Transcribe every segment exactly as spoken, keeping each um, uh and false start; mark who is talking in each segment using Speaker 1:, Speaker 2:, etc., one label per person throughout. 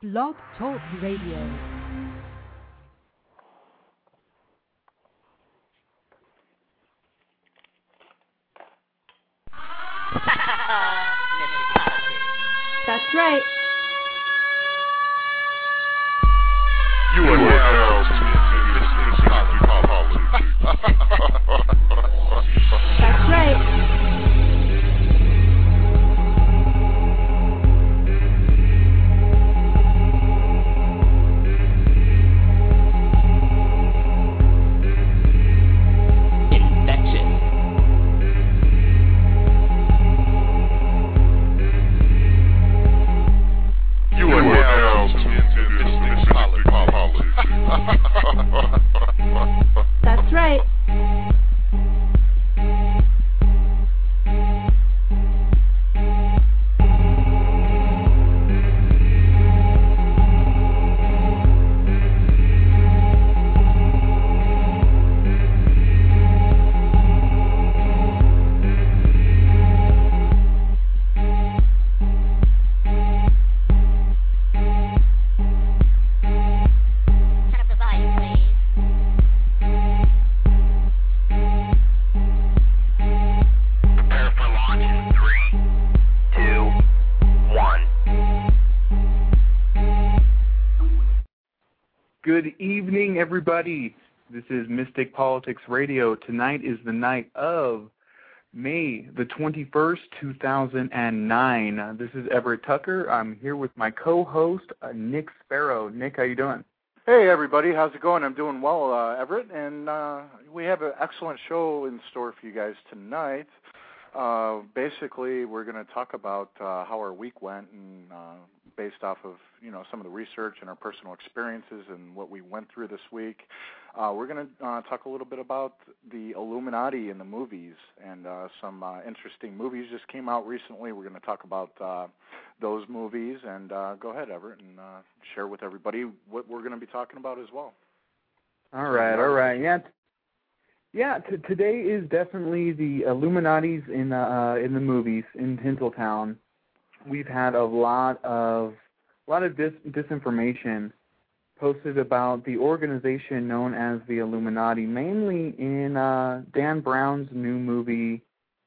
Speaker 1: Blog Talk Radio. That's right.
Speaker 2: You are now
Speaker 1: That's right. That's right.
Speaker 3: Good evening, everybody. This is Mystic Politics Radio. Tonight is the night of May the twenty-first, two thousand nine. Uh, this is Everett Tucker. I'm here with my co-host, uh, Nick Sparrow. Nick, how you doing?
Speaker 4: Hey, everybody. How's it going? I'm doing well, uh, Everett, and uh, we have an excellent show in store for you guys tonight. Uh, basically, we're going to talk about uh, how our week went, and uh, based off of you know some of the research and our personal experiences and what we went through this week. Uh, we're going to uh, talk a little bit about the Illuminati in the movies, and uh, some uh, interesting movies just came out recently. We're going to talk about uh, those movies, and uh, go ahead, Everett, and uh, share with everybody what we're going to be talking about as well.
Speaker 3: All right, all right, yeah. Yeah, t- today is definitely the Illuminatis in uh, in the movies in Tinseltown. We've had a lot of a lot of dis- disinformation posted about the organization known as the Illuminati, mainly in uh, Dan Brown's new movie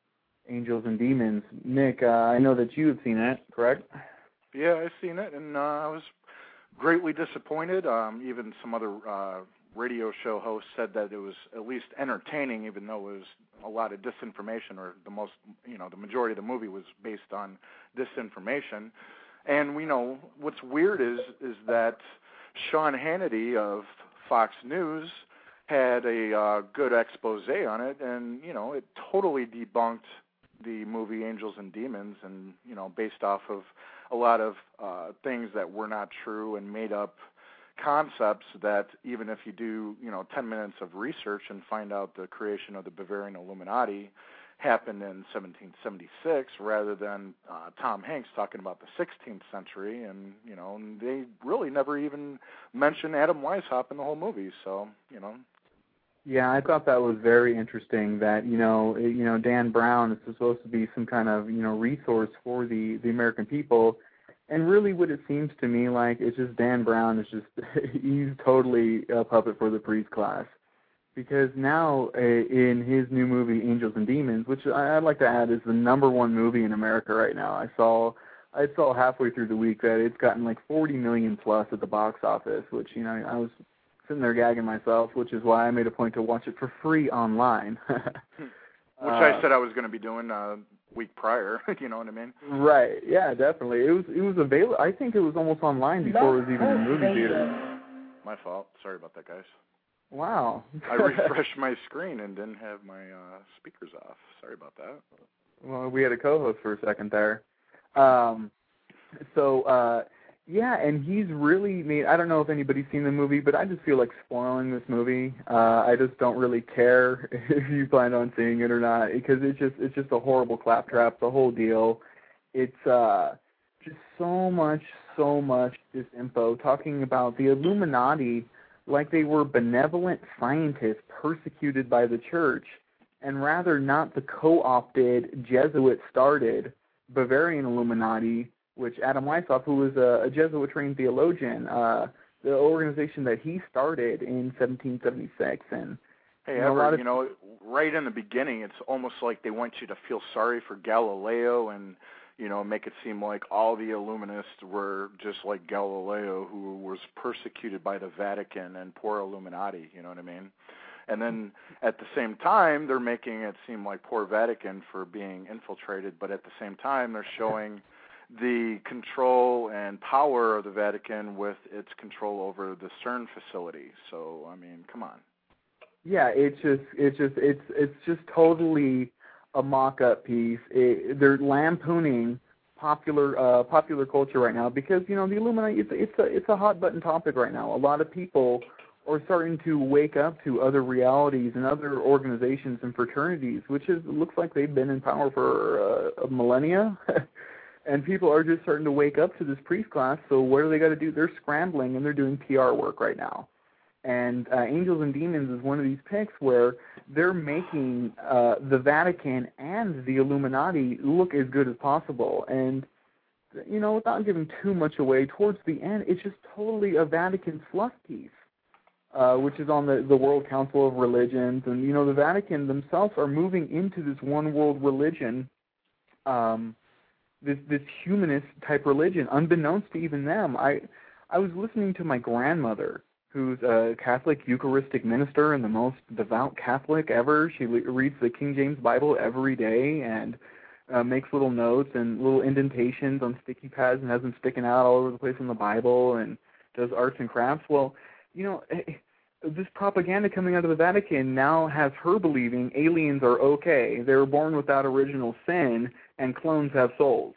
Speaker 3: Angels and Demons. Nick, uh, I know that you have seen it, correct?
Speaker 4: Yeah, I've seen it, and uh, I was greatly disappointed. Um, even some other uh, radio show hosts said that it was at least entertaining, even though it was a lot of disinformation, or the most, you know, the majority of the movie was based on disinformation. And we know what's weird is is that Sean Hannity of Fox News had a uh, good expose on it, and you know, it totally debunked the movie Angels and Demons, and you know, based off of a lot of uh, things that were not true and made up concepts that even if you do, you know, ten minutes of research and find out the creation of the Bavarian Illuminati happened in seventeen seventy-six rather than uh, Tom Hanks talking about the sixteenth century, and, you know, and they really never even mention Adam Weishaupt in the whole movie, so, you know.
Speaker 3: Yeah, I thought that was very interesting that, you know, it, you know, Dan Brown is supposed to be some kind of, you know, resource for the, the American people. And really what it seems to me like is just Dan Brown is just, he's totally a puppet for the priest class. Because now uh, in his new movie, Angels and Demons, which I'd like to add is the number one movie in America right now. I saw I saw halfway through the week that it's gotten like forty million plus at the box office, which, you know, I was sitting there gagging myself, which is why I made a point to watch it for free online.
Speaker 4: Which uh, I said I was going to be doing uh week prior, you know what I mean?
Speaker 3: Right. Yeah, definitely. It was it was available. I think it was almost online before it was even in movie theater.
Speaker 4: My fault. Sorry about that, guys.
Speaker 3: Wow.
Speaker 4: I refreshed my screen and didn't have my uh, speakers off. Sorry about that.
Speaker 3: Well, we had a co-host for a second there. Um, so, uh, yeah, and he's really made, I don't know if anybody's seen the movie, but I just feel like spoiling this movie. Uh, I just don't really care if you plan on seeing it or not, because it's just it's just a horrible claptrap, the whole deal. It's uh, just so much, so much disinfo talking about the Illuminati like they were benevolent scientists persecuted by the church, and rather not the co-opted, Jesuit-started Bavarian Illuminati which Adam Weishaupt, who was a, a Jesuit-trained theologian, uh, the organization that he started in seventeen seventy-six. And
Speaker 4: Hey,
Speaker 3: you know,
Speaker 4: Everett,
Speaker 3: a lot of,
Speaker 4: you know, right in the beginning, it's almost like they want you to feel sorry for Galileo and, you know, make it seem like all the Illuminists were just like Galileo, who was persecuted by the Vatican and poor Illuminati, you know what I mean? And then at the same time, they're making it seem like poor Vatican for being infiltrated, but at the same time, they're showing the control and power of the Vatican with its control over the CERN facility. So, I mean, come on.
Speaker 3: Yeah, it's just it's just it's it's just totally a mock-up piece. It, they're lampooning popular uh, popular culture right now because you know the Illuminati. It's it's a it's a hot button topic right now. A lot of people are starting to wake up to other realities and other organizations and fraternities, which is looks like they've been in power for uh, a millennia. And people are just starting to wake up to this priest class. So what do they got to do? They're scrambling and they're doing P R work right now. And uh, Angels and Demons is one of these picks where they're making uh, the Vatican and the Illuminati look as good as possible. And, you know, without giving too much away, towards the end, it's just totally a Vatican fluff piece, uh, which is on the, the World Council of Religions. And, you know, the Vatican themselves are moving into this one world religion, um, this this humanist-type religion, unbeknownst to even them. I I was listening to my grandmother, who's a Catholic Eucharistic minister and the most devout Catholic ever. She le- reads the King James Bible every day and uh, makes little notes and little indentations on sticky pads and has them sticking out all over the place in the Bible and does arts and crafts. Well, you know, this propaganda coming out of the Vatican now has her believing aliens are okay. They were born without original sin and clones have souls.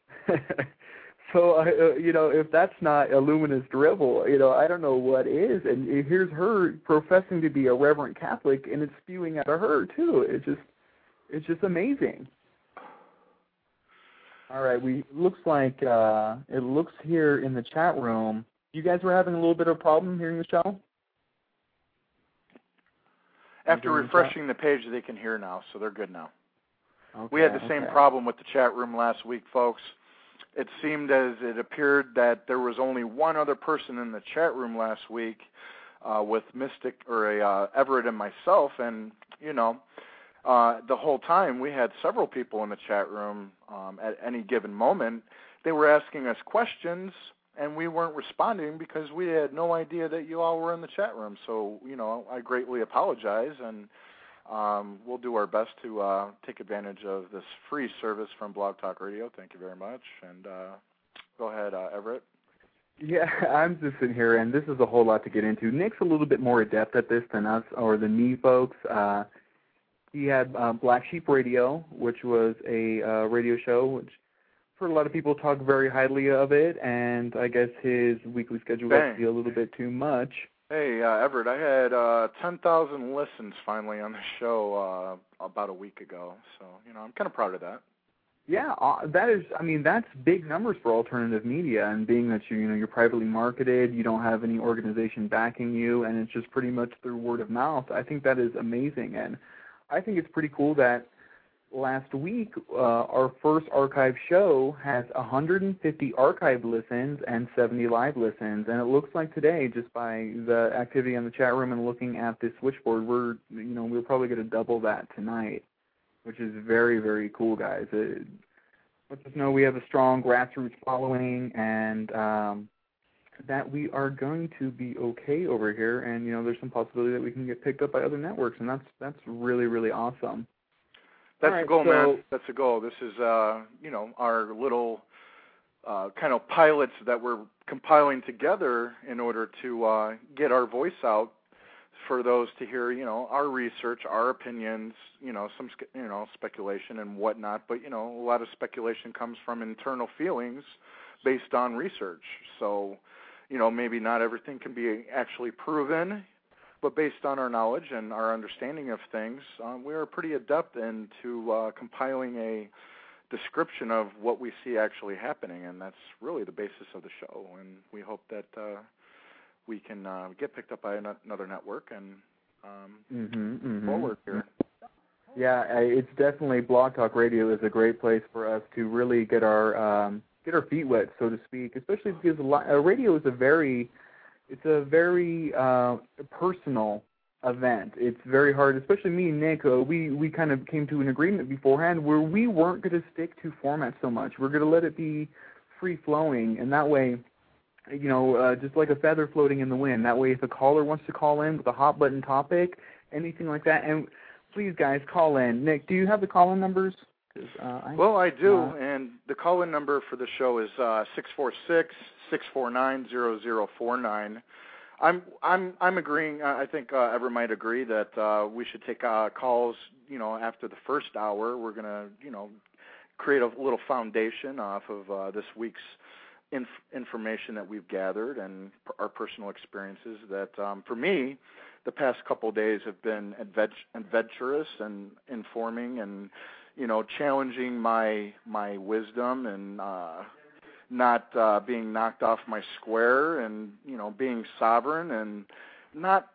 Speaker 3: So, uh, you know, if that's not Illuminist drivel, you know, I don't know what is. And here's her professing to be a reverent Catholic, and it's spewing out of her, too. It's just it's just amazing. All right, we looks like uh, it looks here in the chat room. You guys were having a little bit of a problem hearing the show?
Speaker 4: After refreshing the page, they can hear now, so they're good now.
Speaker 3: Okay,
Speaker 4: we had the same
Speaker 3: okay.
Speaker 4: problem with the chat room last week, folks. It seemed as it appeared that there was only one other person in the chat room last week uh, with Mystic or a, uh, Everett and myself, and, you know, uh, the whole time we had several people in the chat room um, at any given moment. They were asking us questions, and we weren't responding because we had no idea that you all were in the chat room. So, you know, I greatly apologize, and Um, we'll do our best to uh, take advantage of this free service from Blog Talk Radio. Thank you very much. And uh, go ahead, uh, Everett.
Speaker 3: Yeah, I'm just sitting here, and this is a whole lot to get into. Nick's a little bit more adept at this than us, or than me, folks. Uh, he had uh, Black Sheep Radio, which was a uh, radio show, which I've heard a lot of people talk very highly of it, and I guess his weekly schedule got to be a little bit too much.
Speaker 4: Hey, uh, Everett, I had uh, ten thousand listens finally on the show uh, about a week ago. So, you know, I'm kind of proud of that.
Speaker 3: Yeah, uh, that is, I mean, that's big numbers for alternative media, and being that you, you know, you're privately marketed, you don't have any organization backing you, and it's just pretty much through word of mouth. I think that is amazing, and I think it's pretty cool that last week uh, our first archive show has one hundred fifty archive listens and seventy live listens, and it looks like today, just by the activity in the chat room and looking at this switchboard, we're, you know, we're probably going to double that tonight, which is very, very cool, guys. It lets us know we have a strong grassroots following, and um, that we are going to be okay over here, and, you know, there's some possibility that we can get picked up by other networks, and that's that's really, really awesome.
Speaker 4: That's
Speaker 3: right,
Speaker 4: the goal,
Speaker 3: so,
Speaker 4: man. That's the goal. This is, uh, you know, our little uh, kind of pilots that we're compiling together in order to uh, get our voice out for those to hear, you know, our research, our opinions, you know, some, you know, speculation and whatnot. But, you know, a lot of speculation comes from internal feelings based on research. So, you know, maybe not everything can be actually proven, but based on our knowledge and our understanding of things, um, we are pretty adept into uh, compiling a description of what we see actually happening, and that's really the basis of the show. And we hope that uh, we can uh, get picked up by another network and um,
Speaker 3: mm-hmm, mm-hmm.
Speaker 4: forward here.
Speaker 3: Yeah, it's definitely Blog Talk Radio is a great place for us to really get our um, get our feet wet, so to speak. Especially because li- uh, radio is a very, it's a very uh, personal event. It's very hard, especially me and Nick. Uh, we we kind of came to an agreement beforehand where we weren't going to stick to format so much. We're going to let it be free flowing, and that way, you know, uh, just like a feather floating in the wind. That way, if a caller wants to call in with a hot button topic, anything like that, and please, guys, call in. Nick, do you have the call-in numbers? Uh, I,
Speaker 4: well, I do,
Speaker 3: uh,
Speaker 4: and the call-in number for the show is uh, six four six, six four nine, zero zero four nine. I'm I'm I'm agreeing. I think uh, Everett might agree that uh, we should take uh, calls. You know, after the first hour, we're gonna you know create a little foundation off of uh, this week's inf- information that we've gathered and p- our personal experiences. That um, for me, the past couple of days have been advent- adventurous and informing, and you know, challenging my my wisdom and. Uh, not uh, being knocked off my square and, you know, being sovereign and not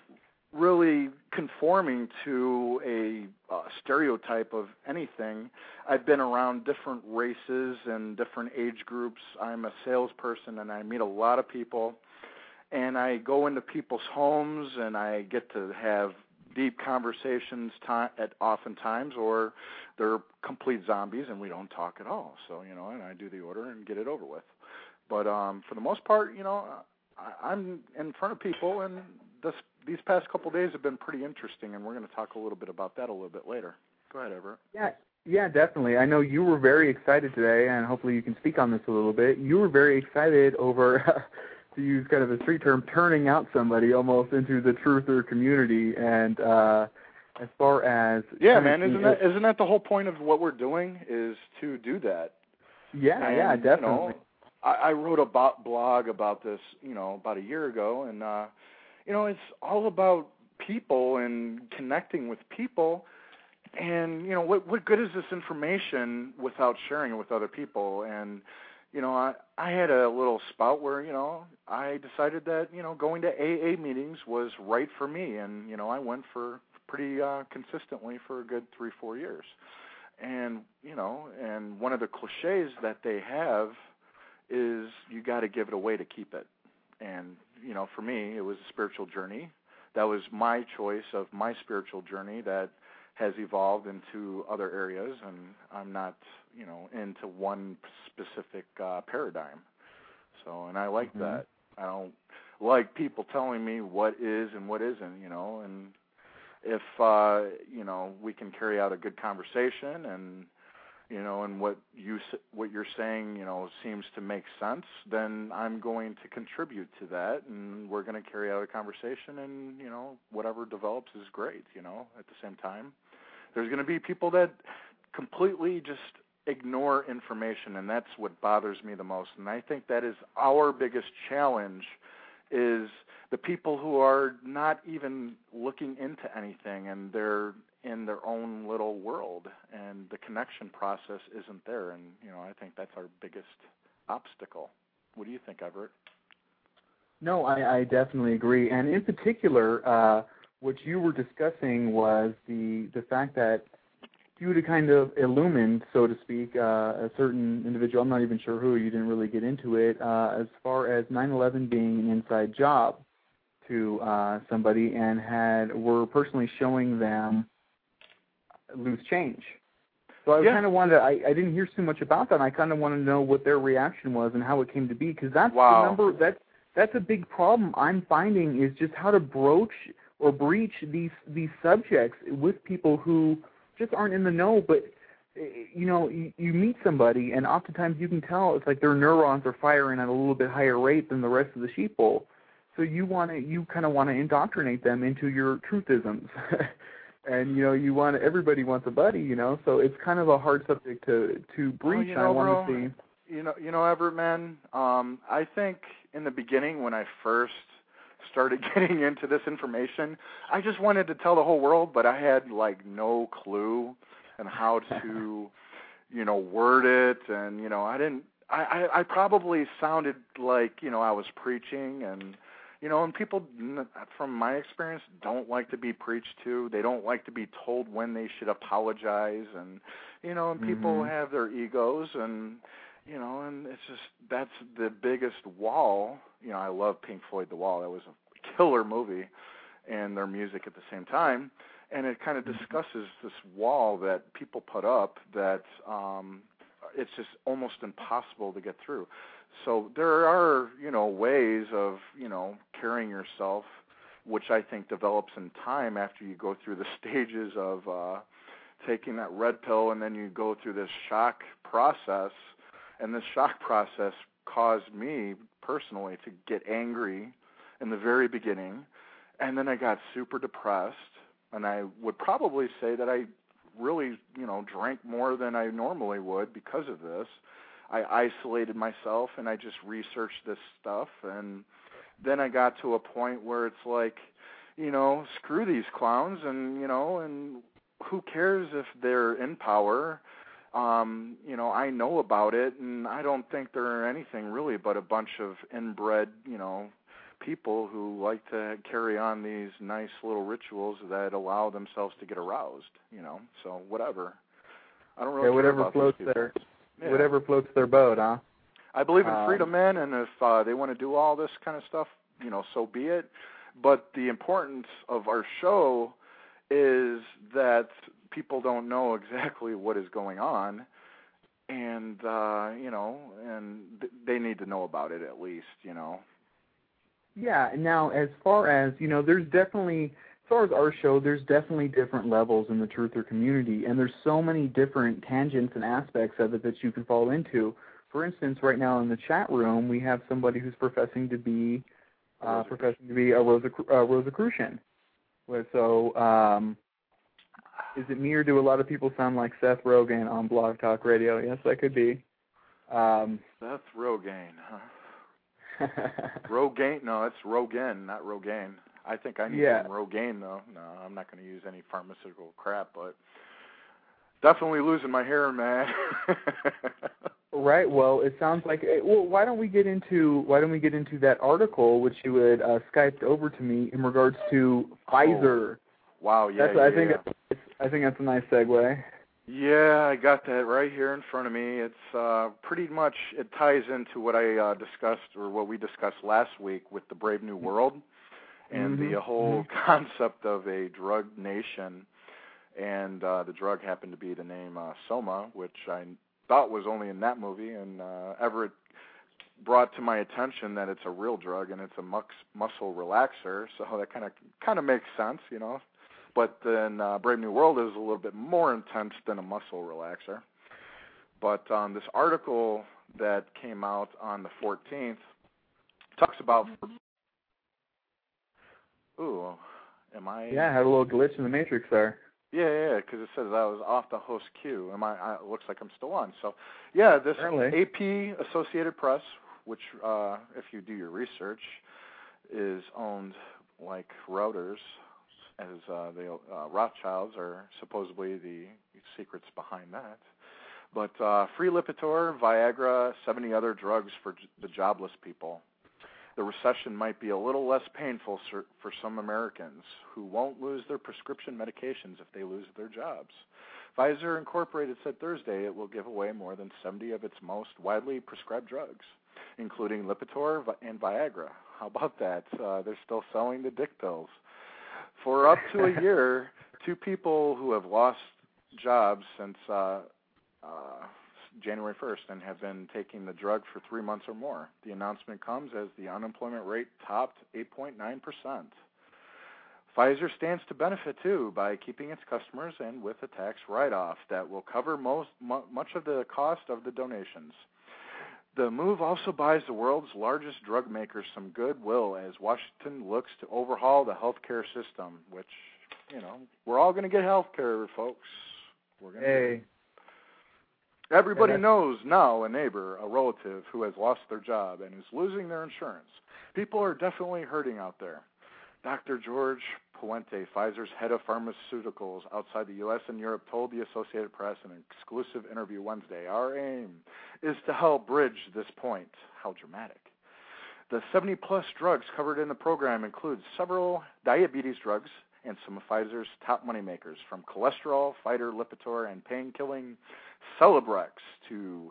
Speaker 4: really conforming to a uh, stereotype of anything. I've been around different races and different age groups. I'm a salesperson and I meet a lot of people, and I go into people's homes and I get to have deep conversations t- at oftentimes, or they're complete zombies and we don't talk at all. So, you know, and I do the order and get it over with. But um, for the most part, you know, I, I'm in front of people, and this, these past couple of days have been pretty interesting, and we're going to talk a little bit about that a little bit later. Go ahead, Everett.
Speaker 3: Yeah, yeah, definitely. I know you were very excited today, and hopefully you can speak on this a little bit. You were very excited over, to use kind of a street term, turning out somebody almost into the truther community. And uh, as far as
Speaker 4: yeah, man, isn't that isn't that the whole point of what we're doing is to do that?
Speaker 3: Yeah,
Speaker 4: and,
Speaker 3: yeah, definitely.
Speaker 4: You know, I, I wrote a bo- blog about this, you know, about a year ago, and uh, you know, it's all about people and connecting with people. And you know, what what good is this information without sharing it with other people? And you know, I I had a little spout where you know I decided that you know going to A A meetings was right for me, and you know I went for pretty uh, consistently for a good three four years. And you know, and one of the cliches that they have is you got to give it away to keep it. And you know, for me, it was a spiritual journey. That was my choice of my spiritual journey that has evolved into other areas, and I'm not, you know, into one specific uh, paradigm. So, and I like mm-hmm. that. I don't like people telling me what is and what isn't, you know, and if, uh, you know, we can carry out a good conversation and, you know, and what you what you're saying, you know, seems to make sense, then I'm going to contribute to that, and we're going to carry out a conversation, and, you know, whatever develops is great, you know, at the same time. There's going to be people that completely just ignore information, and that's what bothers me the most. And I think that is our biggest challenge, is the people who are not even looking into anything, and they're in their own little world, and the connection process isn't there. And, you know, I think that's our biggest obstacle. What do you think, Everett?
Speaker 3: No, I, I definitely agree. And in particular, uh, what you were discussing was the the fact that you would have kind of illumined, so to speak, uh, a certain individual. I'm not even sure who. You didn't really get into it. Uh, as far as nine eleven being an inside job to uh, somebody, and had were personally showing them loose change. So I
Speaker 4: yeah.
Speaker 3: kind of wanted to, I, I didn't hear too much about that, and I kind of wanted to know what their reaction was and how it came to be, because that's
Speaker 4: wow.
Speaker 3: the number, that's, that's a big problem I'm finding, is just how to broach or breach these these subjects with people who just aren't in the know. But, you know, you, you meet somebody, and oftentimes you can tell it's like their neurons are firing at a little bit higher rate than the rest of the sheeple. So you want to, you kind of want to indoctrinate them into your truthisms. And, you know, you want everybody wants a buddy, you know, so it's kind of a hard subject to, to breach.
Speaker 4: Well, you know,
Speaker 3: I want
Speaker 4: bro,
Speaker 3: to see.
Speaker 4: You know, you know, Everett, man, um, I think in the beginning when I first started getting into this information, I just wanted to tell the whole world, but I had, like, no clue on how to, you know, word it. And, you know, I didn't, I, I, I probably sounded like, you know, I was preaching, and, you know, and people, from my experience, don't like to be preached to. They don't like to be told when they should apologize. And, you know, and people
Speaker 3: mm-hmm.
Speaker 4: have their egos. And, you know, and it's just, that's the biggest wall. You know, I love Pink Floyd, The Wall. That was a killer movie, and their music at the same time. And it kind of discusses this wall that people put up that um, it's just almost impossible to get through. So there are, you know, ways of, you know, carrying yourself, which I think develops in time after you go through the stages of uh, taking that red pill, and then you go through this shock process. And this shock process caused me personally to get angry in the very beginning, and then I got super depressed, and I would probably say that I really, you know, drank more than I normally would because of this. I isolated myself, and I just researched this stuff, and then I got to a point where it's like, you know, screw these clowns, and, you know, and who cares if they're in power? Um, you know, I know about it, and I don't think they're anything really but a bunch of inbred, you know, people who like to carry on these nice little rituals that allow themselves to get aroused, you know, so whatever. I don't really
Speaker 3: yeah,
Speaker 4: care
Speaker 3: whatever
Speaker 4: about
Speaker 3: floats
Speaker 4: these people.
Speaker 3: their
Speaker 4: Yeah.
Speaker 3: whatever floats their boat, huh?
Speaker 4: I believe in
Speaker 3: um,
Speaker 4: freedom, man, and if uh, they want to do all this kind of stuff, you know, so be it. But the importance of our show is that people don't know exactly what is going on, and, uh, you know, and th- they need to know about it at least, you know.
Speaker 3: Yeah, now as far as, you know, there's definitely, as far as our show, there's definitely different levels in the truther community, and there's so many different tangents and aspects of it that you can fall into. For instance, right now in the chat room, we have somebody who's professing to be uh, professing to be a Rosa, uh, Rosicrucian. So, um, is it me, or do a lot of people sound like Seth Rogen on Blog Talk Radio? Yes, that could be. Um,
Speaker 4: Seth Rogen, huh? Rogaine? No, it's Rogan, not Rogaine. I think I need
Speaker 3: yeah.
Speaker 4: some Rogaine, though. No, I'm not going to use any pharmaceutical crap, but definitely losing my hair, man.
Speaker 3: Right. Well, it sounds like. Well, why don't we get into why don't we get into that article which you had uh, Skyped over to me in regards to Pfizer?
Speaker 4: Oh, wow. Yeah.
Speaker 3: That's,
Speaker 4: yeah.
Speaker 3: I think it's, I think that's a nice segue.
Speaker 4: Yeah, I got that right here in front of me. It's uh, pretty much, it ties into what I uh, discussed, or what we discussed last week with the Brave New World, and
Speaker 3: mm-hmm.
Speaker 4: the whole
Speaker 3: mm-hmm.
Speaker 4: concept of a drug nation. And uh, the drug happened to be the name uh, Soma, which I thought was only in that movie, and uh, Everett brought to my attention that it's a real drug, and it's a mux- muscle relaxer, so that kind of kind of makes sense, you know. But then uh, Brave New World is a little bit more intense than a muscle relaxer. But um, this article that came out on the fourteenth talks about... Ooh, am I...
Speaker 3: Yeah, I had a little glitch in the matrix there.
Speaker 4: Yeah, yeah, because it says I was off the host queue. Am I? I? It looks like I'm still on. So, yeah, this
Speaker 3: Apparently.
Speaker 4: A P, Associated Press, which, uh, if you do your research, is owned like Reuters, as uh, the uh, Rothschilds are supposedly the secrets behind that. But uh, free Lipitor, Viagra, seventy other drugs for j- the jobless people. The recession might be a little less painful for some Americans who won't lose their prescription medications if they lose their jobs. Pfizer Incorporated said Thursday it will give away more than seventy of its most widely prescribed drugs, including Lipitor and Viagra. How about that? Uh, they're still selling the dick pills. For up to a year, two people who have lost jobs since uh, uh, January first and have been taking the drug for three months or more. The announcement comes as the unemployment rate topped eight point nine percent. Pfizer stands to benefit, too, by keeping its customers and with a tax write-off that will cover most mu- much of the cost of the donations. The move also buys the world's largest drug maker some goodwill as Washington looks to overhaul the healthcare system, which, you know, we're all going to get healthcare, folks. We're going to
Speaker 3: Hey.
Speaker 4: Everybody
Speaker 3: Yeah,
Speaker 4: knows now a neighbor, a relative who has lost their job and is losing their insurance. People are definitely hurting out there. Doctor George Puente, Pfizer's head of pharmaceuticals outside the U S and Europe, told the Associated Press in an exclusive interview Wednesday, "Our aim is to help bridge this point." How dramatic. The seventy-plus drugs covered in the program include several diabetes drugs and some of Pfizer's top moneymakers, from cholesterol, fighter, Lipitor, and pain-killing Celebrex to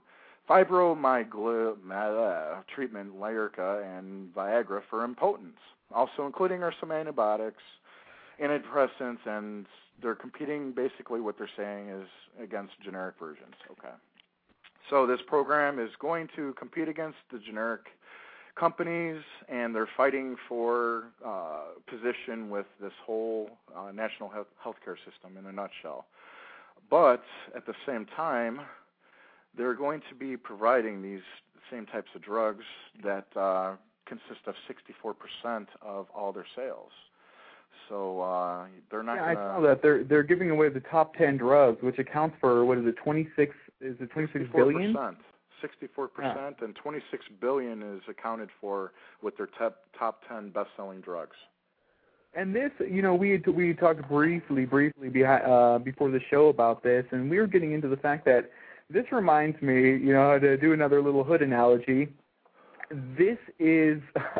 Speaker 4: fibromyalgia treatment, Lyrica, and Viagra for impotence, also including are some antibiotics, antidepressants, and they're competing. Basically what they're saying is against generic versions. Okay. So this program is going to compete against the generic companies, and they're fighting for uh, position with this whole uh, national health healthcare system in a nutshell. But at the same time, they're going to be providing these same types of drugs that uh, consist of sixty-four percent of all their sales. So uh, they're not.
Speaker 3: Yeah,
Speaker 4: gonna...
Speaker 3: I saw that they're they're giving away the top ten drugs, which accounts for what is it, twenty-six? Is it twenty-six billion?
Speaker 4: sixty-four percent, yeah. And twenty-six billion is accounted for with their top top ten best-selling drugs. And
Speaker 3: this, you know, we had, we talked briefly, briefly behind, uh, before the show about this, and we were getting into the fact that this reminds me, you know, to do another little hood analogy. This is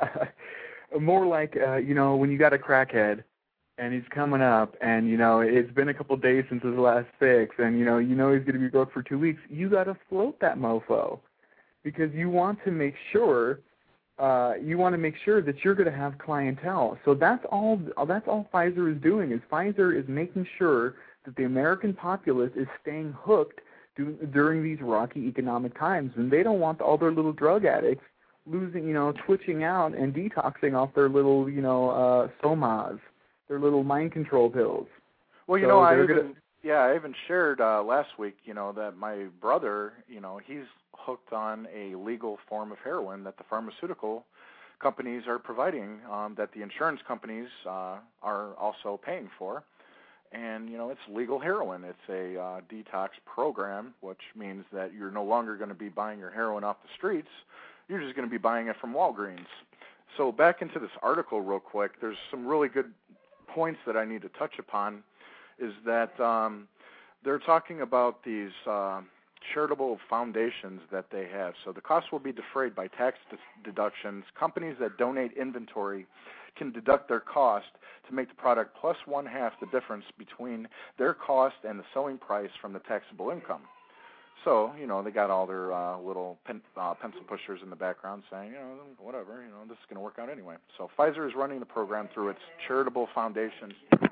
Speaker 3: more like, uh, you know, when you got a crackhead, and he's coming up, and, you know, it's been a couple of days since his last fix, and, you know, you know he's going to be broke for two weeks. You got to float that mofo because you want to make sure uh, you want to make sure that you're going to have clientele. So that's all. That's all Pfizer is doing. Is Pfizer is making sure that the American populace is staying hooked do, during these rocky economic times, and they don't want all their little drug addicts losing, you know, twitching out and detoxing off their little, you know, uh, somas. Their little mind control pills.
Speaker 4: Well, you
Speaker 3: so
Speaker 4: know, I even,
Speaker 3: gonna...
Speaker 4: yeah, I even shared uh, last week, you know, that my brother, you know, he's hooked on a legal form of heroin that the pharmaceutical companies are providing, um, that the insurance companies uh, are also paying for. And, you know, it's legal heroin. It's a uh, detox program, which means that you're no longer going to be buying your heroin off the streets. You're just going to be buying it from Walgreens. So back into this article real quick, there's some really good points that I need to touch upon. Is that um, they're talking about these uh, charitable foundations that they have. So the cost will be defrayed by tax d- deductions. Companies that donate inventory can deduct their cost to make the product plus one half the difference between their cost and the selling price from the taxable income. So, you know, they got all their uh, little pen, uh, pencil pushers in the background saying, you know, whatever, you know, this is going to work out anyway. So Pfizer is running the program through its charitable foundations.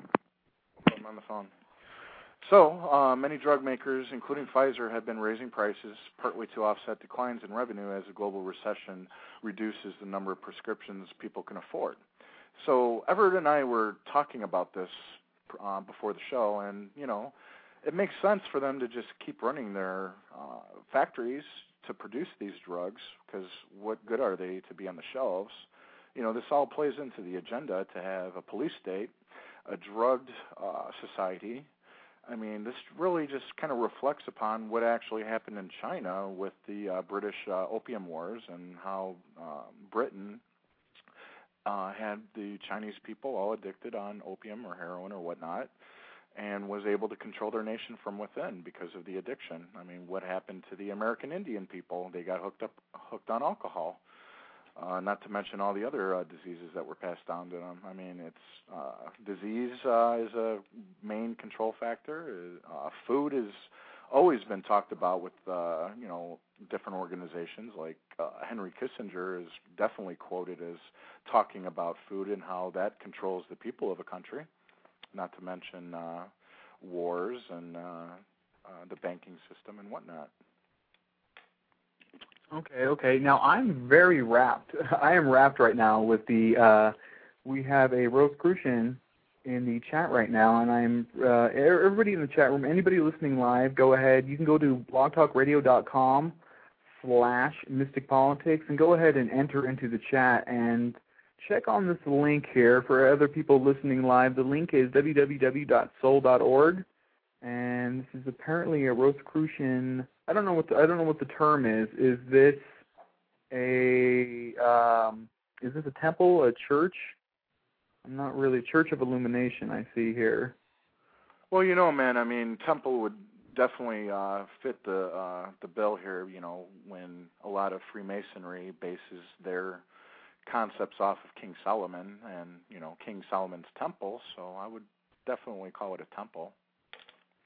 Speaker 4: I'm on the phone. So uh, many drug makers, including Pfizer, have been raising prices partly to offset declines in revenue as the global recession reduces the number of prescriptions people can afford. So Everett and I were talking about this uh, before the show, and, you know, it makes sense for them to just keep running their uh, factories to produce these drugs, because what good are they to be on the shelves? You know, this all plays into the agenda to have a police state, a drugged uh, society. I mean, this really just kind of reflects upon what actually happened in China with the uh, British uh, opium wars, and how uh, Britain uh, had the Chinese people all addicted on opium or heroin or whatnot, and was able to control their nation from within because of the addiction. I mean, what happened to the American Indian people? They got hooked up, hooked on alcohol. Uh, not to mention all the other uh, diseases that were passed down to them. I mean, it's uh, disease uh, is a main control factor. Uh, food has always been talked about with uh, you know different organizations. Like uh, Henry Kissinger is definitely quoted as talking about food and how that controls the people of a country. Not to mention uh, wars and uh, uh, the banking system and whatnot.
Speaker 3: Okay, okay. Now I'm very wrapped. I am wrapped right now with the. Uh, we have a Rosicrucian in the chat right now, and I'm uh, everybody in the chat room. Anybody listening live, go ahead. You can go to blogtalkradio.com slash Mystic Politics and go ahead and enter into the chat and check on this link here for other people listening live. The link is w w w dot soul dot org, and this is apparently a Rosicrucian. I don't know what the, I don't know what the term is. Is this a um, is this a temple, a church? I'm not really. Church of Illumination, I see here.
Speaker 4: Well, you know, man. I mean, temple would definitely uh, fit the uh, the bill here. You know, when a lot of Freemasonry bases their concepts off of King Solomon and, you know, King Solomon's temple, so I would definitely call it a temple.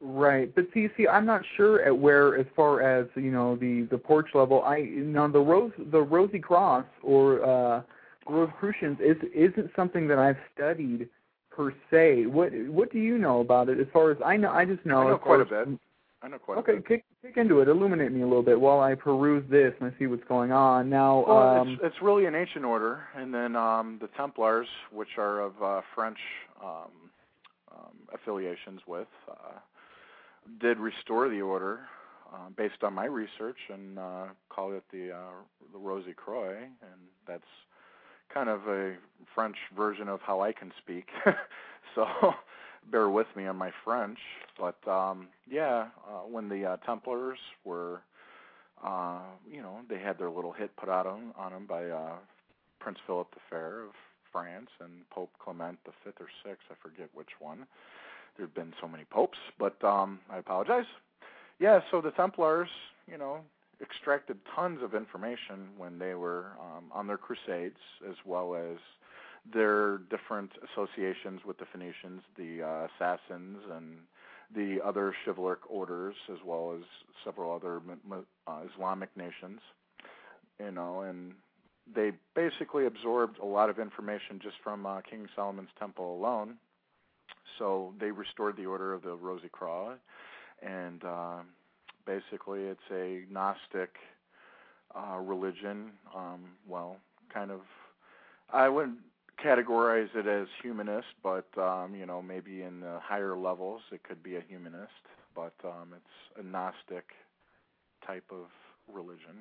Speaker 3: Right, but see, see, I'm not sure at where, as far as you know, the, the porch level. I you know the rose, the Rosy Cross or uh, Rosicrucians is isn't something that I've studied per se. What what do you know about it? As far as I know, I just know.
Speaker 4: I know
Speaker 3: as
Speaker 4: quite a
Speaker 3: far as,
Speaker 4: bit. I know quite
Speaker 3: okay,
Speaker 4: a bit.
Speaker 3: kick kick into it. Illuminate me a little bit while I peruse this and I see what's going on. Now,
Speaker 4: well,
Speaker 3: um,
Speaker 4: it's, it's really an ancient order, and then um, the Templars, which are of uh, French um, um, affiliations with. Uh, did restore the order uh, based on my research and uh, call it the uh, the Rosy Croix, and that's kind of a French version of how I can speak. So bear with me on my French. But um, yeah, uh, when the uh, Templars were, uh, you know, they had their little hit put out on, on them by uh, Prince Philip the Fair of France and Pope Clement the Fifth or Sixth, I forget which one. There have been so many popes, but um, I apologize. Yeah, so the Templars, you know, extracted tons of information when they were um, on their crusades, as well as their different associations with the Phoenicians, the uh, Assassins, and the other chivalric orders, as well as several other uh, Islamic nations, you know, and they basically absorbed a lot of information just from uh, King Solomon's temple alone. So they restored the order of the Rosy Croix, and uh, basically it's a Gnostic uh, religion. Um, well, kind of, I wouldn't categorize it as humanist, but um, you know, maybe in the higher levels it could be a humanist, but um, it's a Gnostic type of religion.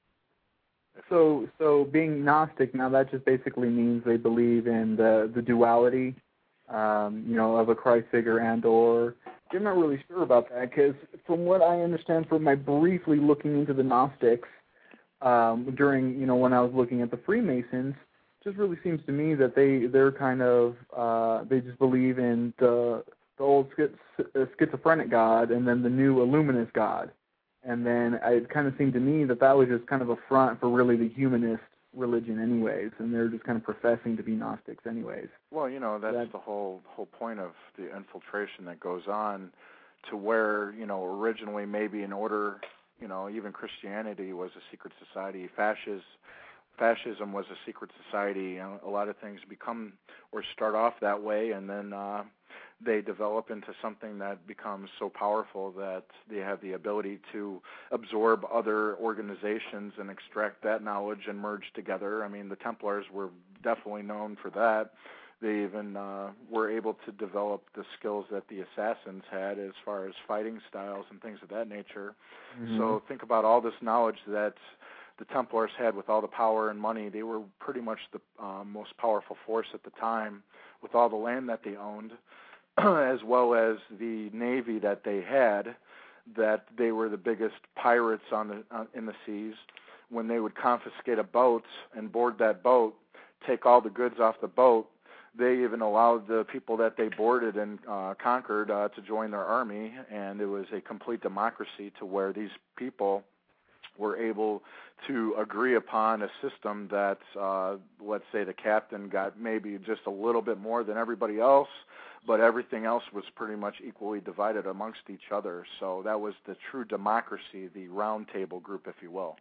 Speaker 3: so so being Gnostic now, that just basically means they believe in the the duality. Um, you know, of a Christ figure and or, I'm not really sure about that, because from what I understand from my briefly looking into the Gnostics um, during, you know, when I was looking at the Freemasons, it just really seems to me that they, they're kind of, uh, they just believe in the, the old schiz- schizophrenic God and then the new Illuminist God. And then it kind of seemed to me that that was just kind of a front for really the humanist religion anyways, and they're just kind of professing to be Gnostics anyways.
Speaker 4: Well, you know, that's, that's the whole whole point of the infiltration that goes on, to where, you know, originally maybe in order, you know, even Christianity was a secret society, fascism, fascism was a secret society. You know, a lot of things become or start off that way, and then uh, they develop into something that becomes so powerful that they have the ability to absorb other organizations and extract that knowledge and merge together. I mean, the Templars were definitely known for that. They even uh, were able to develop the skills that the Assassins had as far as fighting styles and things of that nature. Mm-hmm. So think about all this knowledge that the Templars had with all the power and money. They were pretty much the uh, most powerful force at the time with all the land that they owned, as well as the navy that they had, that they were the biggest pirates on the uh, in the seas. When they would confiscate a boat and board that boat, take all the goods off the boat, they even allowed the people that they boarded and uh, conquered uh, to join their army, and it was a complete democracy to where these people were able to agree upon a system that, uh, let's say the captain got maybe just a little bit more than everybody else, but everything else was pretty much equally divided amongst each other. So that was the true democracy, the round table group, if you will.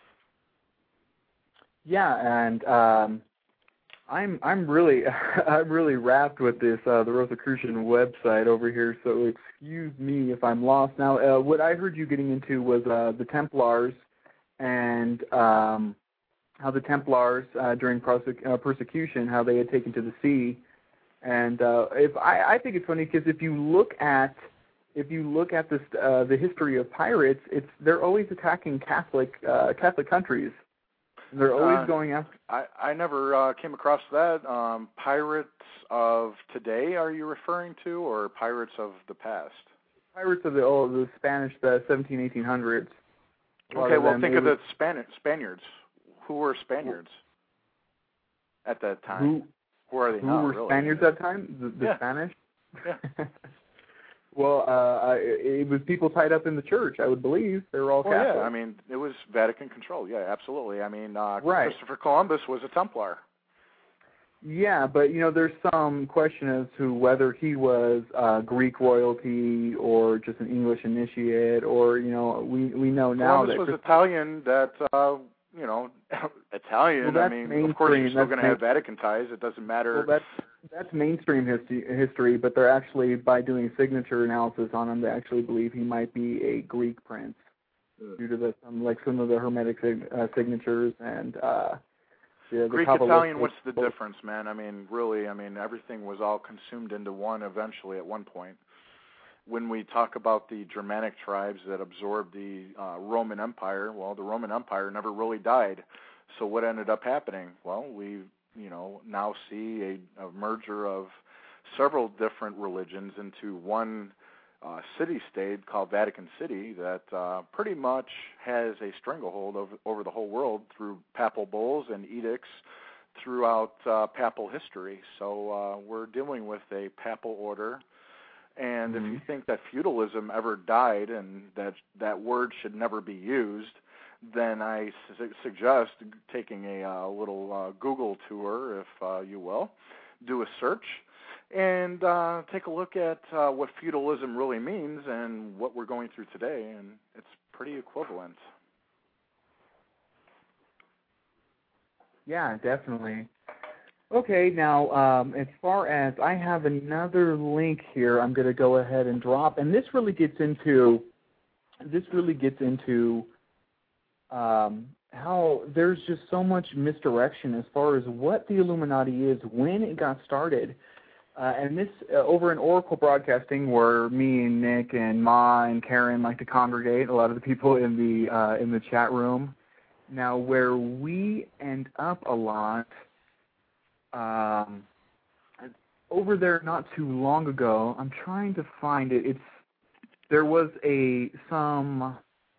Speaker 3: Yeah, and um, I'm I'm really I'm really wrapped with this uh, the Rosicrucian website over here. So excuse me if I'm lost. Now, uh, what I heard you getting into was uh, the Templars and um, how the Templars uh, during prosec- uh, persecution, how they had taken to the sea. And uh, if I, I think it's funny because if you look at if you look at this uh, the history of pirates, it's they're always attacking Catholic uh, Catholic countries. They're always
Speaker 4: uh,
Speaker 3: going after.
Speaker 4: I I never uh, came across that. Um, pirates of today, are you referring to, or pirates of the past?
Speaker 3: Pirates of the oh the Spanish the seventeen eighteen hundreds.
Speaker 4: Okay, well think of the Span- Spaniards. Who were Spaniards at that time?
Speaker 3: Who?
Speaker 4: Who are they
Speaker 3: Who
Speaker 4: now,
Speaker 3: were
Speaker 4: really?
Speaker 3: Spaniards at that time? The, the
Speaker 4: yeah.
Speaker 3: Spanish?
Speaker 4: Yeah.
Speaker 3: Well, uh, it was people tied up in the church, I would believe. They were all
Speaker 4: well,
Speaker 3: Catholic.
Speaker 4: Yeah, I mean, it was Vatican control. Yeah, absolutely. I mean, uh,
Speaker 3: right.
Speaker 4: Christopher Columbus was a Templar.
Speaker 3: Yeah, but, you know, there's some question as to whether he was uh, Greek royalty or just an English initiate, or, you know, we we know now
Speaker 4: Columbus
Speaker 3: that...
Speaker 4: was Italian, that, uh, you know, Italian,
Speaker 3: well,
Speaker 4: I mean, of course you're still going to have Vatican ties. It doesn't matter.
Speaker 3: Well, that's, that's mainstream history, history, but they're actually, by doing signature analysis on him, they actually believe he might be a Greek prince uh, due to the, some, like some of the Hermetic sig- uh, signatures and... Uh, Yeah,
Speaker 4: Greek Italian, what's the difference, man? I mean, really, I mean, everything was all consumed into one eventually at one point. When we talk about the Germanic tribes that absorbed the uh, Roman Empire, well, the Roman Empire never really died. So what ended up happening? Well, we, you know, now see a, a merger of several different religions into one Uh, city-state called Vatican City that uh, pretty much has a stranglehold over, over the whole world through papal bulls and edicts throughout uh, papal history. So uh, we're dealing with a papal order, and mm-hmm. if you think that feudalism ever died and that that word should never be used, then I su- suggest taking a uh, little uh, Google tour, if uh, you will, do a search, and uh, take a look at uh, what feudalism really means and what we're going through today, and it's pretty equivalent.
Speaker 3: Yeah, definitely. Okay, now, um, as far as I have another link here I'm going to go ahead and drop, and this really gets into, this really gets into um, how there's just so much misdirection as far as what the Illuminati is, when it got started. Uh, and this, uh, over in Oracle Broadcasting, where me and Nick and Ma and Karen like to congregate, a lot of the people in the uh, in the chat room. Now, where we end up a lot, um, over there not too long ago, I'm trying to find it. It's there was a some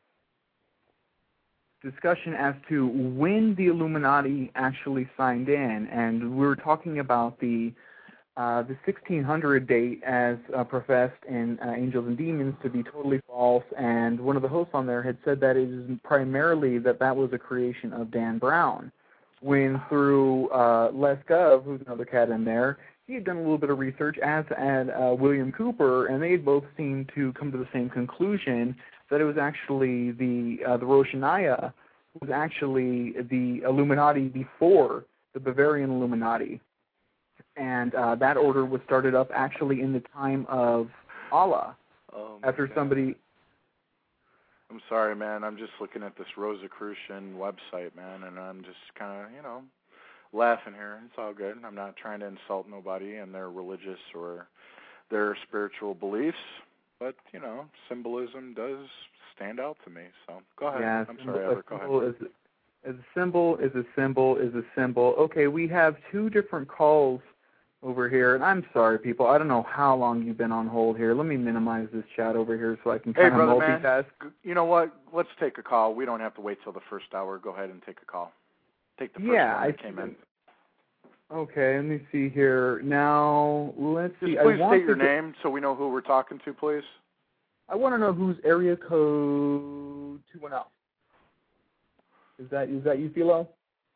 Speaker 3: discussion as to when the Illuminati actually signed in, and we were talking about the Uh, the sixteen hundred date as uh, professed in uh, Angels and Demons to be totally false, and one of the hosts on there had said that it is primarily that that was a creation of Dan Brown, when through uh, Les Gov, who's another cat in there, he had done a little bit of research, as had uh, William Cooper, and they had both seemed to come to the same conclusion, that it was actually the, uh, the Roshaniah was actually the Illuminati before the Bavarian Illuminati. And uh, that order was started up actually in the time of Allah.
Speaker 4: Oh,
Speaker 3: after
Speaker 4: God.
Speaker 3: somebody...
Speaker 4: I'm sorry, man. I'm just looking at this Rosicrucian website, man, and I'm just kind of, you know, laughing here. It's all good. I'm not trying to insult nobody and their religious or their spiritual beliefs, but, you know, symbolism does stand out to me. So go ahead.
Speaker 3: Yeah,
Speaker 4: I'm
Speaker 3: symbol,
Speaker 4: sorry, Ever. Go ahead.
Speaker 3: Is, is a symbol is a symbol is a symbol. Okay, we have two different calls over here, and I'm sorry, people. I don't know how long you've been on hold here. Let me minimize this chat over here so I can kind
Speaker 4: hey,
Speaker 3: of
Speaker 4: brother,
Speaker 3: multitask.
Speaker 4: Man, you know what? Let's take a call. We don't have to wait till the first hour. Go ahead and take a call. Take the first
Speaker 3: yeah,
Speaker 4: one that
Speaker 3: I
Speaker 4: came in.
Speaker 3: Okay, let me see here. Now, let's
Speaker 4: Just
Speaker 3: see.
Speaker 4: please
Speaker 3: I want
Speaker 4: state your
Speaker 3: to
Speaker 4: name so we know who we're talking to, please.
Speaker 3: I want to know who's area code two one zero. Is that is that you, Philo?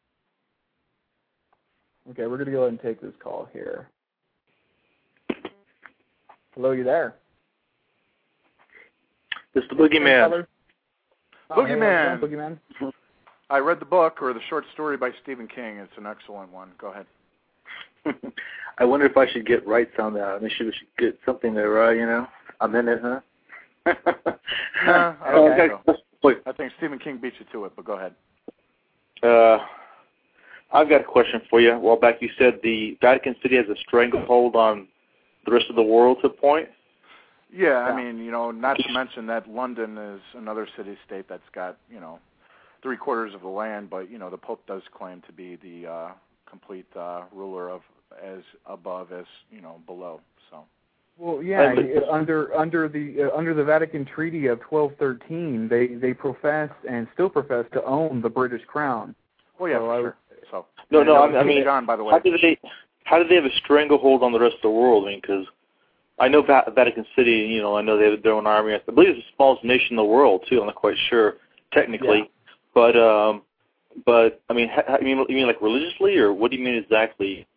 Speaker 3: Okay, we're going to go ahead and take this call here. Hello, you there?
Speaker 5: It's the Boogeyman.
Speaker 3: Oh,
Speaker 4: Boogeyman.
Speaker 3: Hey, Boogeyman.
Speaker 4: I read the book, or the short story by Stephen King. It's an excellent one. Go ahead.
Speaker 5: I wonder if I should get rights on that. I mean, should we should get something there, uh, you know? I'm in it, huh?
Speaker 4: no, I don't
Speaker 5: okay.
Speaker 4: think so.
Speaker 5: Wait.
Speaker 4: I think Stephen King beat you to it, but go ahead.
Speaker 5: Uh, I've got a question for you. A while back you said the Vatican City has a stranglehold on the rest of the world to a point?
Speaker 4: Yeah,
Speaker 3: Yeah.
Speaker 4: I mean, you know, not to mention that London is another city-state that's got, you know, three quarters of the land, but, you know, the Pope does claim to be the uh, complete uh, ruler of as above as, you know, below, so.
Speaker 3: Well, yeah, under under the uh, under the Vatican Treaty of twelve thirteen, they they professed and still profess to own the British crown.
Speaker 4: Well, yeah,
Speaker 3: so
Speaker 4: for
Speaker 3: I,
Speaker 4: sure. So
Speaker 5: no, no,
Speaker 4: I,
Speaker 5: I mean,
Speaker 4: John, by the way.
Speaker 5: how did they how did they have a stranglehold on the rest of the world? I mean, because I know Va- Vatican City, you know, I know they have their own army. I believe it's the smallest nation in the world too. I'm not quite sure technically,
Speaker 3: yeah.
Speaker 5: but um, but I mean, ha- you mean you mean like religiously, or what do you mean exactly?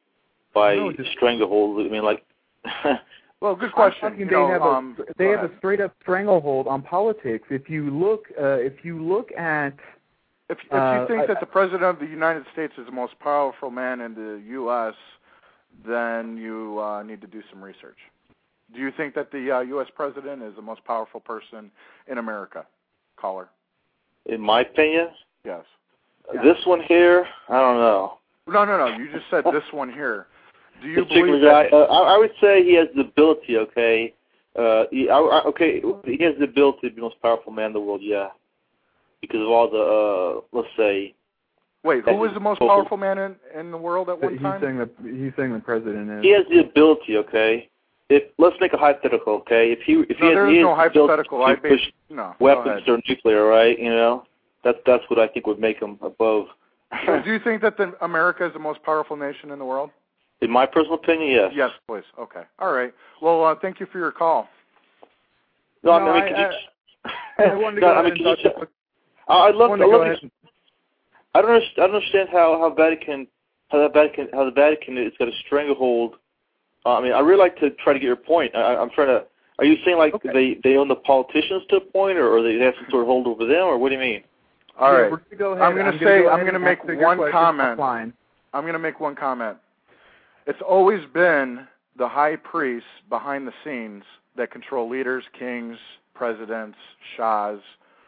Speaker 5: by
Speaker 3: No, just-
Speaker 5: stranglehold? I mean, like.
Speaker 4: Well, good question.
Speaker 3: They
Speaker 4: You know,
Speaker 3: have
Speaker 4: um,
Speaker 3: a they
Speaker 4: go
Speaker 3: have
Speaker 4: ahead.
Speaker 3: a straight up stranglehold on politics. If you look, uh, if you look at,
Speaker 4: If, if
Speaker 3: uh,
Speaker 4: you think
Speaker 3: I-
Speaker 4: that the President of the United States is the most powerful man in the U S, then you uh, need to do some research. Do you think that the uh, U S President is the most powerful person in America? Caller.
Speaker 5: In my opinion,
Speaker 4: Yes.
Speaker 3: Yeah.
Speaker 5: this one here, I don't know.
Speaker 4: No, no, no. You just said this one here. Do you
Speaker 5: This particular
Speaker 4: believe
Speaker 5: guy,
Speaker 4: that?
Speaker 5: uh, I, I would say he has the ability. Okay, uh, he, I, I, okay, he has the ability to be the most powerful man in the world. Yeah, because of all the, uh, let's say.
Speaker 4: Wait, who was the most powerful man in, in the world at one
Speaker 3: he's
Speaker 4: time?
Speaker 3: saying that he's saying the president is.
Speaker 5: He has the ability. Okay, if let's make a hypothetical. Okay, if he if
Speaker 4: No,
Speaker 5: he has,
Speaker 4: there
Speaker 5: he
Speaker 4: is
Speaker 5: has
Speaker 4: no
Speaker 5: the ability
Speaker 4: hypothetical. I
Speaker 5: to
Speaker 4: base,
Speaker 5: push
Speaker 4: no. Go
Speaker 5: weapons
Speaker 4: ahead.
Speaker 5: or nuclear, right? You know, that's that's what I think would make him above.
Speaker 4: So do you think that the, America is the most powerful nation in the world?
Speaker 5: In my personal opinion, yes.
Speaker 4: Yes, please. Okay. All right. Well, uh, thank you for your call.
Speaker 5: No,
Speaker 3: No,
Speaker 5: I mean,
Speaker 3: I-
Speaker 5: can
Speaker 3: I-
Speaker 5: you,
Speaker 3: I wanted to
Speaker 5: no,
Speaker 3: go
Speaker 5: I
Speaker 3: ahead
Speaker 5: mean,
Speaker 3: and
Speaker 5: can you
Speaker 3: talk
Speaker 5: check-
Speaker 3: about-
Speaker 5: I'd love,
Speaker 3: wanted
Speaker 5: I'd
Speaker 3: to go
Speaker 5: love
Speaker 3: ahead
Speaker 5: to,
Speaker 3: and-
Speaker 5: I don't understand, I don't understand how, how Vatican how the Vatican how the Vatican is got a stranglehold. Uh, I mean, I really like to try to get your point. I, I'm trying to. Are you saying like
Speaker 3: Okay.
Speaker 5: they they own the politicians to a point, or, or they have some sort of hold over them, or what do you mean?
Speaker 4: All
Speaker 3: Yeah,
Speaker 4: right.
Speaker 3: we're gonna go ahead.
Speaker 4: I'm going to
Speaker 3: gonna
Speaker 4: say,
Speaker 3: go
Speaker 4: I'm
Speaker 3: ahead
Speaker 4: going to
Speaker 3: and
Speaker 4: make
Speaker 3: answer your
Speaker 4: one
Speaker 3: question
Speaker 4: comment.
Speaker 3: offline.
Speaker 4: I'm going to make one comment. It's always been the high priests behind the scenes that control leaders, kings, presidents, shahs.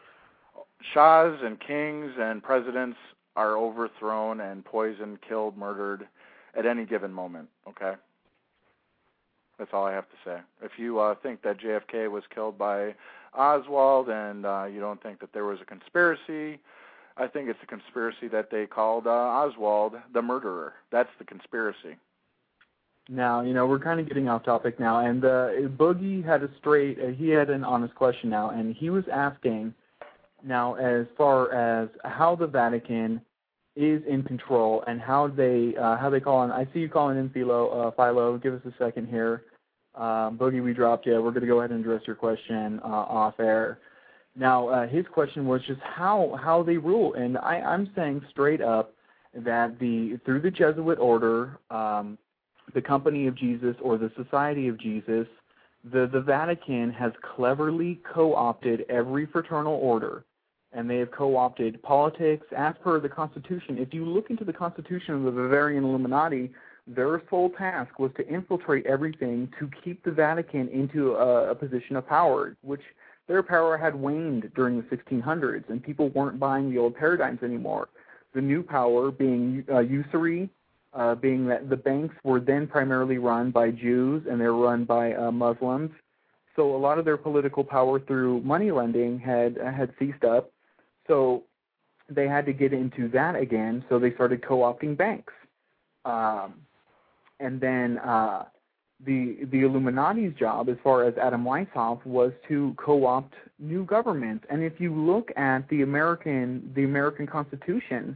Speaker 4: Shahs and kings and presidents are overthrown and poisoned, killed, murdered at any given moment, okay? That's all I have to say. If you uh, think that J F K was killed by Oswald and uh, you don't think that there was a conspiracy, I think it's a conspiracy that they called uh, Oswald the murderer. That's the conspiracy.
Speaker 3: Now, you know, we're kind of getting off topic now, and uh, Boogie had a straight, uh, he had an honest question now, and he was asking, now, as far as how the Vatican is in control and how they uh, how they call on, I see you calling in Philo, uh, Philo, give us a second here. Um, Boogie, we dropped you. We're going to go ahead and address your question uh, off air. Now, uh, his question was just how how they rule, and I, I'm saying straight up that the through the Jesuit order, um, the Company of Jesus or the Society of Jesus, the, the Vatican has cleverly co-opted every fraternal order, and they have co-opted politics as per the Constitution. If you look into the Constitution of the Bavarian Illuminati, their sole task was to infiltrate everything to keep the Vatican into a, a position of power, which their power had waned during the sixteen hundreds, and people weren't buying the old paradigms anymore. The new power being uh, usury, Uh, being that the banks were then primarily run by Jews and they're run by uh, Muslims. So a lot of their political power through money lending had uh, had ceased up. So they had to get into that again, so they started co-opting banks. Um, and then uh, the the Illuminati's job, as far as Adam Weishaupt, was to co-opt new governments. And if you look at the American the American Constitution,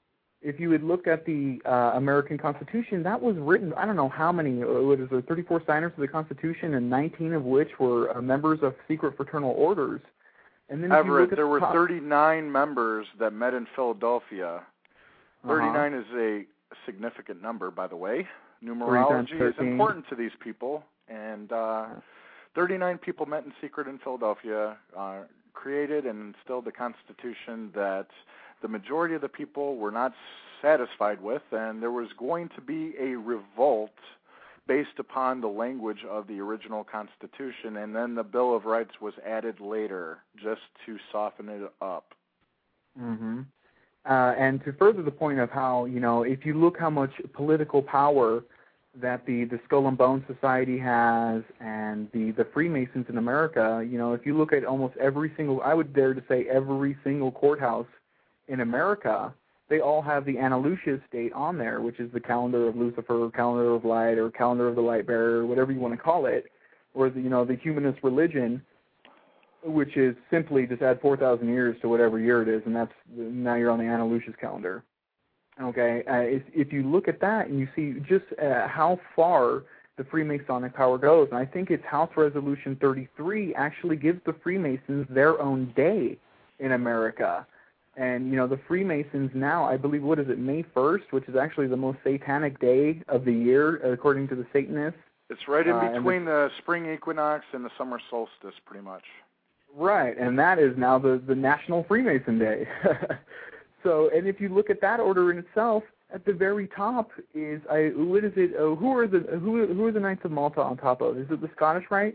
Speaker 3: if you had looked at the uh, American Constitution, that was written, I don't know how many, what is there, thirty-four signers of the Constitution, and nineteen of which were uh, members of secret fraternal orders. And then if you
Speaker 4: Everett,
Speaker 3: look at
Speaker 4: there
Speaker 3: the
Speaker 4: were
Speaker 3: top,
Speaker 4: thirty-nine members that met in Philadelphia.
Speaker 3: uh-huh.
Speaker 4: thirty-nine is a significant number, by the way.
Speaker 3: times
Speaker 4: Numerology is
Speaker 3: thirteen.
Speaker 4: important to these people, and uh, thirty-nine people met in secret in Philadelphia, uh, created and instilled the Constitution that the majority of the people were not satisfied with, and there was going to be a revolt based upon the language of the original Constitution, and then the Bill of Rights was added later just to soften it up.
Speaker 3: Mm-hmm. Uh, and to further the point of how, you know, if you look how much political power that the, the Skull and Bone Society has and the, the Freemasons in America, you know, if you look at almost every single, I would dare to say every single courthouse in America, they all have the Ana Lucia date on there, which is the calendar of Lucifer, calendar of light, or calendar of the light bearer, whatever you want to call it, or the, you know, the humanist religion, which is simply just add four thousand years to whatever year it is, and that's, now you're on the Ana Lucia's calendar. Okay, uh, if, if you look at that and you see just uh, how far the Freemasonic power goes, and I think it's House Resolution thirty-three actually gives the Freemasons their own day in America. And, you know, the Freemasons now, I believe, what is it, May first, which is actually the most satanic day of the year, according to the Satanists.
Speaker 4: It's right in
Speaker 3: uh,
Speaker 4: between the, the spring equinox and the summer solstice, pretty much.
Speaker 3: Right, and that is now the, the National Freemason Day. So, and if you look at that order in itself, at the very top is, I, what is it, uh, who are the who, who are the Knights of Malta on top of? Is it the Scottish Rite?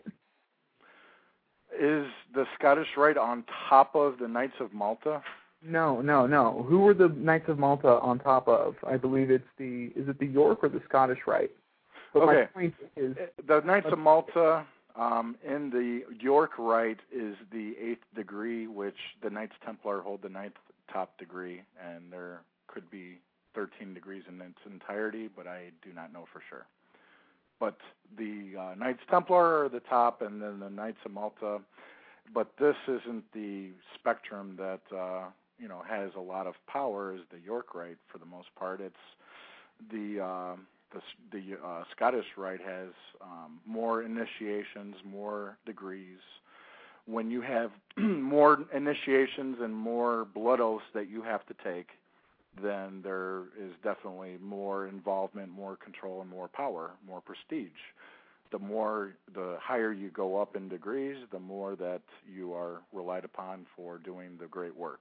Speaker 4: Is the Scottish Rite on top of the Knights of Malta?
Speaker 3: No, no, no. Who are the Knights of Malta on top of? I believe it's the, is it the York or the Scottish Rite? But
Speaker 4: okay.
Speaker 3: My point is,
Speaker 4: the Knights of Malta um, in the York Rite is the eighth degree, which the Knights Templar hold the ninth top degree, and there could be thirteen degrees in its entirety, but I do not know for sure. But the uh, Knights Templar are the top, and then the Knights of Malta. But this isn't the spectrum that uh, you know has a lot of power. Is the York Rite for the most part? It's the uh, the, the uh, Scottish Rite has um, more initiations, more degrees. When you have more initiations and more blood oaths that you have to take, then there is definitely more involvement, more control, and more power, more prestige. The more, the higher you go up in degrees, the more that you are relied upon for doing the great work.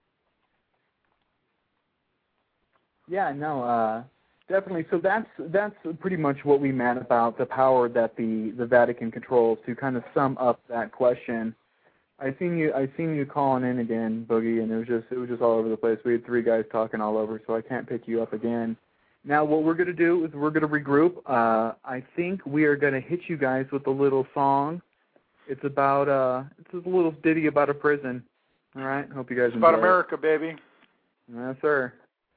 Speaker 3: Yeah, no, uh, definitely. So that's that's pretty much what we meant about the power that the, the Vatican controls. To kind of sum up that question, I seen you I seen you calling in again, Boogie, and it was just it was just all over the place. We had three guys talking all over, so I can't pick you up again. Now, what we're gonna do is we're gonna regroup. Uh, I think we are gonna hit you guys with a little song. It's about uh, it's a little ditty about a prison. All right, hope you guys
Speaker 4: It's
Speaker 3: enjoy
Speaker 4: about America,
Speaker 3: it.
Speaker 4: baby.
Speaker 3: Yes, sir.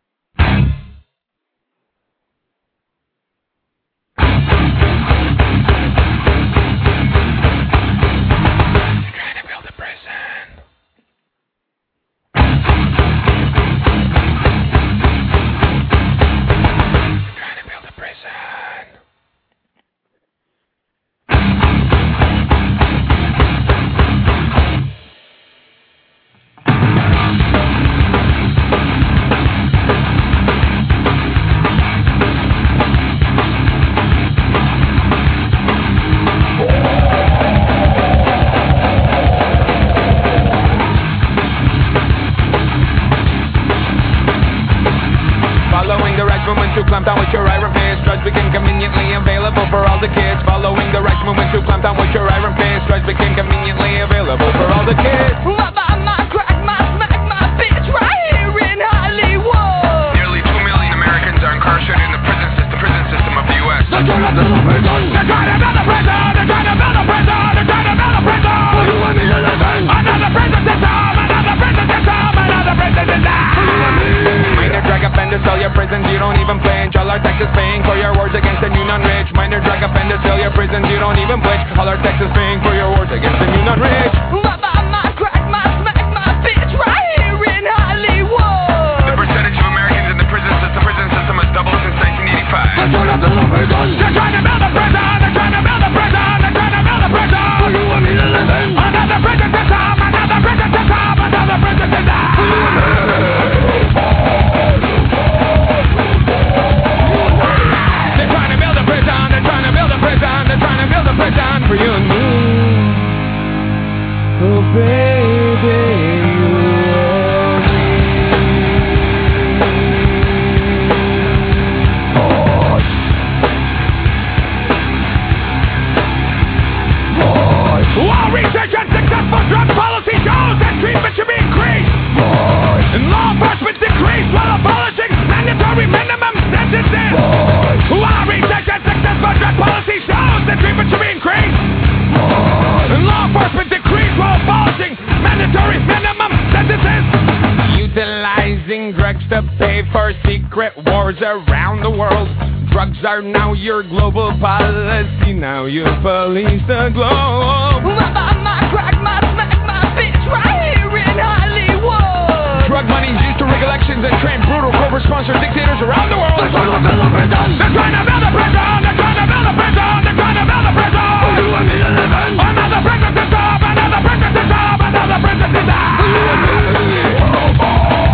Speaker 6: Are now your global policy. Now you police the globe.
Speaker 7: I buy my crack, my smack, my bitch right here in Hollywood.
Speaker 6: Drug money is used to rig elections and train brutal corporate-sponsored dictators around the world. They're trying to build a prison. They're trying to build a prison. They're trying to build a prison. They're trying to build a prison. Who do you want me to live in? Another prison system. Another prison system. Another prison system.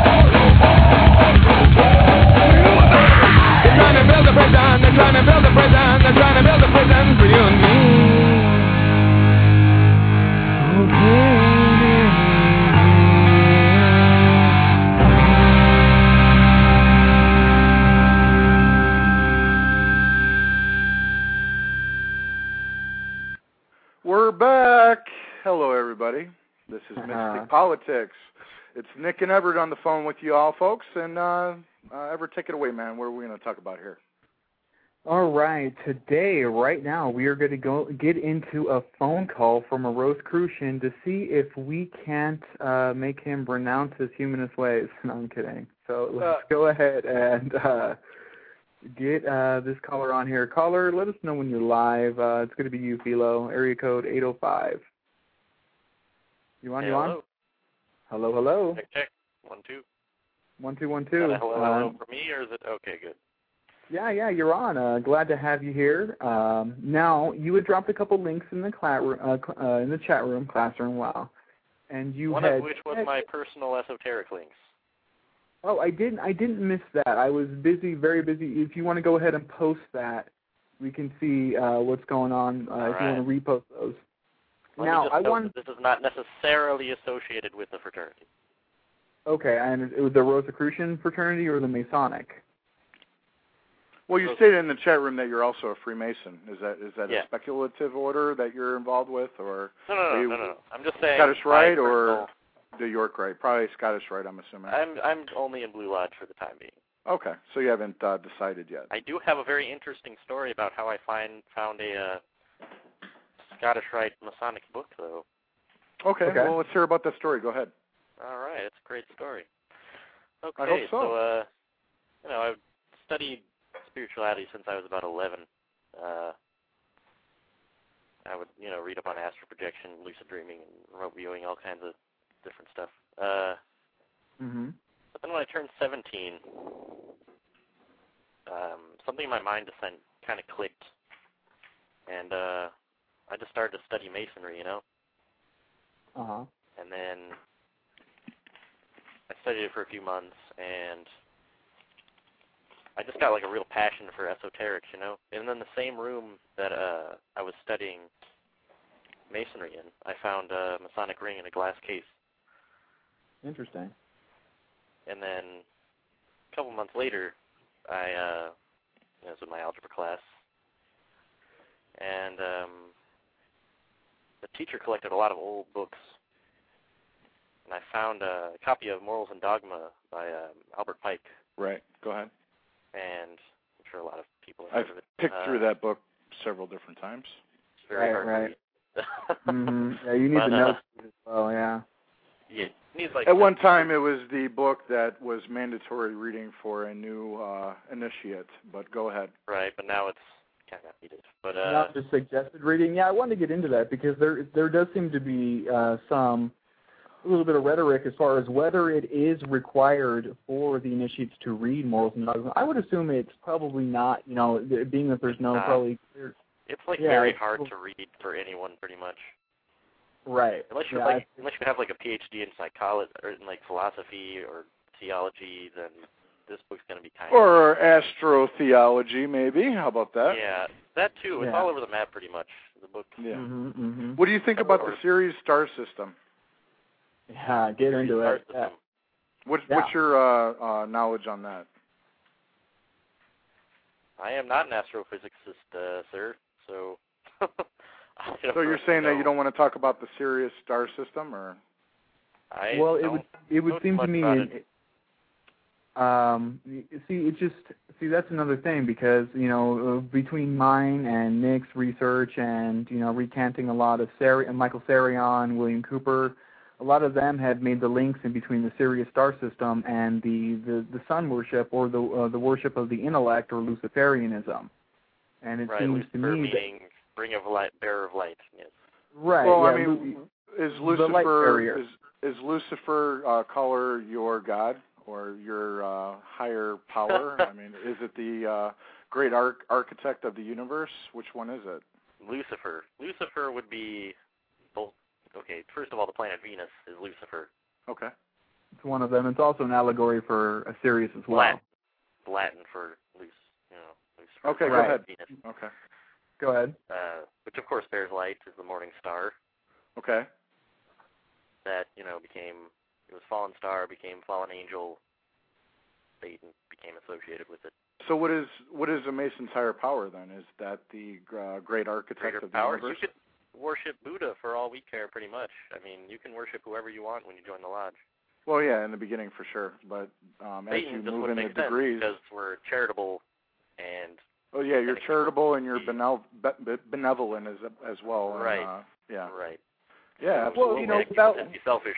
Speaker 6: a prison. They're trying to build a prison. They're trying to build a prison for you and me.
Speaker 4: We're back. Hello, everybody. This is Mystic
Speaker 3: Uh-huh.
Speaker 4: Politics. It's Nick and Everett on the phone with you all, folks. And uh, uh, Everett, take it away, man. What are we going to talk about here?
Speaker 3: All right, today, right now, we are going to go get into a phone call from a Rosicrucian to see if we can't uh, make him renounce his humanist ways. No, I'm kidding. So let's
Speaker 4: Uh,
Speaker 3: go ahead and uh, get uh, this caller on here. Caller, let us know when you're live. Uh, it's going to be you, Philo. Area code eight oh five. You on?
Speaker 8: Hey,
Speaker 3: you on?
Speaker 8: hello.
Speaker 3: Hello, hello.
Speaker 8: Check, check. One, two.
Speaker 3: One, two, one,
Speaker 8: Is
Speaker 3: two.
Speaker 8: that a hello, hello
Speaker 3: Um,
Speaker 8: for me, or is it? Okay, good.
Speaker 3: Yeah, yeah, you're on. Uh, glad to have you here. Um, now, you had dropped a couple links in the clat room, uh, cl- uh, in the chat room, classroom. Wow, and you
Speaker 8: One
Speaker 3: had.
Speaker 8: of which was my personal esoteric links.
Speaker 3: Oh, I didn't. I didn't miss that. I was busy, very busy. If you want to go ahead and post that, we can see uh, what's going on. Uh, if
Speaker 8: right.
Speaker 3: you want to repost those.
Speaker 8: Let
Speaker 3: now,
Speaker 8: me just
Speaker 3: I
Speaker 8: note
Speaker 3: want.
Speaker 8: that this is not necessarily associated with the fraternity.
Speaker 3: Okay, and it was the Rosicrucian fraternity or the Masonic?
Speaker 4: Well, you stated in the chat room that you're also a Freemason. Is that is that
Speaker 8: Yeah.
Speaker 4: a speculative order that you're involved with, or
Speaker 8: No, no,
Speaker 4: are
Speaker 8: no,
Speaker 4: you
Speaker 8: no, no, no. I'm just saying.
Speaker 4: Scottish
Speaker 8: my
Speaker 4: Rite or
Speaker 8: personal-
Speaker 4: the York Rite? Probably Scottish Rite, I'm assuming.
Speaker 8: I'm I'm only in Blue Lodge for the time being.
Speaker 4: Okay, so you haven't uh, decided yet.
Speaker 8: I do have a very interesting story about how I find found a uh, Scottish Rite Masonic book, though.
Speaker 4: Okay,
Speaker 3: Okay.
Speaker 4: well, let's hear about that story. Go ahead.
Speaker 8: All right, it's a great story. Okay,
Speaker 4: I hope so.
Speaker 8: so uh, you know, I've studied spirituality since I was about eleven. Uh, I would, you know, read up on astral projection, lucid dreaming, and remote viewing, all kinds of different stuff. Uh,
Speaker 3: Mm-hmm.
Speaker 8: but then when I turned seventeen, um, something in my mind just kind of clicked, and uh, I just started to study Masonry, you know.
Speaker 3: Uh huh.
Speaker 8: And then I studied it for a few months, and I just got like a real passion for esoterics, you know. And then the same room that uh, I was studying Masonry in, I found a Masonic ring in a glass case.
Speaker 3: Interesting.
Speaker 8: And then a couple months later, I uh, you know, was in my algebra class, and um, the teacher collected a lot of old books. And I found a copy of Morals and Dogma by um, Albert Pike.
Speaker 4: Right. Go ahead.
Speaker 8: And I'm sure a lot of people have
Speaker 4: I've
Speaker 8: heard of it.
Speaker 4: picked
Speaker 8: uh,
Speaker 4: through that book several different times.
Speaker 8: It's very
Speaker 3: Right,
Speaker 8: hard
Speaker 3: right.
Speaker 8: to read.
Speaker 3: Mm-hmm. Yeah, you need
Speaker 8: But,
Speaker 3: the
Speaker 8: uh,
Speaker 3: notes as well. Yeah.
Speaker 8: Yeah, it needs like
Speaker 4: At one time, it was the book that was mandatory reading for a new uh, initiate, but go ahead.
Speaker 8: Right, but now it's kind of needed. But uh,
Speaker 3: Not just suggested reading. Yeah, I wanted to get into that because there there does seem to be uh, some a little bit of rhetoric as far as whether it is required for the initiates to read Morals and Dogma. I would assume it's probably not. You know, being that there's no
Speaker 8: Uh,
Speaker 3: probably clear.
Speaker 8: it's like
Speaker 3: Yeah,
Speaker 8: very
Speaker 3: it's-
Speaker 8: hard to read for anyone, pretty much.
Speaker 3: Right.
Speaker 8: Unless you
Speaker 3: yeah,
Speaker 8: like,
Speaker 3: I-
Speaker 8: unless you have like a P H D in psychology or in like philosophy or theology, then this book's gonna be kind of
Speaker 4: Or astrotheology, maybe. How about that?
Speaker 8: yeah, that too. It's
Speaker 3: Yeah.
Speaker 8: all over the map, pretty much. The book.
Speaker 4: Yeah.
Speaker 3: Mm-hmm, mm-hmm.
Speaker 4: What do you think about the Sirius star system?
Speaker 3: Yeah, get into
Speaker 8: Star
Speaker 3: it.
Speaker 8: system.
Speaker 4: What,
Speaker 3: Yeah.
Speaker 4: What's your uh, uh, knowledge on that?
Speaker 8: I am not an astrophysicist, uh, sir. So. I don't
Speaker 4: So you're
Speaker 8: really
Speaker 4: saying that
Speaker 8: know.
Speaker 4: you don't want to talk about the Sirius star system, or?
Speaker 8: I
Speaker 3: Well, it
Speaker 8: don't
Speaker 3: would it would
Speaker 8: know too
Speaker 3: seem to
Speaker 8: much
Speaker 3: me.
Speaker 8: about
Speaker 3: It,
Speaker 8: it.
Speaker 3: um, y- see, it just see that's another thing because you know uh, between mine and Nick's research and you know recanting a lot of Sari- Michael Sarion, William Cooper, a lot of them had made the links in between the Sirius star system and the the, the sun worship or the uh, the worship of the intellect or Luciferianism, and it
Speaker 8: Right,
Speaker 3: seems to
Speaker 8: Lucifer
Speaker 3: me that,
Speaker 8: meaning bring of light, bearer of light. Yes.
Speaker 3: right.
Speaker 4: Well,
Speaker 3: yeah,
Speaker 4: I mean,
Speaker 3: Lu-
Speaker 4: is
Speaker 3: the light
Speaker 4: Lucifer
Speaker 3: barrier.
Speaker 4: is is Lucifer uh, color your God or your uh, higher power? I mean, is it the uh, great arch- architect of the universe? Which one is it?
Speaker 8: Lucifer. Lucifer would be both. Okay, first of all, the planet Venus is Lucifer.
Speaker 4: Okay.
Speaker 3: it's one of them. It's also an allegory for Sirius as well.
Speaker 8: Latin, Latin for Luc, you know,
Speaker 4: Okay, go
Speaker 3: Right.
Speaker 4: ahead.
Speaker 8: Venus,
Speaker 3: Okay. Go ahead.
Speaker 8: uh, which of course bears light, is the morning star.
Speaker 4: Okay.
Speaker 8: That, you know, became, it was fallen star, became fallen angel. Satan became associated with it.
Speaker 4: So what is what is a Mason's higher power then? Is that the uh, great architect
Speaker 8: Greater
Speaker 4: of the
Speaker 8: power.
Speaker 4: universe?
Speaker 8: You could worship Buddha for all we care, pretty much. I mean, you can worship whoever you want when you join the lodge.
Speaker 4: Well, yeah, in the beginning for sure, but um, as
Speaker 8: Satan
Speaker 4: you
Speaker 8: just
Speaker 4: move
Speaker 8: wouldn't
Speaker 4: into
Speaker 8: make sense
Speaker 4: degrees,
Speaker 8: because we're charitable and
Speaker 4: oh yeah, you're
Speaker 8: and
Speaker 4: charitable and you're
Speaker 8: be-
Speaker 4: benel- be- benevolent as as well. And,
Speaker 8: Right.
Speaker 4: uh, yeah.
Speaker 8: right.
Speaker 4: Yeah, absolutely.
Speaker 3: Well, you know,
Speaker 8: And
Speaker 3: without
Speaker 8: be selfish.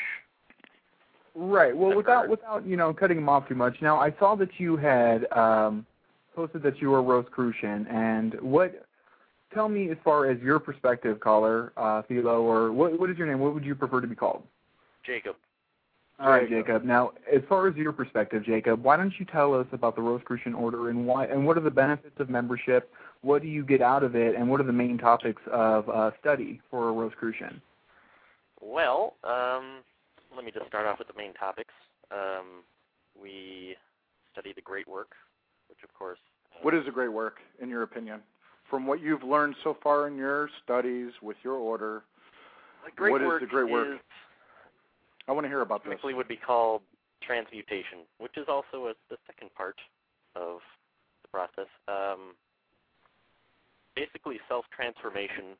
Speaker 3: right. Well,
Speaker 8: Never
Speaker 3: without
Speaker 8: heard.
Speaker 3: without you know cutting him off too much. Now, I saw that you had um, posted that you were Rosicrucian, and what? Tell me, as far as your perspective, caller, uh, Philo, or what? What is your name? What would you prefer to be called?
Speaker 8: Jacob.
Speaker 3: All right,
Speaker 4: Jacob.
Speaker 3: Jacob. Now, as far as your perspective, Jacob, why don't you tell us about the Rosicrucian Order and why, and what are the benefits of membership? What do you get out of it, and what are the main topics of uh, study for a Rosicrucian?
Speaker 8: Well, um, let me just start off with the main topics. Um, we study the great work, which of course... Uh,
Speaker 4: What is a great work, in your opinion? From what you've learned so far in your studies with your order,
Speaker 8: the great
Speaker 4: what is
Speaker 8: work
Speaker 4: the great work?
Speaker 8: is
Speaker 4: I want to hear about this.
Speaker 8: technically would be called transmutation, which is also a, the second part of the process. Um, basically, self-transformation.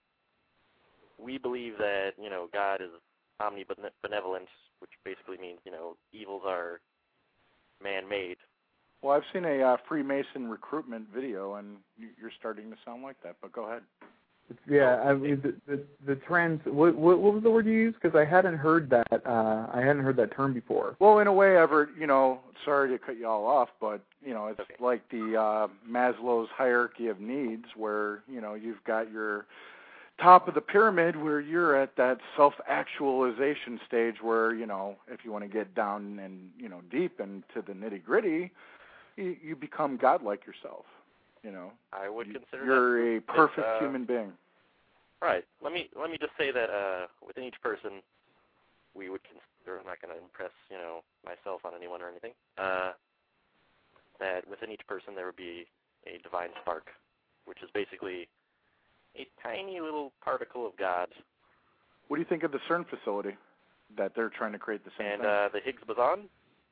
Speaker 8: We believe that, you know, God is omnibenevolent, which basically means, you know, evils are man-made.
Speaker 4: Well, I've seen a uh, Freemason recruitment video, and you- you're starting to sound like that, but go ahead.
Speaker 3: Yeah, I mean the the, the trans. What, what what was the word you used? Because I hadn't heard that. Uh, I hadn't heard that term before.
Speaker 4: Well, in a way, Everett, you know, sorry to cut you all off, but, you know, it's
Speaker 8: Okay.
Speaker 4: like the uh, Maslow's hierarchy of needs where, you know, you've got your top of the pyramid where you're at that self-actualization stage where, you know, if you want to get down and, you know, deep into the nitty-gritty, you, you become godlike yourself, you know.
Speaker 8: I would
Speaker 4: You-
Speaker 8: consider
Speaker 4: You're
Speaker 8: that
Speaker 4: a perfect
Speaker 8: uh,
Speaker 4: human being.
Speaker 8: Right. Let me let me just say that uh, within each person, we would consider. I'm not going to impress, you know, myself on anyone or anything. Uh, that within each person there would be a divine spark, which is basically a tiny little particle of God.
Speaker 4: What do you think of the CERN facility that they're trying to create the same
Speaker 8: And
Speaker 4: thing?
Speaker 8: uh, the Higgs boson,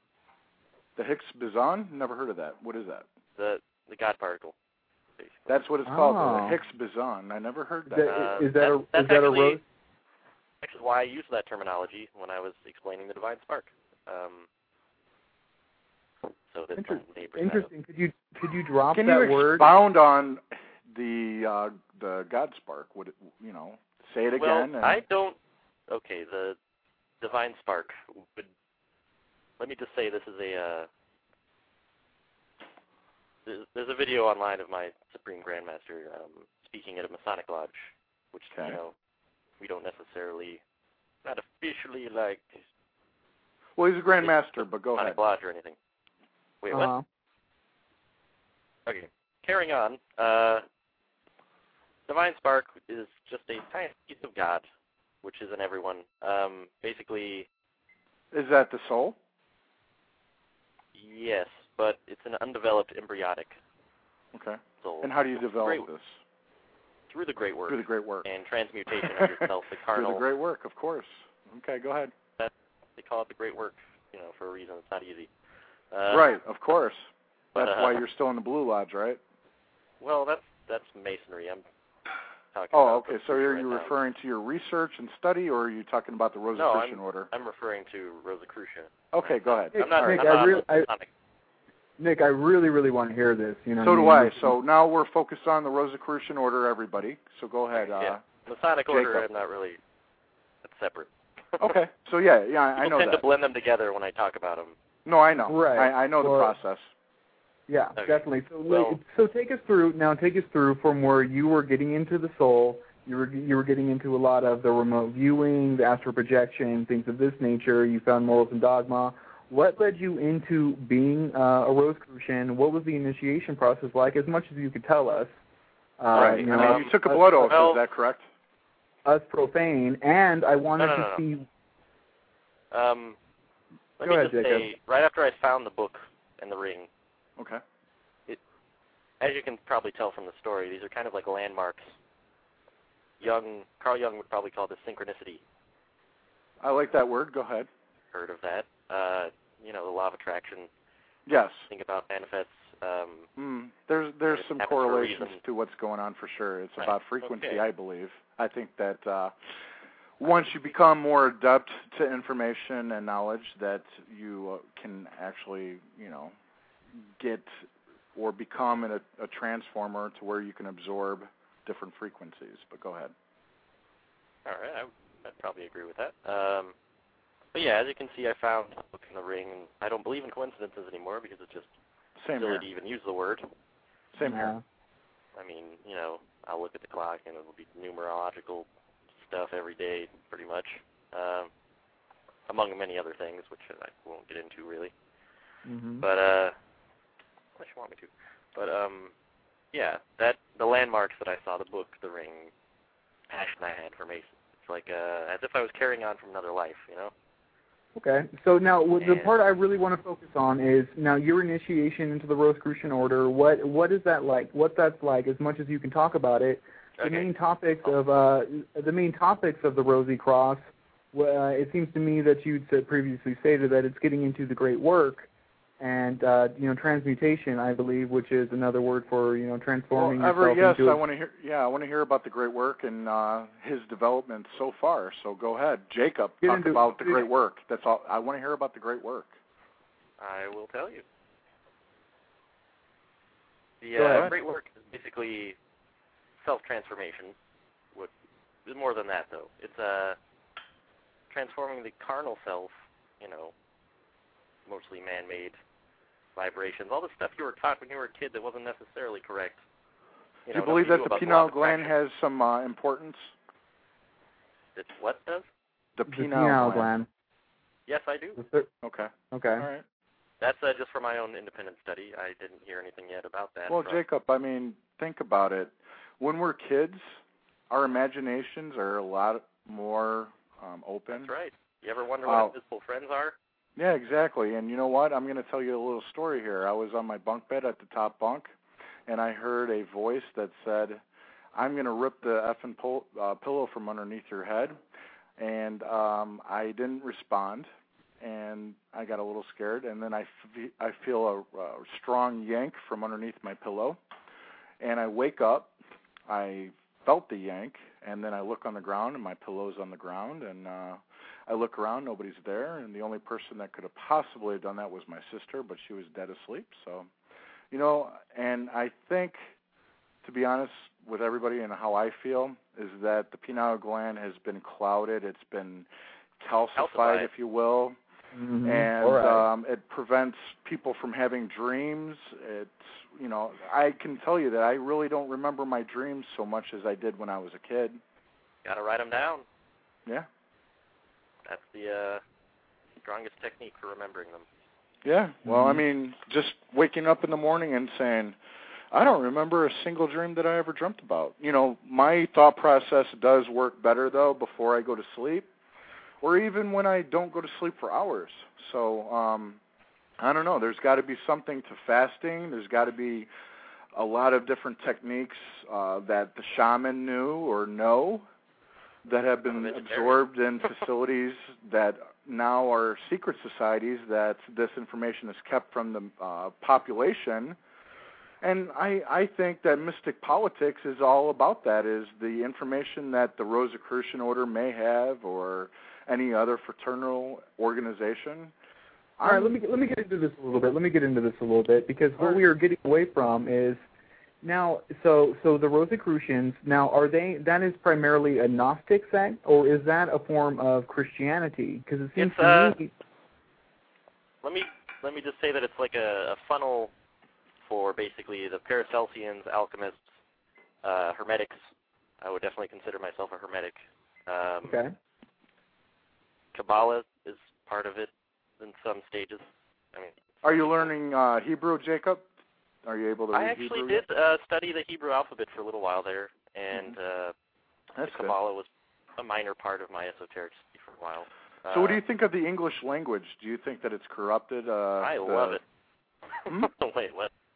Speaker 4: The Higgs boson? Never heard of that. What is that?
Speaker 8: the the God particle. Basically.
Speaker 4: That's what it's called,
Speaker 3: Oh.
Speaker 4: the Higgs boson. I never heard
Speaker 3: Is
Speaker 4: that.
Speaker 3: that,
Speaker 8: Uh,
Speaker 3: is that a
Speaker 8: that's- that's
Speaker 3: is that
Speaker 8: actually-
Speaker 3: a rose?
Speaker 8: Actually, why I used that terminology when I was explaining the divine spark. Um, so that's
Speaker 3: Inter-
Speaker 8: something to bring that up.
Speaker 3: Interesting. Could you could you drop
Speaker 4: Can
Speaker 3: that
Speaker 4: you
Speaker 3: word?
Speaker 4: expound on the uh, the God spark? Would it, you know, say it
Speaker 8: Well,
Speaker 4: again? and-
Speaker 8: I don't. Okay, the divine spark would. Let me just say this is a. Uh, there's, there's a video online of my Supreme Grandmaster um, speaking at a Masonic lodge, which
Speaker 4: Okay.
Speaker 8: you know we don't necessarily, not officially like
Speaker 4: well, he's a grandmaster, but go
Speaker 8: Masonic
Speaker 4: ahead.
Speaker 8: lodge or anything. Wait, what?
Speaker 3: Uh-huh.
Speaker 8: Okay, carrying on. Uh, divine spark is just a tiny piece of God, which is in everyone. Um, basically,
Speaker 4: Is that the soul?
Speaker 8: yes, but it's an undeveloped embryonic
Speaker 4: Okay.
Speaker 8: soul.
Speaker 4: And how do you develop
Speaker 8: Great.
Speaker 4: this?
Speaker 8: Through the great work
Speaker 4: Through the great work.
Speaker 8: and transmutation of yourself, the
Speaker 4: Through
Speaker 8: carnal.
Speaker 4: the great work, of course. Okay, go ahead.
Speaker 8: They call it the great work, you know, for a reason. It's not easy. Uh,
Speaker 4: right, of course.
Speaker 8: but,
Speaker 4: That's
Speaker 8: uh,
Speaker 4: why you're still in the Blue Lodge, right?
Speaker 8: Well, that's that's masonry. I'm talking
Speaker 4: Oh,
Speaker 8: about.
Speaker 4: okay.
Speaker 8: the
Speaker 4: So are
Speaker 8: right
Speaker 4: you
Speaker 8: now.
Speaker 4: referring to your research and study, or are you talking about the
Speaker 8: No,
Speaker 4: Rosicrucian
Speaker 8: I'm,
Speaker 4: order?
Speaker 8: I'm referring to Rosicrucian.
Speaker 4: Okay, go ahead.
Speaker 3: Nick,
Speaker 8: I'm not.
Speaker 3: Nick,
Speaker 8: I'm
Speaker 3: I
Speaker 8: not
Speaker 3: really- I-
Speaker 8: Masonic.
Speaker 3: Nick, I really really want to hear this. You know.
Speaker 4: So
Speaker 3: you
Speaker 4: do
Speaker 3: know,
Speaker 4: I.
Speaker 3: you-
Speaker 4: So now we're focused on the Rosicrucian order, everybody. So go ahead. Uh,
Speaker 8: Yeah. Masonic order,
Speaker 4: Jacob.
Speaker 8: I'm not really. That's separate.
Speaker 4: Okay. So yeah, yeah, I, I
Speaker 8: People
Speaker 4: know
Speaker 8: tend
Speaker 4: that.
Speaker 8: to blend them together when I talk about them.
Speaker 4: No, I know.
Speaker 3: Right.
Speaker 4: I, I know
Speaker 3: Well,
Speaker 4: the process.
Speaker 3: Yeah,
Speaker 8: Okay.
Speaker 3: definitely. So,
Speaker 8: Well-
Speaker 3: so take us through now. Take us through from where you were getting into the soul. You were you were getting into a lot of the remote viewing, the astral projection, things of this nature. You found morals and dogma. What led you into being uh, a Rosicrucian? What was the initiation process like? As much as you could tell us. Uh,
Speaker 8: Right.
Speaker 3: You
Speaker 4: I
Speaker 3: know,
Speaker 4: mean, you took a
Speaker 3: us-
Speaker 4: blood oath.
Speaker 8: well-
Speaker 4: Is that correct?
Speaker 3: Us profane, and I wanted
Speaker 8: No, no,
Speaker 3: to
Speaker 8: no, no.
Speaker 3: see.
Speaker 8: Um, let
Speaker 3: Go
Speaker 8: me
Speaker 3: ahead,
Speaker 8: just
Speaker 3: Jacob.
Speaker 8: say, right after I found the book and the ring,
Speaker 4: Okay.
Speaker 8: as you can probably tell from the story, these are kind of like landmarks. Young Carl Jung would probably call this synchronicity.
Speaker 4: I like that word. Go ahead.
Speaker 8: Heard of that? Uh, you know, the law of attraction.
Speaker 4: Yes.
Speaker 8: Think about manifests. Um,
Speaker 4: mm, there's there's some correlations to what's going on for sure. It's
Speaker 8: right.
Speaker 4: about frequency,
Speaker 8: okay.
Speaker 4: I believe. I think that uh, once you become more adept to information and knowledge, that you uh, can actually, you know, get or become a, a transformer to where you can absorb different frequencies. But go ahead.
Speaker 8: All right, I, I'd probably agree with that. Um, but yeah, as you can see, I found a book in the ring, and I don't believe in coincidences anymore because it's just
Speaker 4: Same
Speaker 8: silly
Speaker 4: here.
Speaker 8: to even use the word.
Speaker 4: Same
Speaker 3: yeah.
Speaker 4: here.
Speaker 8: I mean, you know, I'll look at the clock and it'll be numerological stuff every day, pretty much, um, among many other things, which I won't get into really.
Speaker 3: Mm-hmm.
Speaker 8: But uh, unless you want me to. But um, yeah, that the landmarks that I saw, the book, the ring, passion I had for Mason. It's like uh, as if I was carrying on from another life, you know.
Speaker 3: Okay, so now what the
Speaker 8: And-
Speaker 3: part I really want to focus on is now your initiation into the Rosicrucian Order. What what is that like? What that's like, as much as you can talk about it. The
Speaker 8: Okay.
Speaker 3: main topics of uh, the main topics of the Rosy Cross. Uh, it seems to me that you'd said previously stated that it's getting into the great work, and uh, you know, transmutation, I believe, which is another word for you know transforming
Speaker 4: Well, Ever,
Speaker 3: yourself
Speaker 4: yes,
Speaker 3: into.
Speaker 4: I
Speaker 3: A,
Speaker 4: want to hear. Yeah, I want to hear about the great work and uh, his development so far. So go ahead, Jacob.
Speaker 3: Get
Speaker 4: Talk
Speaker 3: into-
Speaker 4: about the great work. That's all. I want to hear about the great work.
Speaker 8: I will tell you. The
Speaker 3: Go
Speaker 8: uh,
Speaker 3: ahead.
Speaker 8: great work is basically self-transformation. What, more than that, though. It's uh, transforming the carnal self, you know, mostly man-made vibrations, all the stuff you were taught when you were a kid that wasn't necessarily correct. You
Speaker 4: Do
Speaker 8: know,
Speaker 4: you believe
Speaker 8: nobody
Speaker 4: that
Speaker 8: knew
Speaker 4: the
Speaker 8: about law
Speaker 4: pineal
Speaker 8: of
Speaker 4: gland
Speaker 8: attraction.
Speaker 4: has some uh, importance?
Speaker 8: It's what does?
Speaker 4: The
Speaker 3: the
Speaker 4: pineal,
Speaker 3: pineal
Speaker 4: gland.
Speaker 3: gland.
Speaker 8: Yes, I do.
Speaker 3: The thir-
Speaker 4: Okay.
Speaker 3: okay.
Speaker 4: All right.
Speaker 8: That's uh, just for my own independent study. I didn't hear anything yet about that.
Speaker 4: Well,
Speaker 8: from-
Speaker 4: Jacob, I mean, think about it. When we're kids, our imaginations are a lot more um, open.
Speaker 8: That's right. You ever wonder
Speaker 4: Wow.
Speaker 8: what invisible friends are?
Speaker 4: Yeah, exactly. And you know what? I'm going to tell you a little story here. I was on my bunk bed at the top bunk, and I heard a voice that said, I'm going to rip the effing pol- uh, pillow from underneath your head. And um, I didn't respond, and I got a little scared. And then I, f- I feel a, a strong yank from underneath my pillow. And I wake up. I felt the yank, and then I look on the ground, and my pillow's on the ground. And uh, I look around, nobody's there. And the only person that could have possibly done that was my sister, but she was dead asleep. So, you know, and I think, to be honest with everybody and how I feel, is that the pineal gland has been clouded. It's been calcified,
Speaker 8: Calcified.
Speaker 4: if you will.
Speaker 3: Mm-hmm.
Speaker 4: And
Speaker 3: All right.
Speaker 4: um, it prevents people from having dreams. It's, you know, I can tell you that I really don't remember my dreams so much as I did when I was a kid.
Speaker 8: Got to write them down.
Speaker 4: Yeah.
Speaker 8: That's the uh, strongest technique for remembering them.
Speaker 4: Yeah. Well, I
Speaker 3: Mhm.
Speaker 4: mean, just waking up in the morning and saying, I don't remember a single dream that I ever dreamt about. You know, my thought process does work better, though, before I go to sleep, or even when I don't go to sleep for hours. So, um, I don't know. There's got to be something to fasting. There's got to be a lot of different techniques uh, that the shaman knew or know that have been
Speaker 8: I'm a vegetarian.
Speaker 4: absorbed in facilities that now are secret societies that this information is kept from the uh, population. And I, I think that mystic politics is all about that, is the information that the Rosicrucian Order may have or any other fraternal organization.
Speaker 3: All right, let me let me get into this a little bit. Let me get into this a little bit because what
Speaker 4: All right.
Speaker 3: we are getting away from is now. So so the Rosicrucians now, are they? That is primarily a Gnostic sect, or is that a form of Christianity? Because it seems
Speaker 8: It's,
Speaker 3: to
Speaker 8: uh,
Speaker 3: me.
Speaker 8: Let me let me just say that it's like a, a funnel for basically the Paracelsians, alchemists, uh, hermetics. I would definitely consider myself a hermetic. Um,
Speaker 3: Okay.
Speaker 8: Kabbalah is part of it in some stages. I mean,
Speaker 4: Are you learning uh, Hebrew, Jacob? Are you able to read
Speaker 8: I actually
Speaker 4: Hebrew
Speaker 8: did
Speaker 4: yet?
Speaker 8: uh, study the Hebrew alphabet for a little while there, and uh,
Speaker 4: That's
Speaker 8: the
Speaker 4: good.
Speaker 8: Kabbalah was a minor part of my esoteric study for a while.
Speaker 4: So what do
Speaker 8: Uh,
Speaker 4: you think of the English language? Do you think that it's corrupted? Uh,
Speaker 8: I
Speaker 4: the,
Speaker 8: love it.
Speaker 4: Hmm?
Speaker 8: Wait, what?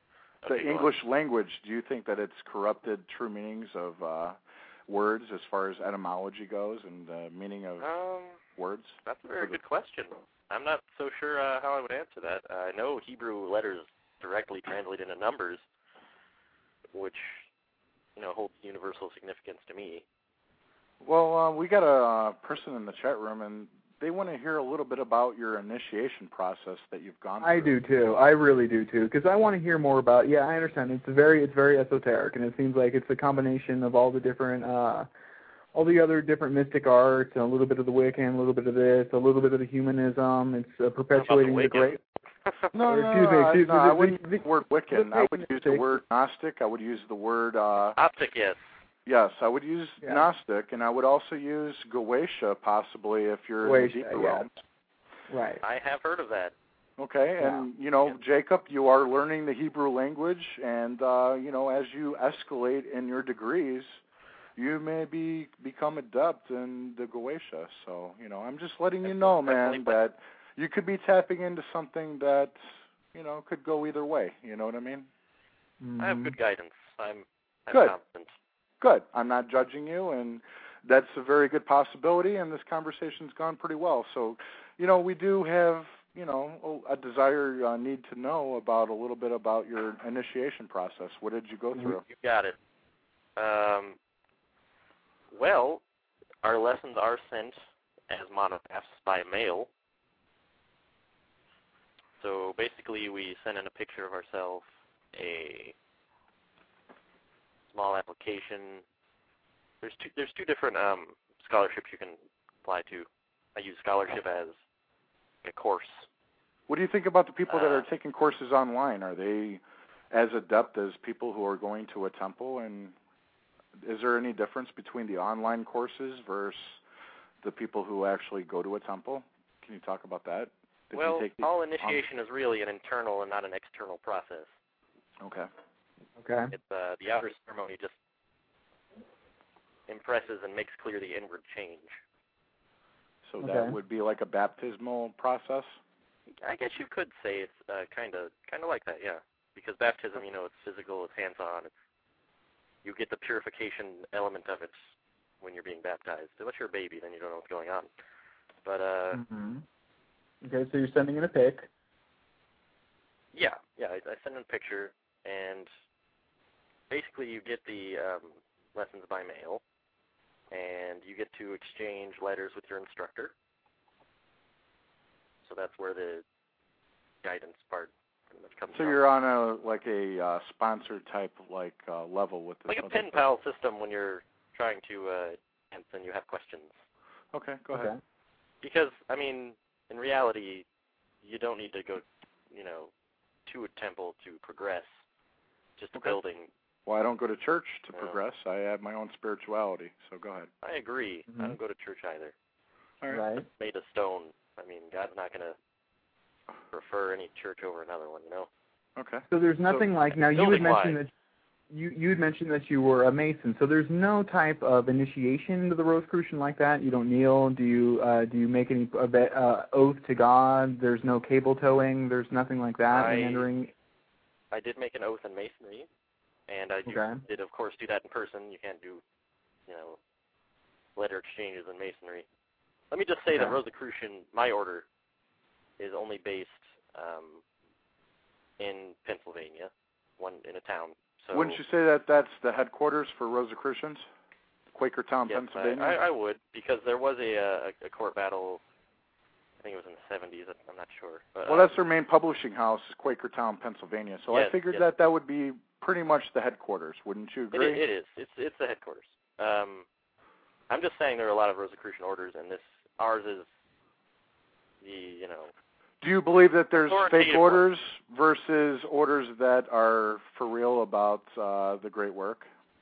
Speaker 4: the
Speaker 8: Okay, go
Speaker 4: English language, do you think that it's corrupted true meanings of uh, words as far as etymology goes and the meaning of
Speaker 8: Um,
Speaker 4: words?
Speaker 8: that's a very
Speaker 4: For the-
Speaker 8: good question. I'm not so sure uh, how I would answer that. Uh, I know Hebrew letters directly translate into numbers, which, you know, holds universal significance to me.
Speaker 4: Well, uh, we got a uh, person in the chat room, and they want to hear a little bit about your initiation process that you've gone through.
Speaker 3: I do too. I really do too, because I want to hear more about. Yeah, I understand. It's a very, it's very esoteric, and it seems like it's a combination of all the different, uh, all the other different mystic arts, and a little bit of the Wiccan, a little bit of this, a little bit of the humanism. It's uh, perpetuating
Speaker 8: the
Speaker 3: the great.
Speaker 4: No, no,
Speaker 3: Excuse me,
Speaker 4: no,
Speaker 3: excuse
Speaker 4: no,
Speaker 3: me,
Speaker 4: I
Speaker 3: the-
Speaker 4: wouldn't
Speaker 3: the-
Speaker 4: use the word Wiccan.
Speaker 3: the
Speaker 4: I would use the
Speaker 3: Gnostic.
Speaker 4: word Gnostic. I would use the word, uh,
Speaker 8: Optic, yes.
Speaker 4: yes, I would use
Speaker 3: Yeah.
Speaker 4: Gnostic, and I would also use Goetia possibly if you're in the
Speaker 3: Goetia,
Speaker 4: deeper
Speaker 3: yeah.
Speaker 4: realms.
Speaker 3: Right.
Speaker 8: I have heard of that.
Speaker 4: Okay, and, you know, Jacob, you are learning the Hebrew language, and, uh, you know, as you escalate in your degrees, you may be become adept in the Goetia. So, you know, I'm just letting you know, man, that you could be tapping into something that, you know, could go either way. You know what I mean?
Speaker 3: Mm-hmm.
Speaker 8: I have good guidance. I'm, I'm
Speaker 4: Good.
Speaker 8: confident.
Speaker 4: Good. I'm not judging you, and that's a very good possibility, and this conversation's gone pretty well. So, you know, we do have, you know, a, a desire, uh, need to know about a little bit about your initiation process. What did you go through?
Speaker 8: You got it. Um, well, our lessons are sent as monographs by mail. So basically we send in a picture of ourselves, a small application. There's two, there's two different um, scholarships you can apply to. I use scholarship as a course.
Speaker 4: What do you think about the people that
Speaker 8: Uh,
Speaker 4: are taking courses online? Are they as adept as people who are going to a temple? And is there any difference between the online courses versus the people who actually go to a temple? Can you talk about that? Did
Speaker 8: well,
Speaker 4: you take the,
Speaker 8: all initiation is really an internal and not an external process.
Speaker 4: Okay.
Speaker 3: Okay.
Speaker 8: It's uh, the outer ceremony just impresses and makes clear the inward change.
Speaker 4: So
Speaker 3: Okay.
Speaker 4: that would be like a baptismal process?
Speaker 8: I guess you could say it's kind of kind of like that, yeah. Because baptism, you know, it's physical, it's hands-on. It's, you get the purification element of it when you're being baptized. Unless you're a baby, then you don't know what's going on. But uh,
Speaker 3: Mm-hmm. Okay, so you're sending in a pic.
Speaker 8: yeah, yeah, I, I send in a picture, and basically you get the um, lessons by mail, and you get to exchange letters with your instructor. So that's where the guidance part pretty much comes
Speaker 4: So
Speaker 8: from.
Speaker 4: you're on a like a uh, sponsor type like uh, level with this
Speaker 8: Like a
Speaker 4: other
Speaker 8: pen
Speaker 4: person.
Speaker 8: pal system when you're trying to uh, answer and you have questions.
Speaker 4: Okay, go ahead.
Speaker 3: Okay.
Speaker 8: Because, I mean, in reality, you don't need to go, you know, to a temple to progress. Just a
Speaker 4: Okay.
Speaker 8: building.
Speaker 4: Well, I don't go to church to
Speaker 8: No.
Speaker 4: progress. I have my own spirituality. So go ahead.
Speaker 8: I agree.
Speaker 3: Mhm.
Speaker 8: I don't go to church either.
Speaker 4: All right.
Speaker 3: Right.
Speaker 8: Made of stone. I mean, God's not going to prefer any church over another one, you know?
Speaker 4: Okay.
Speaker 3: So there's nothing like now. You had
Speaker 8: building-wise.
Speaker 3: mentioned that you you had mentioned that you were a Mason. So there's no type of initiation into the Rosicrucian like that. You don't kneel. Do you uh, do you make any uh, oath to God? There's no cable towing. There's nothing like that.
Speaker 8: I-
Speaker 3: in entering.
Speaker 8: I did make an oath in Masonry, and I do,
Speaker 3: Okay.
Speaker 8: did, of course, do that in person. You can't do, you know, letter exchanges in Masonry. Let me just say that
Speaker 3: Okay.
Speaker 8: Rosicrucian, my order, is only based um, in Pennsylvania, one in a town. So
Speaker 4: Wouldn't you say that that's the headquarters for Rosicrucians? Quakertown,
Speaker 8: yes,
Speaker 4: Pennsylvania?
Speaker 8: I, I, I would, because there was a, a, a court battle, I think it was in the seventies, I'm not sure. But,
Speaker 4: well,
Speaker 8: uh,
Speaker 4: that's their main publishing house, is Quakertown, Pennsylvania. So
Speaker 8: Yes,
Speaker 4: I figured
Speaker 8: yes.
Speaker 4: that that would be pretty much the headquarters. Wouldn't you
Speaker 8: It,
Speaker 4: agree?
Speaker 8: i- it is. It's it's the headquarters. Um, I'm just saying there are a lot of Rosicrucian orders, and this ours is the you know
Speaker 4: Do you believe that there's
Speaker 8: authoritative
Speaker 4: fake orders versus orders that are for real about uh, the great work?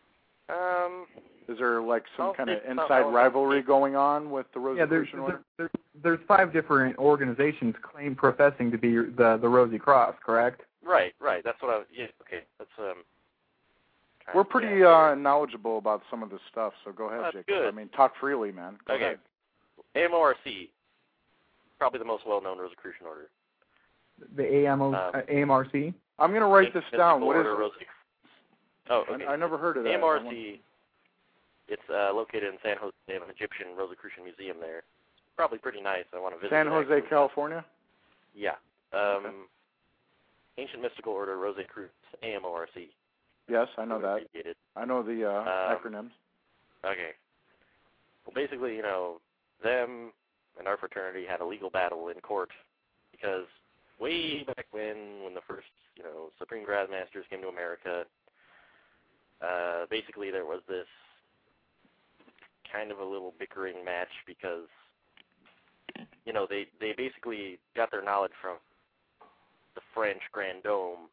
Speaker 8: um
Speaker 4: Is there like some
Speaker 8: Well,
Speaker 4: kind of
Speaker 8: it's some
Speaker 4: inside
Speaker 8: element-
Speaker 4: rivalry going on with the
Speaker 3: Yeah, there's,
Speaker 4: Rosicrucian order?
Speaker 3: there's there's five different organizations claim professing to be the the Rosy Cross, correct?
Speaker 8: right right that's what I yeah okay that's um kind
Speaker 4: We're
Speaker 8: of-
Speaker 4: pretty
Speaker 8: yeah,
Speaker 4: uh, knowledgeable about some of this stuff, so go ahead,
Speaker 8: That's
Speaker 4: Jacob.
Speaker 8: good.
Speaker 4: I mean, talk freely, man. Go
Speaker 8: Okay.
Speaker 4: ahead.
Speaker 8: A M O R C, probably the most well-known Rosicrucian order.
Speaker 3: The A M O
Speaker 8: Um,
Speaker 3: uh, A M R C.
Speaker 4: I'm going to write this down. What is it?
Speaker 8: Rose- oh, okay.
Speaker 4: I, I never heard of that.
Speaker 8: A M R C, it's uh, located in San Jose. They have an Egyptian Rosicrucian museum there. Probably pretty nice. I want to visit
Speaker 4: San Jose,
Speaker 8: actually.
Speaker 4: California?
Speaker 8: Yeah. Um,
Speaker 4: okay.
Speaker 8: Ancient Mystical Order Rosicrucians, A M O R C.
Speaker 4: Yes, I know that.
Speaker 8: Abbreviated.
Speaker 4: I know the uh,
Speaker 8: um,
Speaker 4: acronyms.
Speaker 8: Okay. Well, basically, you know, them and our fraternity had a legal battle in court because way back when, when the first, you know, Supreme Grand Masters came to America, uh, basically there was this kind of a little bickering match because, you know, they, they basically got their knowledge from the French Grand Dome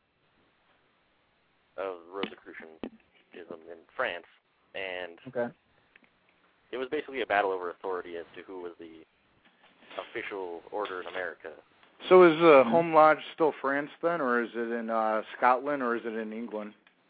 Speaker 8: of Rosicrucianism in France, and
Speaker 3: okay.
Speaker 8: it was basically a battle over authority as to who was the official order in America.
Speaker 4: So is the uh, home lodge still France then, or is it in uh, Scotland, or is it in England?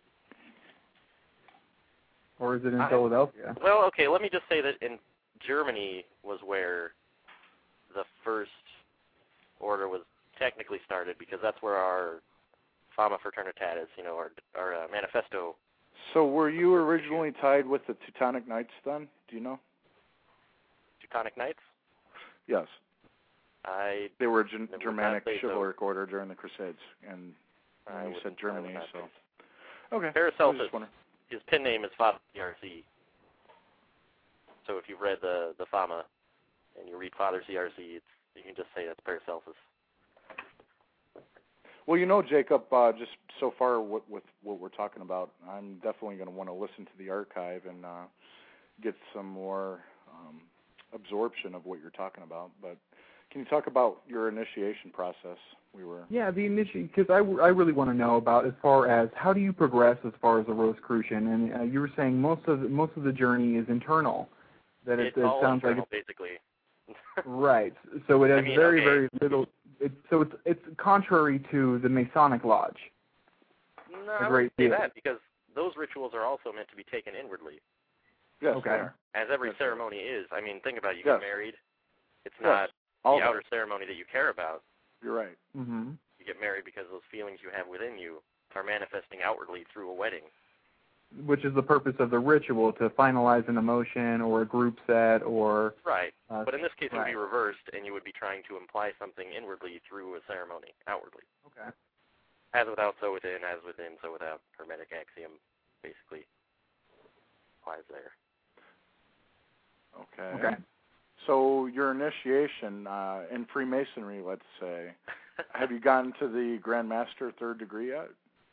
Speaker 3: Or is it in
Speaker 8: I,
Speaker 3: Philadelphia?
Speaker 8: Well, okay, let me just say that in Germany was where the first order was technically started, because that's where our Fama Fraternitatis, you know, our, our uh, manifesto.
Speaker 4: So were you originally tied with the Teutonic Knights then? Do you know?
Speaker 8: Teutonic Knights?
Speaker 4: Yes.
Speaker 8: I
Speaker 4: They were a G- Germanic chivalric
Speaker 8: so.
Speaker 4: order during the Crusades, and
Speaker 8: I
Speaker 4: you said Germany, so.
Speaker 8: Say.
Speaker 4: Okay.
Speaker 8: Paracelsus, his pen name is Father C R C. So if you've read the, the Fama and you read Father C R C, it's, you can just say that's Paracelsus.
Speaker 4: Well, you know, Jacob, uh, just so far with, with what we're talking about, I'm definitely going to want to listen to the archive and uh, get some more um, absorption of what you're talking about. But can you talk about your initiation process? We were
Speaker 3: Yeah, the initiation, because I, I really want to know about as far as how do you progress as far as a Rosicrucian, and uh, you were saying most of the, most of the journey is internal. That it,
Speaker 8: it's
Speaker 3: it
Speaker 8: all
Speaker 3: sounds
Speaker 8: internal,
Speaker 3: like
Speaker 8: basically.
Speaker 3: Right. So it has
Speaker 8: I mean,
Speaker 3: very,
Speaker 8: okay.
Speaker 3: very little. It, so it's it's contrary to the Masonic Lodge.
Speaker 8: No, I wouldn't say that, because those rituals are also meant to be taken inwardly.
Speaker 4: Yes,
Speaker 3: okay.
Speaker 8: As every
Speaker 4: That's
Speaker 8: ceremony right. is. I mean, think about it. You
Speaker 4: yes.
Speaker 8: get married. It's
Speaker 4: yes.
Speaker 8: not
Speaker 4: all
Speaker 8: the
Speaker 4: that.
Speaker 8: outer ceremony that you care about.
Speaker 4: You're right.
Speaker 3: Mm-hmm.
Speaker 8: You get married because those feelings you have within you are manifesting outwardly through a wedding.
Speaker 3: Which is the purpose of the ritual, to finalize an emotion or a group set or...
Speaker 8: Right.
Speaker 3: Uh,
Speaker 8: but in this case, it
Speaker 3: right.
Speaker 8: would be reversed, and you would be trying to imply something inwardly through a ceremony, outwardly.
Speaker 3: Okay.
Speaker 8: As without, so within, as within, so without. Hermetic axiom basically applies there.
Speaker 4: Okay.
Speaker 3: Okay.
Speaker 4: So your initiation uh, in Freemasonry, let's say, have you gotten to the Grand Master third degree yet?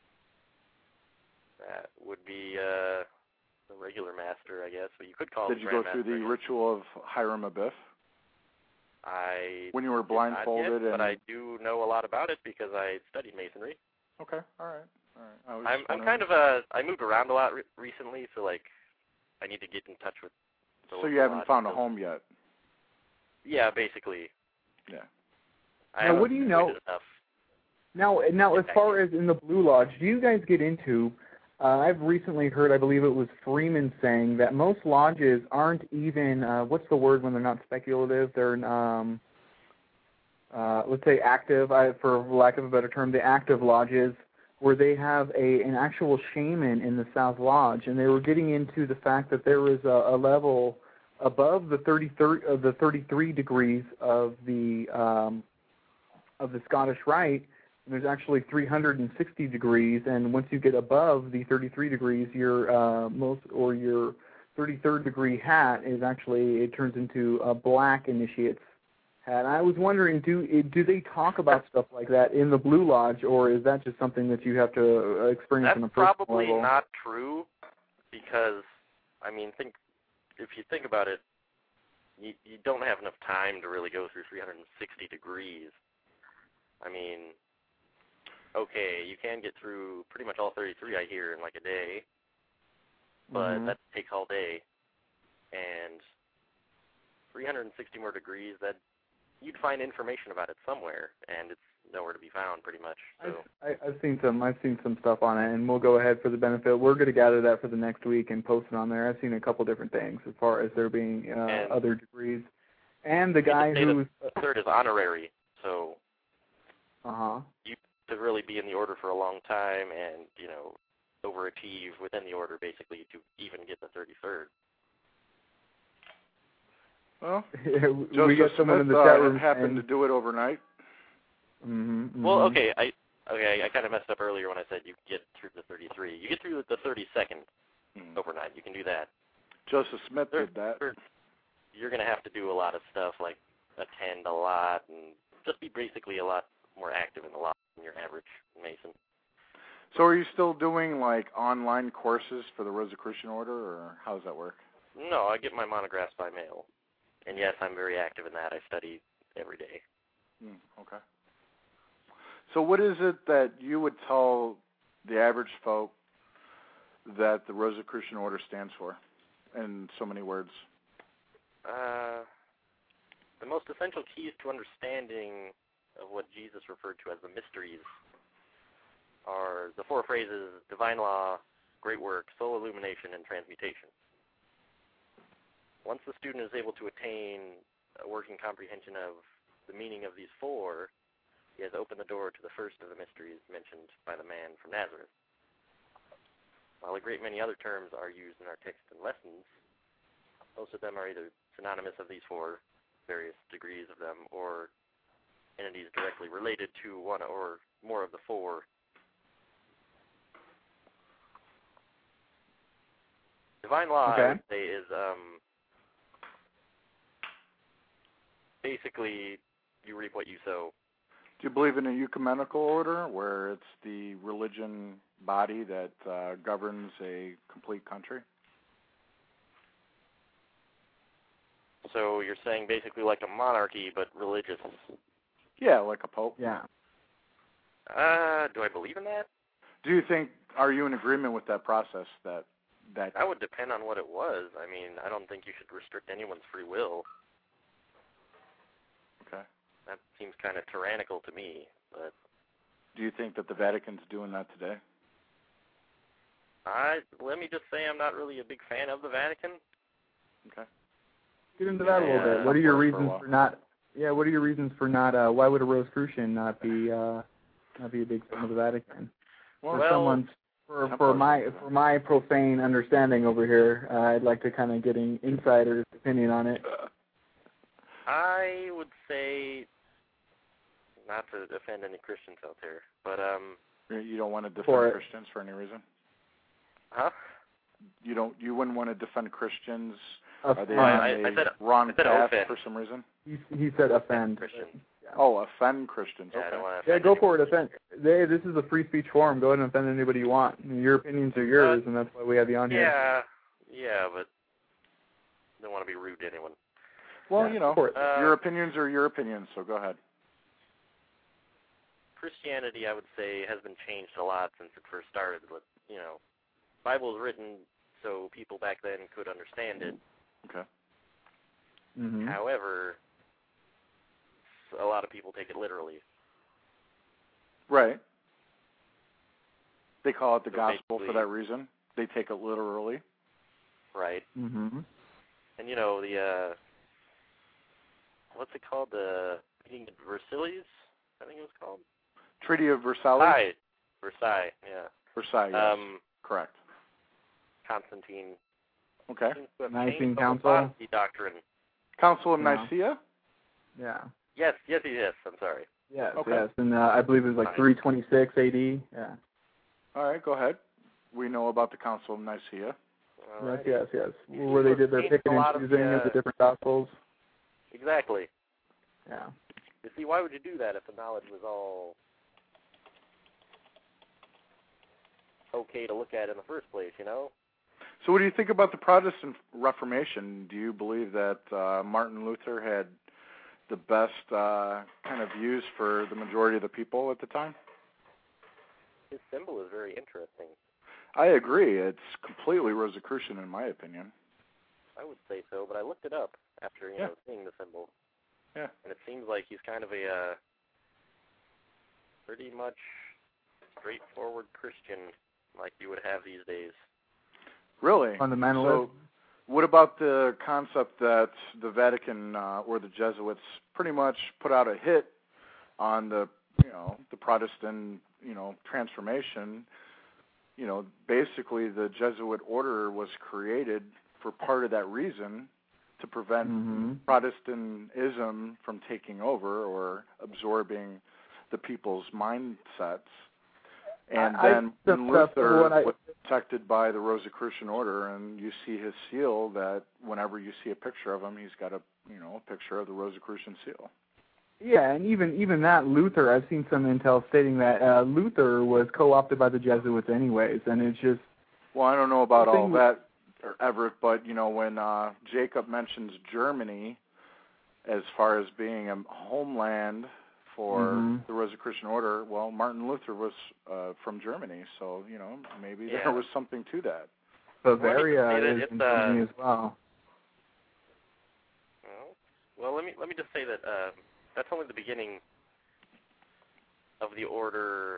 Speaker 8: That would be uh, the regular master, I guess, but you could call
Speaker 4: Did
Speaker 8: it
Speaker 4: you
Speaker 8: Grand
Speaker 4: go through
Speaker 8: Master,
Speaker 4: the ritual of Hiram Abiff?
Speaker 8: I
Speaker 4: when you were blindfolded,
Speaker 8: not yet,
Speaker 4: and
Speaker 8: but I do know a lot about it because I studied masonry.
Speaker 4: Okay, all right, all right. I was
Speaker 8: I'm
Speaker 4: just
Speaker 8: I'm
Speaker 4: wondering.
Speaker 8: kind of a I moved around a lot re- recently, so like I need to get in touch with. the
Speaker 4: So you
Speaker 8: local
Speaker 4: haven't
Speaker 8: lodge
Speaker 4: found a
Speaker 8: because-
Speaker 4: home yet?
Speaker 8: Yeah, basically.
Speaker 4: Yeah.
Speaker 8: I
Speaker 3: Now,
Speaker 8: haven't
Speaker 3: what do you know-
Speaker 8: avoided enough.
Speaker 3: Now, now, as
Speaker 8: Okay.
Speaker 3: far as in the Blue Lodge, do you guys get into? Uh, I've recently heard, I believe it was Freeman saying that most lodges aren't even. Uh, what's the word when they're not speculative? They're, um, uh, let's say, active. I, for lack of a better term, the active lodges, where they have a an actual shaman in the South Lodge, and they were getting into the fact that there was a, a level above the thirty-three of the thirty-three degrees of the um, of the Scottish Rite. And there's actually three hundred sixty degrees, and once you get above the thirty-three degrees, your uh, most or your thirty-third degree hat is actually, it turns into a black initiate's hat. And I was wondering, do do they talk about stuff like that in the Blue Lodge, or is that just something that you have to experience
Speaker 8: That's
Speaker 3: on a personal
Speaker 8: probably
Speaker 3: level?
Speaker 8: not true, because I mean, think if you think about it, you you don't have enough time to really go through three hundred sixty degrees. I mean. Okay, you can get through pretty much all thirty-three, I hear, in like a day, but
Speaker 3: Mhm.
Speaker 8: that takes all day. And three hundred sixty more degrees, that you'd find information about it somewhere, and it's nowhere to be found, pretty much. So
Speaker 3: I've, I, I've seen some. I've seen some stuff on it, and we'll go ahead for the benefit. We're going to gather that for the next week and post it on there. I've seen a couple different things as far as there being uh,
Speaker 8: And-
Speaker 3: other degrees, and the guy
Speaker 8: you just say
Speaker 3: who's
Speaker 8: the third is honorary, so
Speaker 3: uh huh.
Speaker 8: you to really be in the order for a long time and, you know, overachieve within the order, basically, to even get the thirty-third.
Speaker 4: Well,
Speaker 3: Yeah, we
Speaker 4: Joseph
Speaker 3: got someone
Speaker 4: Smith
Speaker 3: in the chat room
Speaker 4: uh, happened
Speaker 3: saying,
Speaker 4: to do it overnight.
Speaker 3: mm-hmm, mm-hmm.
Speaker 8: Well, okay, I okay, I kind of messed up earlier when I said you get through the thirty-three. You get through the thirty-second
Speaker 4: Mm.
Speaker 8: overnight. You can do that.
Speaker 4: Joseph Smith
Speaker 8: There-
Speaker 4: did that.
Speaker 8: there- You're going to have to do a lot of stuff, like attend a lot and just be basically a lot more active in the lot than your average Mason.
Speaker 4: So are you still doing, like, online courses for the Rosicrucian Order, or how does that work?
Speaker 8: No, I get my monographs by mail. And yes, I'm very active in that. I study every day.
Speaker 4: Mm, okay. So what is it that you would tell the average folk that the Rosicrucian Order stands for in so many words?
Speaker 8: Uh, the most essential keys to understanding of what Jesus referred to as the mysteries are the four phrases: divine law, great work, soul illumination, and transmutation. Once the student is able to attain a working comprehension of the meaning of these four, he has opened the door to the first of the mysteries mentioned by the man from Nazareth. While a great many other terms are used in our text and lessons, most of them are either synonymous of these four, various degrees of them, or entities directly related to one or more of the four. Divine law,
Speaker 3: Okay.
Speaker 8: I would say, is um, basically you reap what you sow.
Speaker 4: Do you believe in a ecumenical order, where it's the religion body that uh, governs a complete country?
Speaker 8: So you're saying basically like a monarchy, but religious.
Speaker 4: Yeah, like a pope.
Speaker 3: Yeah.
Speaker 8: Uh, do I believe in that?
Speaker 4: Do you think, are you in agreement with that process? That that
Speaker 8: That would depend on what it was. I mean, I don't think you should restrict anyone's free will.
Speaker 4: Okay.
Speaker 8: That seems kind of tyrannical to me, but
Speaker 4: Do you think that the Vatican's doing that today?
Speaker 8: I let me just say I'm not really a big fan of the Vatican.
Speaker 4: Okay.
Speaker 3: Get into that a little
Speaker 8: Yeah,
Speaker 3: bit. What are your
Speaker 4: for a
Speaker 3: reasons
Speaker 4: while.
Speaker 3: for not? Yeah, what are your reasons for not? Uh, why would a Rosicrucian not be uh, not be a big fan of the Vatican?
Speaker 4: Well,
Speaker 3: For
Speaker 8: well,
Speaker 3: someone's for for
Speaker 4: Templars
Speaker 3: my
Speaker 4: do that.
Speaker 3: for my profane understanding over here, uh, I'd like to kind of get an insider's opinion on it.
Speaker 8: I would say, not to offend any Christians out there, but um,
Speaker 4: You don't want to defend
Speaker 3: For it.
Speaker 4: Christians for any reason?
Speaker 8: huh?
Speaker 4: You don't. You wouldn't want to defend Christians?
Speaker 3: Offend.
Speaker 4: Are they
Speaker 8: Oh,
Speaker 4: on
Speaker 8: I-
Speaker 4: a
Speaker 8: I said-
Speaker 4: wrong
Speaker 8: I said
Speaker 4: path
Speaker 8: offend.
Speaker 4: for some reason?
Speaker 3: He, he said offend.
Speaker 8: Christians.
Speaker 4: Oh, offend Christians.
Speaker 8: Yeah, I
Speaker 4: Okay.
Speaker 8: don't want to
Speaker 3: Yeah,
Speaker 8: offend
Speaker 3: go for it.
Speaker 8: anyone.
Speaker 3: Offend. They, this is a free speech forum. Go ahead and offend anybody you want. Your opinions are yours,
Speaker 8: Uh,
Speaker 3: and that's why we have you on here.
Speaker 8: Yeah, yeah, but don't want to be rude to anyone.
Speaker 4: Well,
Speaker 3: Yeah,
Speaker 4: you know,
Speaker 3: of course.
Speaker 8: Uh,
Speaker 4: your opinions are your opinions, so go ahead.
Speaker 8: Christianity, I would say, has been changed a lot since it first started. But you know, Bible was written so people back then could understand it.
Speaker 4: Okay.
Speaker 3: Mm-hmm.
Speaker 8: However, a lot of people take it literally.
Speaker 4: Right. They call it the
Speaker 8: So
Speaker 4: gospel for
Speaker 8: basically-
Speaker 4: that reason. They take it literally.
Speaker 8: Right.
Speaker 3: Mm-hmm.
Speaker 8: And you know the uh, what's it called? The meeting of Versailles, I think it was called.
Speaker 4: Treaty of Versailles.
Speaker 8: Versailles. Versailles. Yeah.
Speaker 4: Versailles. Yes.
Speaker 8: Um,
Speaker 4: Correct.
Speaker 8: Constantine.
Speaker 4: Okay.
Speaker 8: seems to have
Speaker 3: Nicene
Speaker 8: changed the
Speaker 3: Council.
Speaker 8: Protestant doctrine.
Speaker 4: Council of
Speaker 3: Yeah.
Speaker 4: Nicaea.
Speaker 3: Yeah.
Speaker 8: Yes. Yes. Yes. I'm sorry.
Speaker 3: Yes.
Speaker 4: Okay.
Speaker 3: Yes. And uh, I believe it was like
Speaker 8: Fine.
Speaker 3: three twenty-six A D. Yeah.
Speaker 4: All right, go ahead. We know about the Council of Nicaea.
Speaker 8: All
Speaker 3: Yes.
Speaker 8: right.
Speaker 3: Yes. Yes. Where they did their
Speaker 8: Changed a
Speaker 3: picking
Speaker 8: lot
Speaker 3: and
Speaker 8: of
Speaker 3: choosing
Speaker 8: the,
Speaker 3: of the
Speaker 8: uh,
Speaker 3: different gospels.
Speaker 8: Exactly.
Speaker 3: Yeah.
Speaker 8: You see, why would you do that if the knowledge was all okay to look at in the first place, you know?
Speaker 4: So what do you think about the Protestant Reformation? Do you believe that uh, Martin Luther had the best uh, kind of views for the majority of the people at the time?
Speaker 8: His symbol is very interesting.
Speaker 4: I agree. It's completely Rosicrucian in my opinion.
Speaker 8: I would say so, but I looked it up after, you
Speaker 4: Yeah.
Speaker 8: know, seeing the symbol.
Speaker 4: Yeah.
Speaker 8: And it seems like he's kind of a uh, pretty much straightforward Christian like you would have these days.
Speaker 4: Really?
Speaker 3: Fundamentalist.
Speaker 4: So what about the concept that the Vatican uh, or the Jesuits pretty much put out a hit on the you know, the Protestant, you know, transformation, you know, basically the Jesuit order was created for part of that reason, to prevent
Speaker 3: mm-hmm.
Speaker 4: Protestantism from taking over or absorbing the people's mindsets. And
Speaker 3: I,
Speaker 4: then
Speaker 3: I,
Speaker 4: when Luther
Speaker 3: I,
Speaker 4: was protected by the Rosicrucian order, and you see his seal, that whenever you see a picture of him, he's got a, you know, a picture of the Rosicrucian seal.
Speaker 3: Yeah, and even even that, Luther, I've seen some intel stating that uh, Luther was co-opted by the Jesuits anyways, and it's just...
Speaker 4: Well, I don't know about all
Speaker 3: with,
Speaker 4: that, Everett, but, you know, when uh, Jacob mentions Germany as far as being a homeland for
Speaker 3: mm-hmm.
Speaker 4: the Rosicrucian order, well, Martin Luther was uh, from Germany, so, you know, maybe
Speaker 8: yeah.
Speaker 4: there was something to that.
Speaker 3: Bavaria
Speaker 8: well,
Speaker 3: is in Germany uh, as well.
Speaker 8: well. Well, let me let me just say that uh, that's only the beginning of the order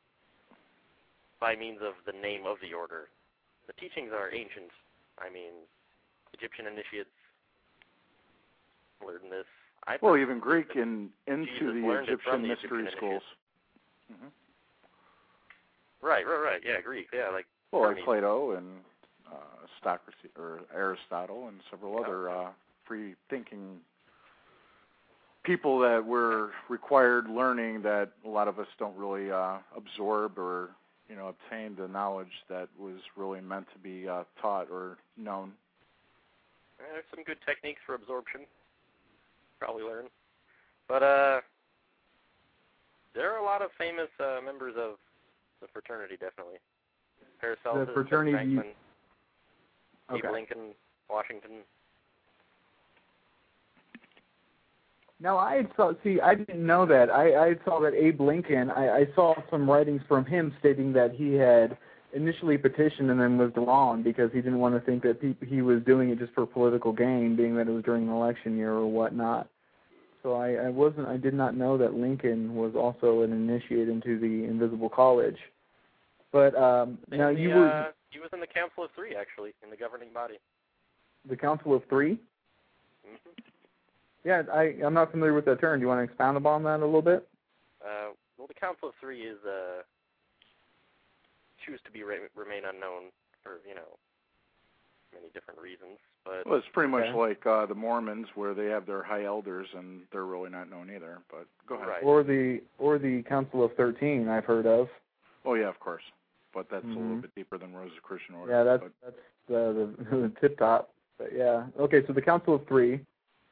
Speaker 8: by means of the name of the order. The teachings are ancient. I mean, Egyptian initiates learned this. I
Speaker 4: well, even Greek in into
Speaker 8: Jesus
Speaker 4: the Egyptian
Speaker 8: the
Speaker 4: mystery
Speaker 8: Egyptian
Speaker 4: schools. Mm-hmm.
Speaker 8: Right, right, right. Yeah, Greek. Yeah, like
Speaker 4: well, like
Speaker 8: Hermes.
Speaker 4: Plato and uh, Socrates or Aristotle and several other uh, free-thinking people that were required learning that a lot of us don't really uh, absorb or, you know, obtain the knowledge that was really meant to be uh, taught or known.
Speaker 8: There's some good techniques for absorption. Probably learn. But uh, there are a lot of famous uh, members of the fraternity, definitely. Paracelsus,
Speaker 3: The fraternity...
Speaker 8: Franklin,
Speaker 3: Okay.
Speaker 8: Abe Lincoln, Washington.
Speaker 3: No, I saw. See, I didn't know that. I, I saw that Abe Lincoln. I, I saw some writings from him stating that he had initially petitioned and then withdrawn because he didn't want to think that pe- he was doing it just for political gain, being that it was during an election year or whatnot. So I, I wasn't. I did not know that Lincoln was also an initiate into the Invisible College. But um, now
Speaker 8: the,
Speaker 3: you were.
Speaker 8: Uh, he was in the Council of Three, actually, in the governing body.
Speaker 3: The Council of Three?
Speaker 8: Mm-hmm.
Speaker 3: Yeah, I, I'm not familiar with that term. Do you want to expound upon that a little bit?
Speaker 8: Uh, well, the Council of Three is uh, choose to be re- remain unknown for, you know, many different reasons. But
Speaker 4: well, it's pretty much
Speaker 3: okay.
Speaker 4: like uh, the Mormons, where they have their high elders and they're really not known either. But go ahead.
Speaker 8: Right.
Speaker 3: Or the or the Council of Thirteen, I've heard of.
Speaker 4: Oh yeah, of course. But that's
Speaker 3: mm-hmm.
Speaker 4: a little bit deeper than Rosicrucian order.
Speaker 3: Yeah, that's
Speaker 4: but.
Speaker 3: that's the, the the tip top. But yeah, okay. So the Council of Three.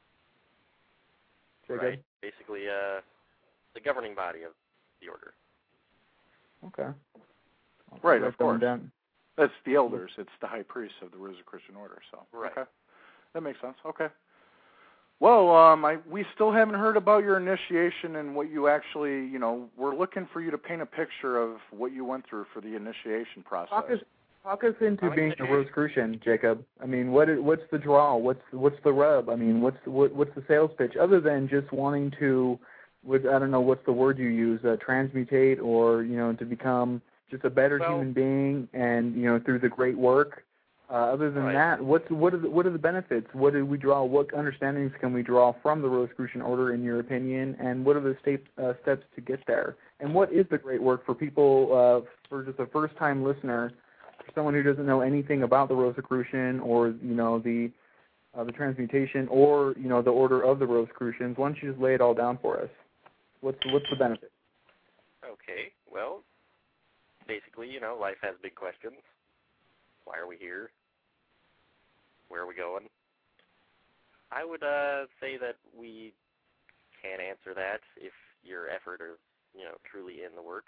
Speaker 8: Right. Basically, uh, the governing body of the order.
Speaker 3: Okay. I'll
Speaker 4: Right,
Speaker 3: write
Speaker 4: of course.
Speaker 3: down.
Speaker 4: That's the elders. It's the high priests of the Rosicrucian order. So
Speaker 8: right.
Speaker 4: Okay, that makes sense. Okay. Well, um, I we still haven't heard about your initiation and what you actually, you know, we're looking for you to paint a picture of what you went through for the initiation process.
Speaker 3: Talk us, talk us into
Speaker 8: like
Speaker 3: being
Speaker 8: the
Speaker 3: a Rosicrucian, Jacob. I mean, what is, what's the draw? What's what's the rub? I mean, what's what, what's the sales pitch other than just wanting to, with I don't know what's the word you use, uh, transmutate or you know to become just a better
Speaker 8: well,
Speaker 3: human being and you know through the great work. Uh, other than
Speaker 8: right.
Speaker 3: that, what's what are the, what are the benefits? What did we draw? What understandings can we draw from the Rosicrucian order, in your opinion? And what are the state, uh, steps to get there? And what is the great work for people, uh, for just a first-time listener, for someone who doesn't know anything about the Rosicrucian or you know the uh, the transmutation or you know the order of the Rosicrucians? Why don't you just lay it all down for us? What's what's the benefit?
Speaker 8: Okay. Well, basically, you know, life has big questions. Why are we here? Where are we going? I would uh, say that we can answer that if your effort is, you know, truly in the work.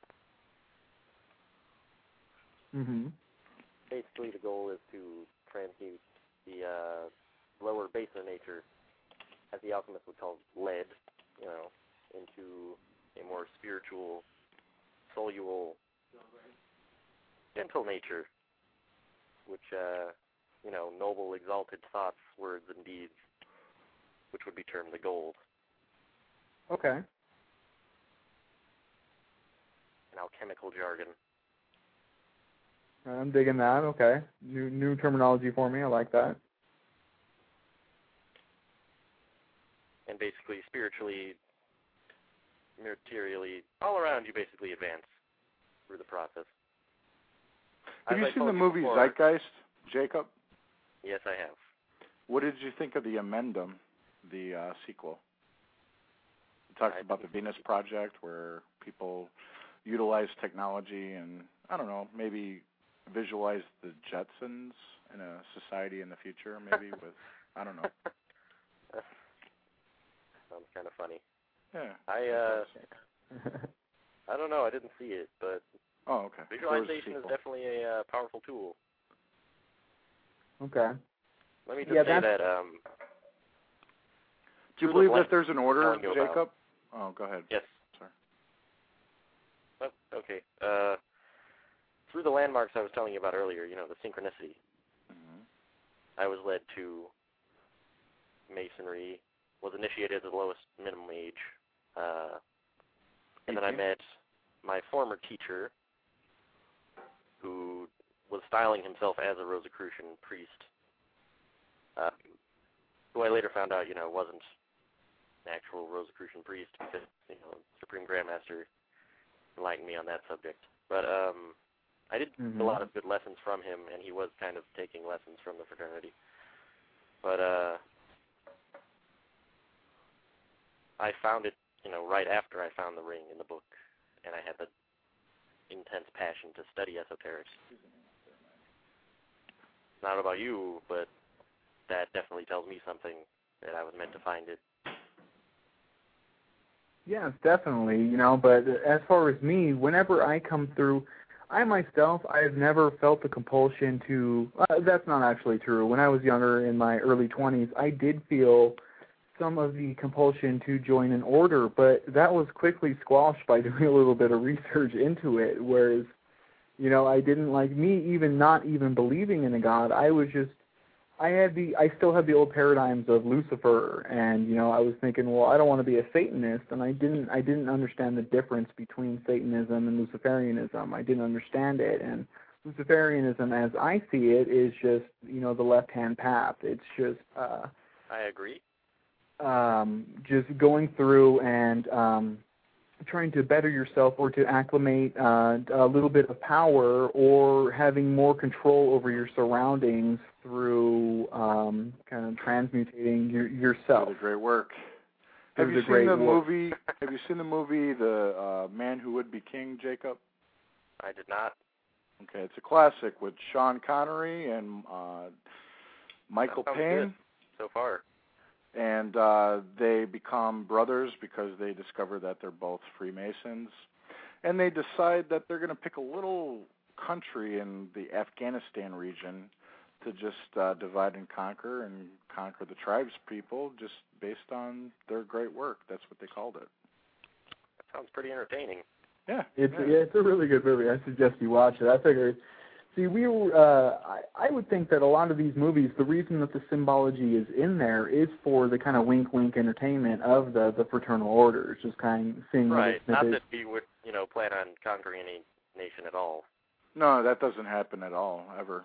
Speaker 3: Mm-hmm.
Speaker 8: Basically, the goal is to transmute the uh, lower baser nature, as the alchemists would call lead, you know, into a more spiritual, soluble, gentle nature, which, uh, you know, noble, exalted thoughts, words, and deeds, which would be termed the gold.
Speaker 3: Okay.
Speaker 8: In alchemical jargon.
Speaker 3: I'm digging that. Okay. New new terminology for me. I like that.
Speaker 8: And basically, spiritually, materially, all around you basically advance through the process.
Speaker 4: Have
Speaker 8: As
Speaker 4: you
Speaker 8: I
Speaker 4: seen the
Speaker 8: told
Speaker 4: movie
Speaker 8: before,
Speaker 4: Zeitgeist, Jacob?
Speaker 8: Yes, I have.
Speaker 4: What did you think of the Amendum, the uh, sequel? It talks
Speaker 8: I
Speaker 4: about the Venus Project, where people utilize technology and, I don't know, maybe visualize the Jetsons in a society in the future, maybe with, I don't know.
Speaker 8: Sounds kind of funny.
Speaker 4: Yeah.
Speaker 8: I uh, I don't know. I didn't see it, but
Speaker 4: oh, okay.
Speaker 8: visualization is definitely a uh, powerful tool.
Speaker 3: Okay.
Speaker 8: Let me just
Speaker 3: Yeah,
Speaker 8: say
Speaker 3: that's-
Speaker 8: that. Um,
Speaker 4: Do you
Speaker 8: through the
Speaker 4: believe that
Speaker 8: lens
Speaker 4: there's an order,
Speaker 8: telling you about-
Speaker 4: Jacob? Oh, go ahead.
Speaker 8: Yes.
Speaker 4: Sorry.
Speaker 8: Oh, okay. Uh, through the landmarks I was telling you about earlier, you know, the synchronicity,
Speaker 4: Mm-hmm.
Speaker 8: I was led to Masonry, was initiated at the lowest minimum age, uh, and then I met my former teacher, who was styling himself as a Rosicrucian priest, uh, who I later found out, you know, wasn't an actual Rosicrucian priest because, you know, Supreme Grandmaster enlightened me on that subject. But um, I did
Speaker 3: Mm-hmm.
Speaker 8: a lot of good lessons from him, and he was kind of taking lessons from the fraternity. But uh, I found it, you know, right after I found the ring in the book, and I had the intense passion to study esoterics. Not about you, but that definitely tells me something that I was meant to find it.
Speaker 3: Yes, definitely, you know, but as far as me, whenever I come through, I myself, I have never felt the compulsion to, uh, that's not actually true. When I was younger, in my early twenties, I did feel some of the compulsion to join an order, but that was quickly squashed by doing a little bit of research into it, whereas, you know, I didn't, like me even not even believing in a God, I was just, I had the, I still had the old paradigms of Lucifer, and, you know, I was thinking, well, I don't want to be a Satanist, and I didn't, I didn't understand the difference between Satanism and Luciferianism. I didn't understand it, and Luciferianism, as I see it, is just, you know, the left-hand path. It's just, uh,
Speaker 8: I agree.
Speaker 3: um, just going through and um, trying to better yourself or to acclimate uh, a little bit of power or having more control over your surroundings through um, kind of transmutating your, yourself.
Speaker 4: Did a great work.
Speaker 3: It
Speaker 4: Have
Speaker 3: was
Speaker 4: you
Speaker 3: a
Speaker 4: seen
Speaker 3: great
Speaker 4: the
Speaker 3: work.
Speaker 4: movie? Have you seen the movie The uh, Man Who Would Be King, Jacob?
Speaker 8: I did not.
Speaker 4: Okay, it's a classic with Sean Connery and uh, Michael
Speaker 8: That sounds
Speaker 4: Caine.
Speaker 8: good so far.
Speaker 4: And uh, they become brothers because they discover that they're both Freemasons. And they decide that they're going to pick a little country in the Afghanistan region to just uh, divide and conquer and conquer the tribes people just based on their great work. That's what they called it.
Speaker 8: That sounds pretty entertaining.
Speaker 4: Yeah.
Speaker 3: It's
Speaker 4: yeah.
Speaker 3: yeah, it's a really good movie. I suggest you watch it. I figured. See, we were, uh, I, I would think that a lot of these movies, the reason that the symbology is in there is for the kind of wink-wink entertainment of the, the fraternal orders, just kind of seeing
Speaker 8: Right.
Speaker 3: little
Speaker 8: Not
Speaker 3: snippets.
Speaker 8: that we would, you know, plan on conquering any nation at all.
Speaker 4: No, that doesn't happen at all, ever.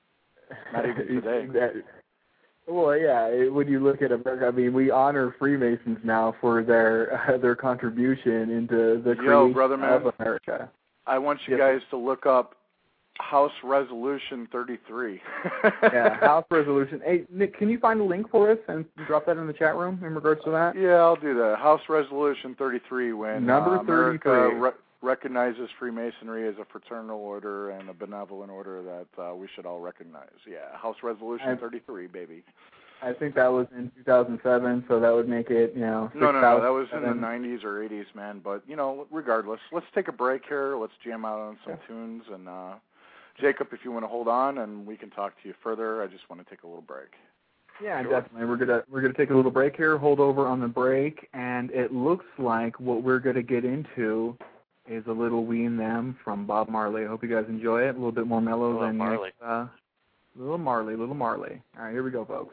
Speaker 4: Not even today.
Speaker 3: That, well, yeah, it, when you look at America, I mean, we honor Freemasons now for their uh, their contribution into the
Speaker 4: Yo,
Speaker 3: creation
Speaker 4: brother man.
Speaker 3: of America.
Speaker 4: I want you
Speaker 3: Yes.
Speaker 4: guys to look up House Resolution thirty-three.
Speaker 3: Yeah, House Resolution. Hey, Nick, can you find a link for us and drop that in the chat room in regards to that?
Speaker 4: Yeah, I'll do that. House Resolution thirty-three, when
Speaker 3: Number
Speaker 4: uh, America
Speaker 3: thirty-three.
Speaker 4: re- recognizes Freemasonry as a fraternal order and a benevolent order that uh, we should all recognize. Yeah, House Resolution
Speaker 3: I-
Speaker 4: thirty-three, baby.
Speaker 3: I think that was in two thousand seven, so that would make it, you know,
Speaker 4: No, no, no, that was in the
Speaker 3: six thousand seven.
Speaker 4: nineties or eighties, man. But, you know, regardless, let's take a break here. Let's jam out on some
Speaker 3: Yeah.
Speaker 4: tunes. And, uh, Jacob, if you want to hold on and we can talk to you further, I just want to take a little break.
Speaker 3: Yeah,
Speaker 4: Sure.
Speaker 3: definitely. We're gonna we're gonna take a little break here, hold over on the break, and it looks like what we're gonna get into is a little We and Them from Bob Marley. I hope you guys enjoy it. A little bit more mellow
Speaker 8: Hello,
Speaker 3: than
Speaker 8: Marley.
Speaker 3: Nick's, uh, little Marley, little Marley. All right, here we go, folks.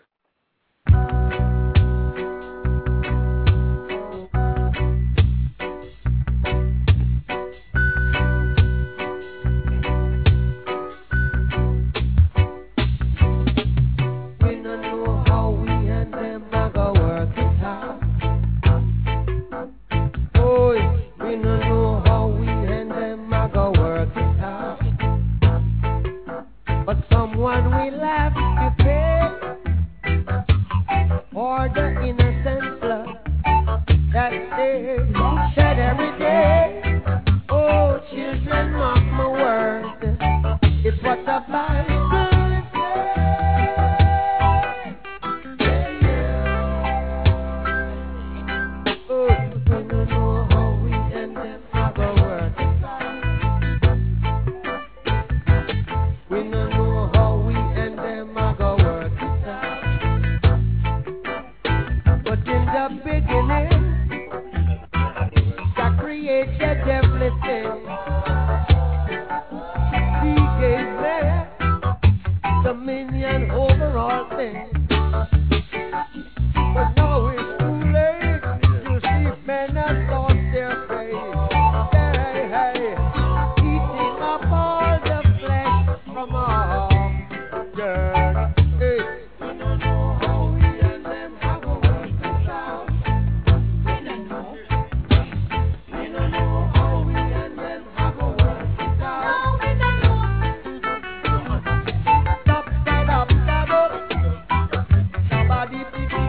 Speaker 7: We don't know how we and them a go work it out. Oh,
Speaker 9: and we'll have to pay for the innocent blood that they shed every day. Oh, children, mark my words, it's what the Bible says. Oh, we don't know how we and them are gonna work it out. We don't know how we and them are gonna work it out. But in the beginning, God created everything. He gave man dominion over all things. But now it's too late. You see, men have lost their faith. Hey, hey, eating up all the flesh from our dirt. Hey, we don't know how we and them have a work this out. We don't know. We don't know how we and them have a work this out. No, we don't know. Stop, stop, stop, stop, up. Somebody pick it up.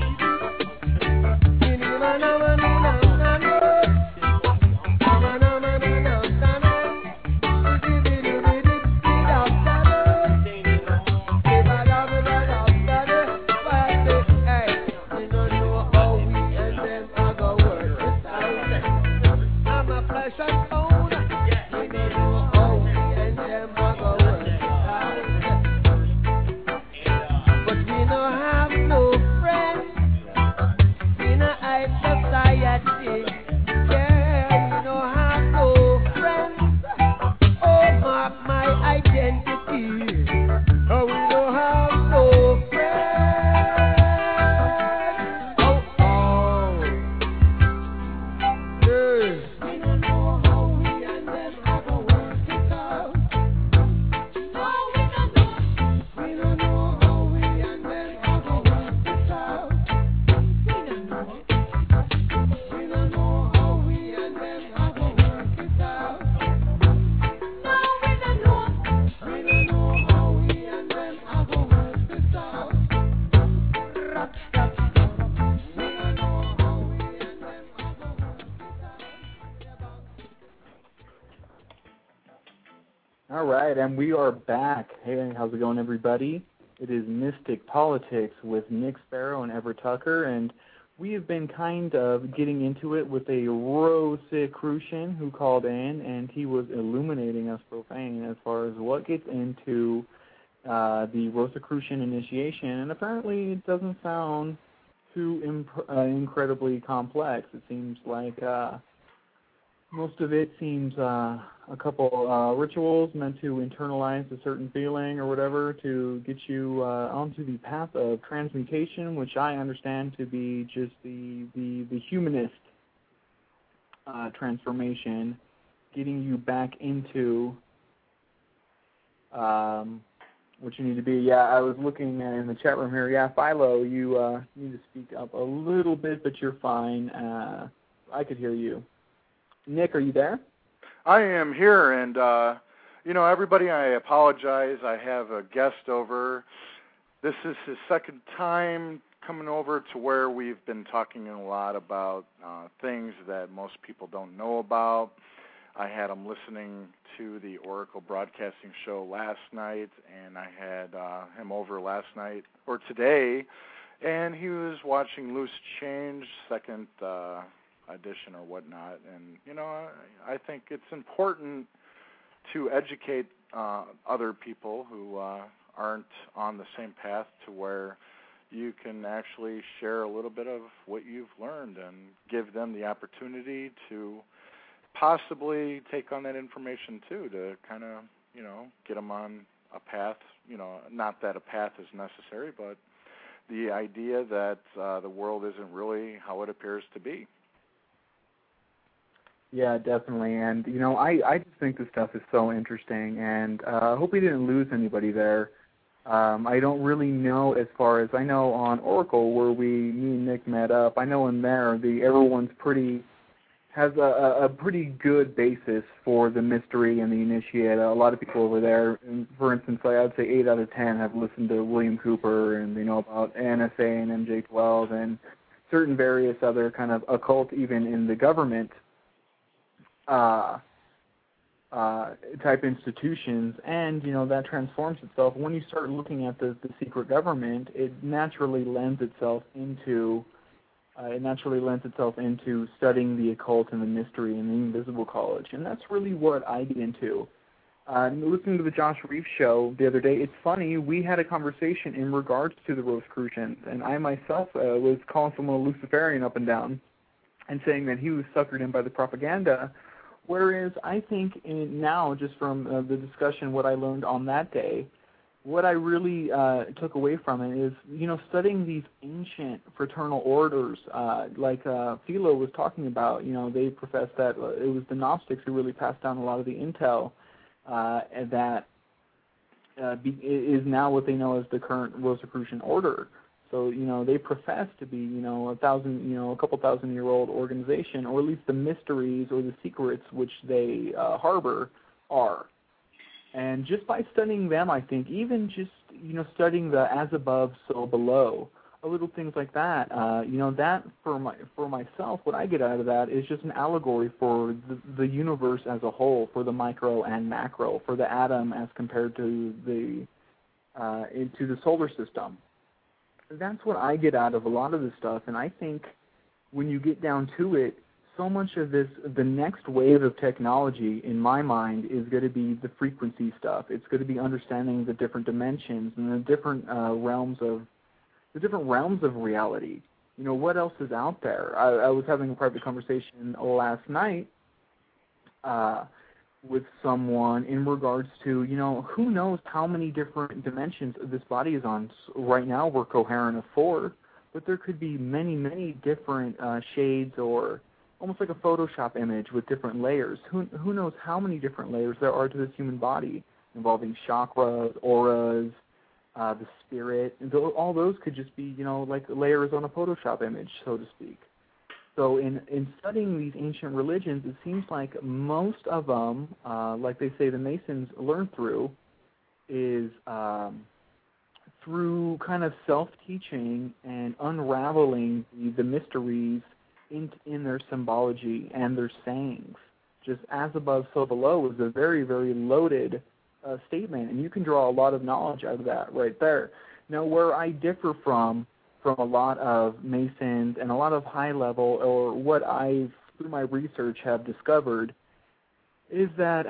Speaker 9: But we don't have no friends in a high society. Yeah, we don't have no friends. Oh, mark my identity. Oh, we don't have no friends. Oh, oh. Yeah. We don't know how we and them have a work it out. No, we don't know. We don't know how we and them have a work it out. We don't know. We don't know how we and them have a work it out. No, we don't know. We don't know how we and them have a work it out. Rock, stop, stop. We don't know how we and them have a work it out.
Speaker 3: All right, and we are back. Hey, how's it going, everybody? It is Mystic Politics with Nick Sparrow and Everett Tucker, and we have been kind of getting into it with a Rosicrucian who called in, and he was illuminating us profane as far as what gets into uh, the Rosicrucian initiation, and apparently it doesn't sound too imp- uh, incredibly complex. It seems like uh, most of it seems uh, a couple uh, rituals meant to internalize a certain feeling or whatever to get you uh, onto the path of transmutation, which I understand to be just the the, the humanist uh, transformation, getting you back into um, what you need to be. Yeah, I was looking in the chat room here. Yeah, Philo, you uh, need to speak up a little bit, but you're fine. Uh, I could hear you. Nick, are you there?
Speaker 4: I am here, and, uh, you know, everybody, I apologize. I have a guest over. This is his second time coming over to where we've been talking a lot about uh, things that most people don't know about. I had him listening to the Oracle Broadcasting Show last night, and I had uh, him over last night, or today, and he was watching Loose Change, second uh edition or whatnot, and you know, I, I think it's important to educate uh, other people who uh, aren't on the same path to where you can actually share a little bit of what you've learned and give them the opportunity to possibly take on that information too, to kind of, you know, get them on a path, you know, not that a path is necessary, but the idea that uh, the world isn't really how it appears to be.
Speaker 3: Yeah, definitely. And, you know, I, I just think this stuff is so interesting, and uh, I hope we didn't lose anybody there. Um, I don't really know as far as, I know on Oracle where we, me and Nick met up, I know in there the everyone's pretty has a, a pretty good basis for the mystery and the initiate. A lot of people over there, for instance, like I'd say eight out of ten have listened to William Cooper, and they know about N S A and M J twelve and certain various other kind of occult, even in the government uh, uh, type institutions. And, you know, that transforms itself. When you start looking at the, the secret government, it naturally lends itself into Uh, it naturally lends itself into studying the occult and the mystery and the invisible college, and that's really what I get into. Uh, listening to the Josh Reeves show the other day, it's funny, we had a conversation in regards to the Rosicrucians, and I myself uh, was calling someone a Luciferian up and down and saying that he was suckered in by the propaganda, whereas I think in, now, just from uh, the discussion, what I learned on that day, what I really uh, took away from it is, you know, studying these ancient fraternal orders, uh, like uh, Philo was talking about. You know, they profess that it was the Gnostics who really passed down a lot of the intel, uh, and that uh, be, is now what they know as the current Rosicrucian order. So, you know, they profess to be, you know, a thousand, you know, a couple thousand year old organization, or at least the mysteries or the secrets which they uh, harbor are. And just by studying them, I think, even just, you know, studying the as above, so below, little things like that, uh, you know, that for my for myself, what I get out of that is just an allegory for the, the universe as a whole, for the micro and macro, for the atom as compared to the uh, into the solar system. That's what I get out of a lot of this stuff, and I think when you get down to it, so much of this, the next wave of technology, in my mind, is going to be the frequency stuff. It's going to be understanding the different dimensions and the different uh, realms of the different realms of reality. You know, what else is out there? I, I was having a private conversation last night uh, with someone in regards to, you know, who knows how many different dimensions this body is on. Right now, we're coherent of four, but there could be many, many different uh, shades, or almost like a Photoshop image with different layers. Who who knows how many different layers there are to this human body, involving chakras, auras, uh, the spirit. And all those could just be, you know, like layers on a Photoshop image, so to speak. So in, in studying these ancient religions, it seems like most of them, uh, like they say the Masons learn through, is um, through kind of self-teaching and unraveling the, the mysteries In, in their symbology and their sayings. Just as above, so below is a very, very loaded uh, statement, and you can draw a lot of knowledge out of that right there. Now, where I differ from from a lot of Masons and a lot of high-level, or what I, through my research, have discovered, is that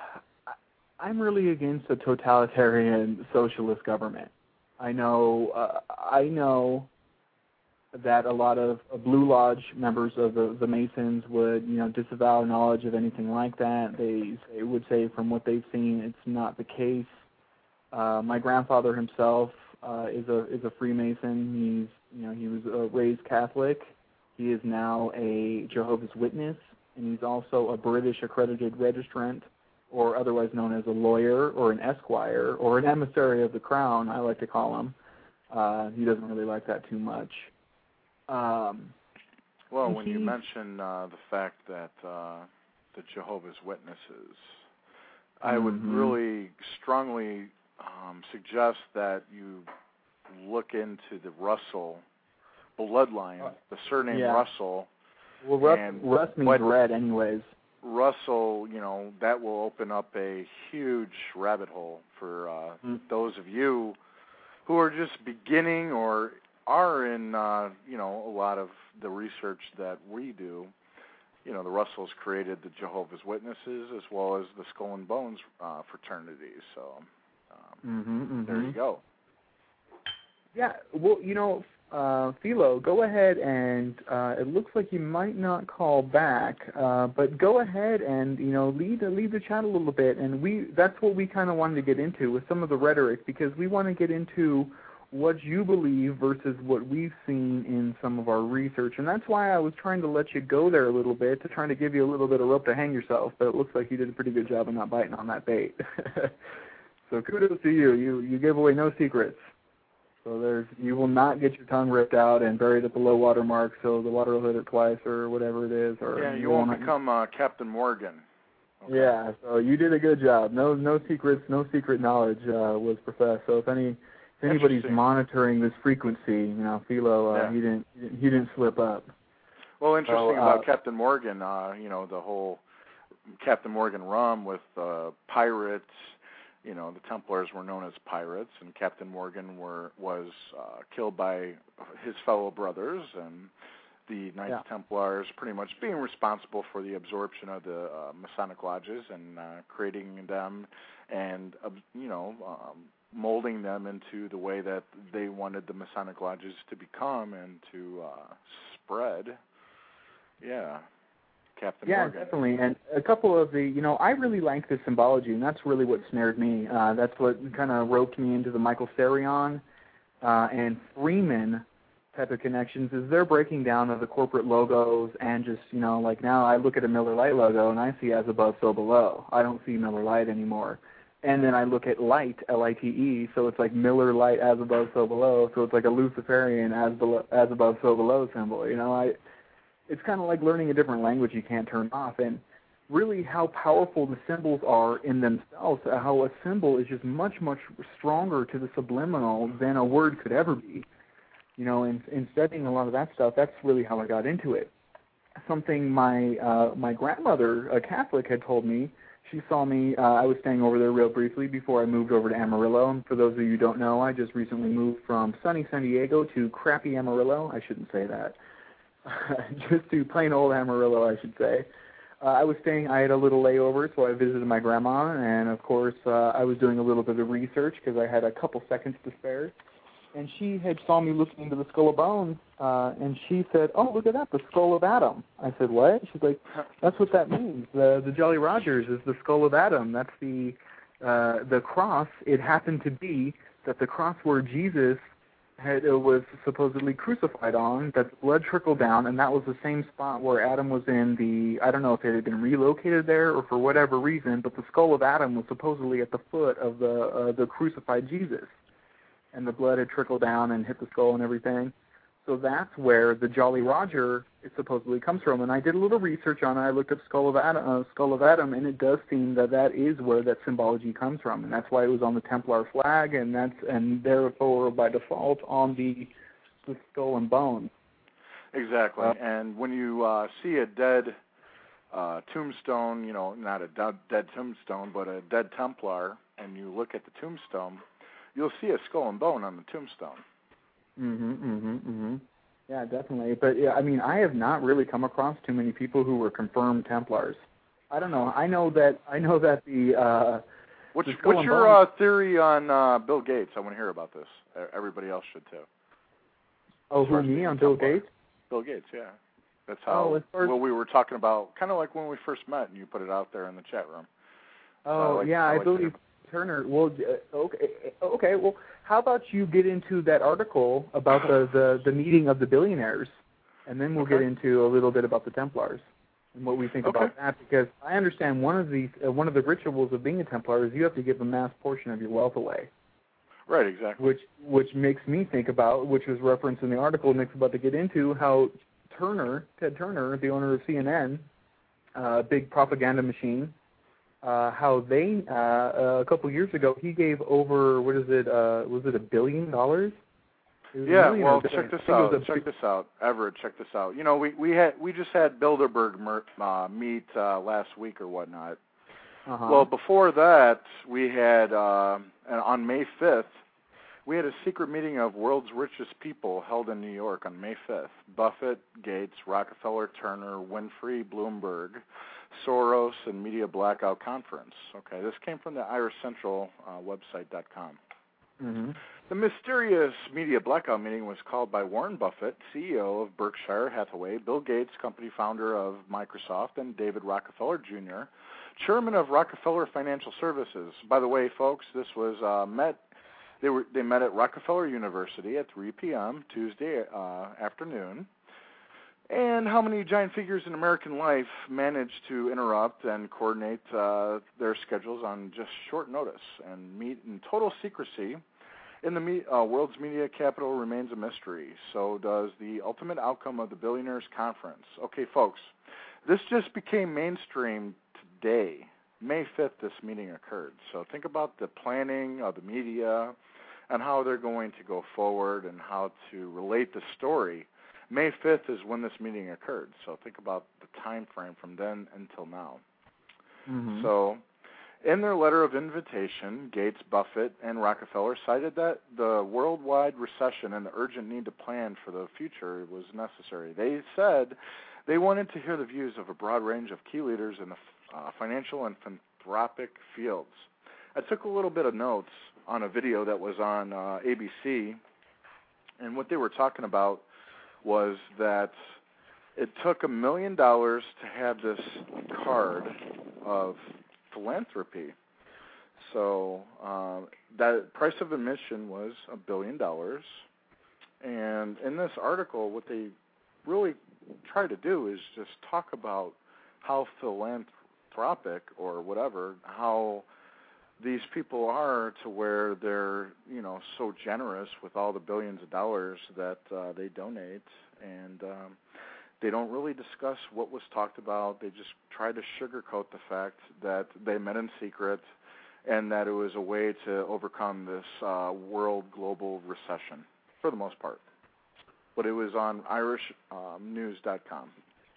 Speaker 3: I'm really against a totalitarian socialist government. I know, uh, I know that a lot of Blue Lodge members of the, the Masons would, you know, disavow knowledge of anything like that. They, they would say from what they've seen, it's not the case. Uh, my grandfather himself uh, is a is a Freemason. He's, you know, he was uh, raised Catholic. He is now a Jehovah's Witness, and he's also a British accredited registrant, or otherwise known as a lawyer or an esquire or an emissary of the crown, I like to call him. Uh, he doesn't really like that too much. Um,
Speaker 4: well, when you mention uh, the fact that uh, the Jehovah's Witnesses, I
Speaker 3: mm-hmm.
Speaker 4: would really strongly um, suggest that you look into the Russell bloodline, uh, the surname
Speaker 3: yeah.
Speaker 4: Russell.
Speaker 3: Well, Russ, Russ means red anyways.
Speaker 4: Russell, you know, that will open up a huge rabbit hole for uh, mm. those of you who are just beginning or are in, uh, you know, a lot of the research that we do. You know, the Russells created the Jehovah's Witnesses as well as the Skull and Bones uh, fraternity. So um,
Speaker 3: mm-hmm, mm-hmm.
Speaker 4: there you go.
Speaker 3: Yeah, well, you know, uh, Philo, go ahead and uh, it looks like you might not call back, uh, but go ahead and, you know, lead, lead the chat a little bit. And we that's what we kind of wanted to get into with some of the rhetoric, because we want to get into what you believe versus what we've seen in some of our research. And that's why I was trying to let you go there a little bit, to trying to give you a little bit of rope to hang yourself, but it looks like you did a pretty good job of not biting on that bait. So kudos to you. You you gave away no secrets. So there's you will not get your tongue ripped out and buried at the low water mark, so the water will hit it twice or whatever it is. Or
Speaker 4: yeah, you, you won't become uh, Captain Morgan. Okay.
Speaker 3: Yeah, so you did a good job. No, no secrets, no secret knowledge uh, was professed. So if any, if anybody's monitoring this frequency, you know, Philo, uh,
Speaker 4: yeah.
Speaker 3: he didn't, he didn't, he didn't slip up.
Speaker 4: Well, interesting
Speaker 3: so, uh,
Speaker 4: about Captain Morgan, uh, you know, the whole Captain Morgan rum with uh, pirates. You know, the Templars were known as pirates, and Captain Morgan were was uh, killed by his fellow brothers, and the Knights
Speaker 3: yeah.
Speaker 4: Templars pretty much being responsible for the absorption of the uh, Masonic lodges and uh, creating them and, uh, you know, um, molding them into the way that they wanted the Masonic lodges to become and to uh, spread. Yeah. Captain
Speaker 3: yeah,
Speaker 4: Morgan.
Speaker 3: definitely. And a couple of the, you know, I really like the symbology, and that's really what snared me. Uh, that's what kind of roped me into the Michael Sarion uh, and Freeman type of connections, is their breaking down of the corporate logos and just, you know, like now I look at a Miller Lite logo and I see as above, so below. I don't see Miller Lite anymore. And then I look at light, L I T E, so it's like Miller Lite as above, so below. So it's like a Luciferian as below, as above, so below symbol. You know, I. It's kind of like learning a different language you can't turn off. And really how powerful the symbols are in themselves, how a symbol is just much, much stronger to the subliminal than a word could ever be. You know, in, in studying a lot of that stuff, that's really how I got into it. Something my uh, my grandmother, a Catholic, had told me. She saw me, uh, I was staying over there real briefly before I moved over to Amarillo. And for those of you who don't know, I just recently moved from sunny San Diego to crappy Amarillo. I shouldn't say that. Just to plain old Amarillo, I should say. Uh, I was staying, I had a little layover, so I visited my grandma, and of course uh, I was doing a little bit of research because I had a couple seconds to spare. And she had saw me looking into the Skull of Bones, uh, and she said, "Oh, look at that, the Skull of Adam." I said, "What?" She's like, "That's what that means. The the Jolly Rogers is the Skull of Adam. That's the uh, the cross. It happened to be that the cross where Jesus had uh, was supposedly crucified on, that the blood trickled down, and that was the same spot where Adam was in the, I don't know if it had been relocated there or for whatever reason, but the skull of Adam was supposedly at the foot of the uh, the crucified Jesus, and the blood had trickled down and hit the skull and everything. So that's where the Jolly Roger it supposedly comes from. And I did a little research on it. I looked up Skull of Adam, uh, Skull of Adam, and it does seem that that is where that symbology comes from, and that's why it was on the Templar flag, and that's and therefore by default on the, the skull and bones.
Speaker 4: Exactly.
Speaker 3: Uh,
Speaker 4: and when you uh, see a dead uh, tombstone, you know, not a dead, dead tombstone, but a dead Templar, and you look at the tombstone, you'll see a skull and bone on the tombstone.
Speaker 3: Mhm, mhm, mhm. Yeah, definitely. But yeah, I mean, I have not really come across too many people who were confirmed Templars. I don't know. I know that I know that the. Uh,
Speaker 4: what's
Speaker 3: the skull
Speaker 4: what's
Speaker 3: and
Speaker 4: your
Speaker 3: bone,
Speaker 4: uh, theory on uh, Bill Gates? I want to hear about this. Everybody else should too.
Speaker 3: Oh, who, me on Bill Gates?
Speaker 4: Bill Gates, yeah. That's how.
Speaker 3: Oh, as far as,
Speaker 4: well, we were talking about kind of like when we first met, and you put it out there in the chat room.
Speaker 3: Oh,
Speaker 4: so I like,
Speaker 3: yeah,
Speaker 4: I,
Speaker 3: I
Speaker 4: like
Speaker 3: believe. Turner, well, uh, okay, okay. Well, how about you get into that article about the, the, the meeting of the billionaires, and then we'll
Speaker 4: okay.
Speaker 3: get into a little bit about the Templars and what we think
Speaker 4: okay.
Speaker 3: about that. Because I understand one of the uh, one of the rituals of being a Templar is you have to give a mass portion of your wealth away.
Speaker 4: Right, exactly.
Speaker 3: Which which makes me think about, which was referenced in the article Nick's about to get into, how Turner, Ted Turner, the owner of C N N, a uh, big propaganda machine. Uh, how they uh, a couple years ago he gave over what is it uh, was it a billion dollars?
Speaker 4: Yeah, well, check this out.
Speaker 3: A,
Speaker 4: check this out, Everett. Check this out. You know, we we had we just had Bilderberg uh, meet uh, last week or whatnot.
Speaker 3: uh-huh.
Speaker 4: Well, before that, we had uh, on May fifth, we had a secret meeting of world's richest people held in New York on May fifth. Buffett, Gates, Rockefeller, Turner, Winfrey, Bloomberg, Soros, and Media Blackout Conference. Okay, this came from the Irish Central uh, website dot com.
Speaker 3: Mm-hmm.
Speaker 4: The mysterious Media Blackout meeting was called by Warren Buffett, C E O of Berkshire Hathaway, Bill Gates, company founder of Microsoft, and David Rockefeller Junior, chairman of Rockefeller Financial Services. By the way, folks, this was uh, met. They were they met at Rockefeller University at three p.m. Tuesday uh, afternoon. And how many giant figures in American life manage to interrupt and coordinate uh, their schedules on just short notice and meet in total secrecy In the me- uh, world's media capital remains a mystery. So does the ultimate outcome of the Billionaires Conference. Okay, folks, this just became mainstream today. May fifth, this meeting occurred. So think about the planning of the media and how they're going to go forward and how to relate the story. May fifth is when this meeting occurred. So think about the time frame from then until now.
Speaker 3: Mm-hmm.
Speaker 4: So in their letter of invitation, Gates, Buffett, and Rockefeller cited that the worldwide recession and the urgent need to plan for the future was necessary. They said they wanted to hear the views of a broad range of key leaders in the uh, financial and philanthropic fields. I took a little bit of notes on a video that was on uh, A B C, and what they were talking about was that it took a million dollars to have this card of philanthropy. So uh, that price of admission was a billion dollars. And in this article, what they really try to do is just talk about how philanthropic or whatever, how these people are to where they're, you know, so generous with all the billions of dollars that uh, they donate. And um, they don't really discuss what was talked about. They just try to sugarcoat the fact that they met in secret and that it was a way to overcome this uh, world global recession, for the most part. But it was on irish news dot com.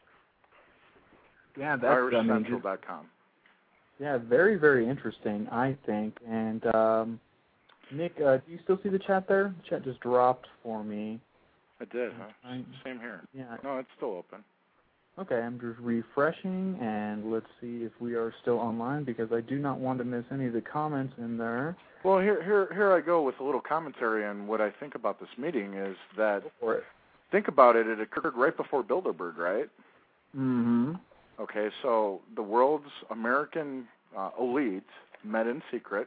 Speaker 3: Yeah, that's
Speaker 4: irish
Speaker 3: I mean,
Speaker 4: central dot com.
Speaker 3: Yeah, very, very interesting, I think. And um, Nick, uh, do you still see the chat there? The chat just dropped for me.
Speaker 4: It did, huh?
Speaker 3: I,
Speaker 4: Same here.
Speaker 3: Yeah.
Speaker 4: No, it's still open.
Speaker 3: Okay, I'm just refreshing, and let's see if we are still online, because I do not want to miss any of the comments in there.
Speaker 4: Well, here, here, here I go with a little commentary on what I think about this meeting. Is that think about it? It occurred right before Bilderberg, right?
Speaker 3: Mm-hmm.
Speaker 4: Okay, so the world's American uh, elite met in secret.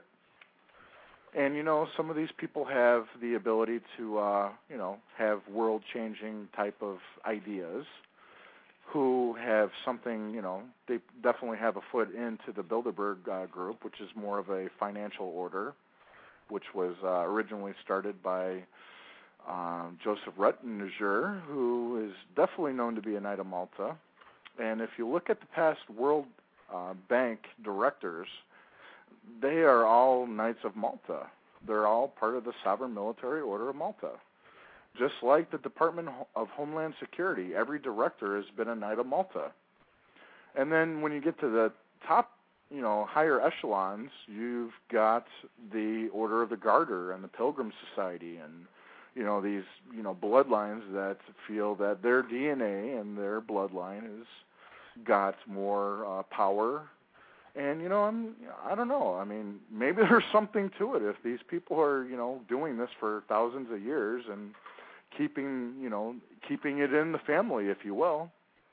Speaker 4: And, you know, some of these people have the ability to, uh, you know, have world-changing type of ideas who have something, you know, they definitely have a foot into the Bilderberg uh, group, which is more of a financial order, which was uh, originally started by um, Joseph Ruttinger, who is definitely known to be a Knight of Malta. And if you look at the past World uh, Bank directors, they are all Knights of Malta. They're all part of the Sovereign Military Order of Malta. Just like the Department of Homeland Security, every director has been a Knight of Malta. And then when you get to the top, you know, higher echelons, you've got the Order of the Garter and the Pilgrim Society and, you know, these, you know, bloodlines that feel that their D N A and their bloodline has got more uh, power. And, you know, I'm, I don't know. I mean, maybe there's something to it if these people are, you know, doing this for thousands of years and keeping, you know, keeping it in the family, if you will.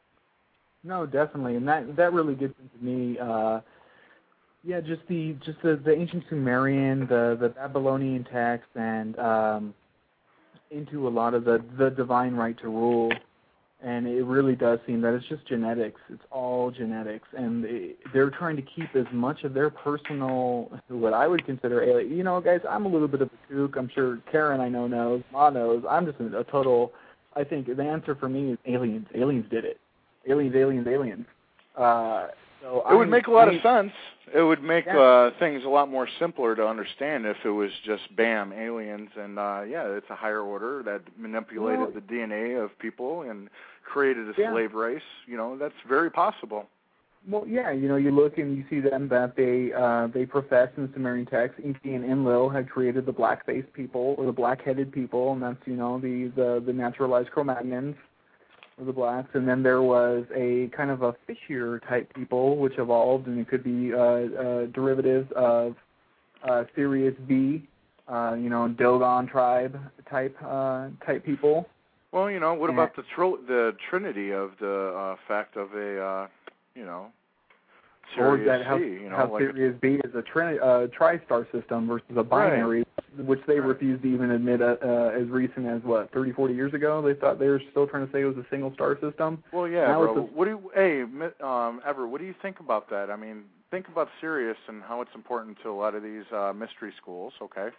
Speaker 3: No, definitely, and that that really gets into me. Uh, yeah, just the just the, the ancient Sumerian, the the Babylonian text, and um, into a lot of the the divine right to rule. And it really does seem that it's just genetics. It's all genetics. And they, they're trying to keep as much of their personal, what I would consider alien. You know, guys, I'm a little bit of a kook. I'm sure Karen, I know, knows. Ma knows. I'm just a, a total, I think the answer for me is aliens. Aliens did it. Aliens, aliens, aliens. Uh, so
Speaker 4: it would
Speaker 3: I'm,
Speaker 4: make a lot
Speaker 3: I,
Speaker 4: of sense. It would make
Speaker 3: yeah.
Speaker 4: uh, things a lot more simpler to understand if it was just, bam, aliens. And, uh, yeah, it's a higher order that manipulated
Speaker 3: well,
Speaker 4: the D N A of people and created a
Speaker 3: yeah.
Speaker 4: slave race. You know, that's very possible.
Speaker 3: Well, yeah, you know, you look and you see them that they uh, they profess in the Sumerian text, Enki and Enlil had created the black-faced people or the black-headed people, and that's, you know, the, the, the naturalized Cro-Magnons or the blacks. And then there was a kind of a fishier type people which evolved, and it could be uh, uh, derivatives of uh, Sirius B, uh, you know, Dogon tribe type uh, type people.
Speaker 4: Well, you know, what
Speaker 3: and,
Speaker 4: about the tr- the trinity of the uh, fact of a, uh, you know, Sirius
Speaker 3: that how,
Speaker 4: C, you know,
Speaker 3: how
Speaker 4: like
Speaker 3: Sirius B is a tri- uh, tri-star system versus a binary,
Speaker 4: right.
Speaker 3: which they
Speaker 4: right.
Speaker 3: refused to even admit uh, uh, as recent as, what, thirty, forty years ago? They thought they were still trying to say it was a single-star system.
Speaker 4: Well, yeah,
Speaker 3: now
Speaker 4: bro.
Speaker 3: A,
Speaker 4: what do you, hey, um, Ever, what do you think about that? I mean, think about Sirius and how it's important to a lot of these uh, mystery schools, okay?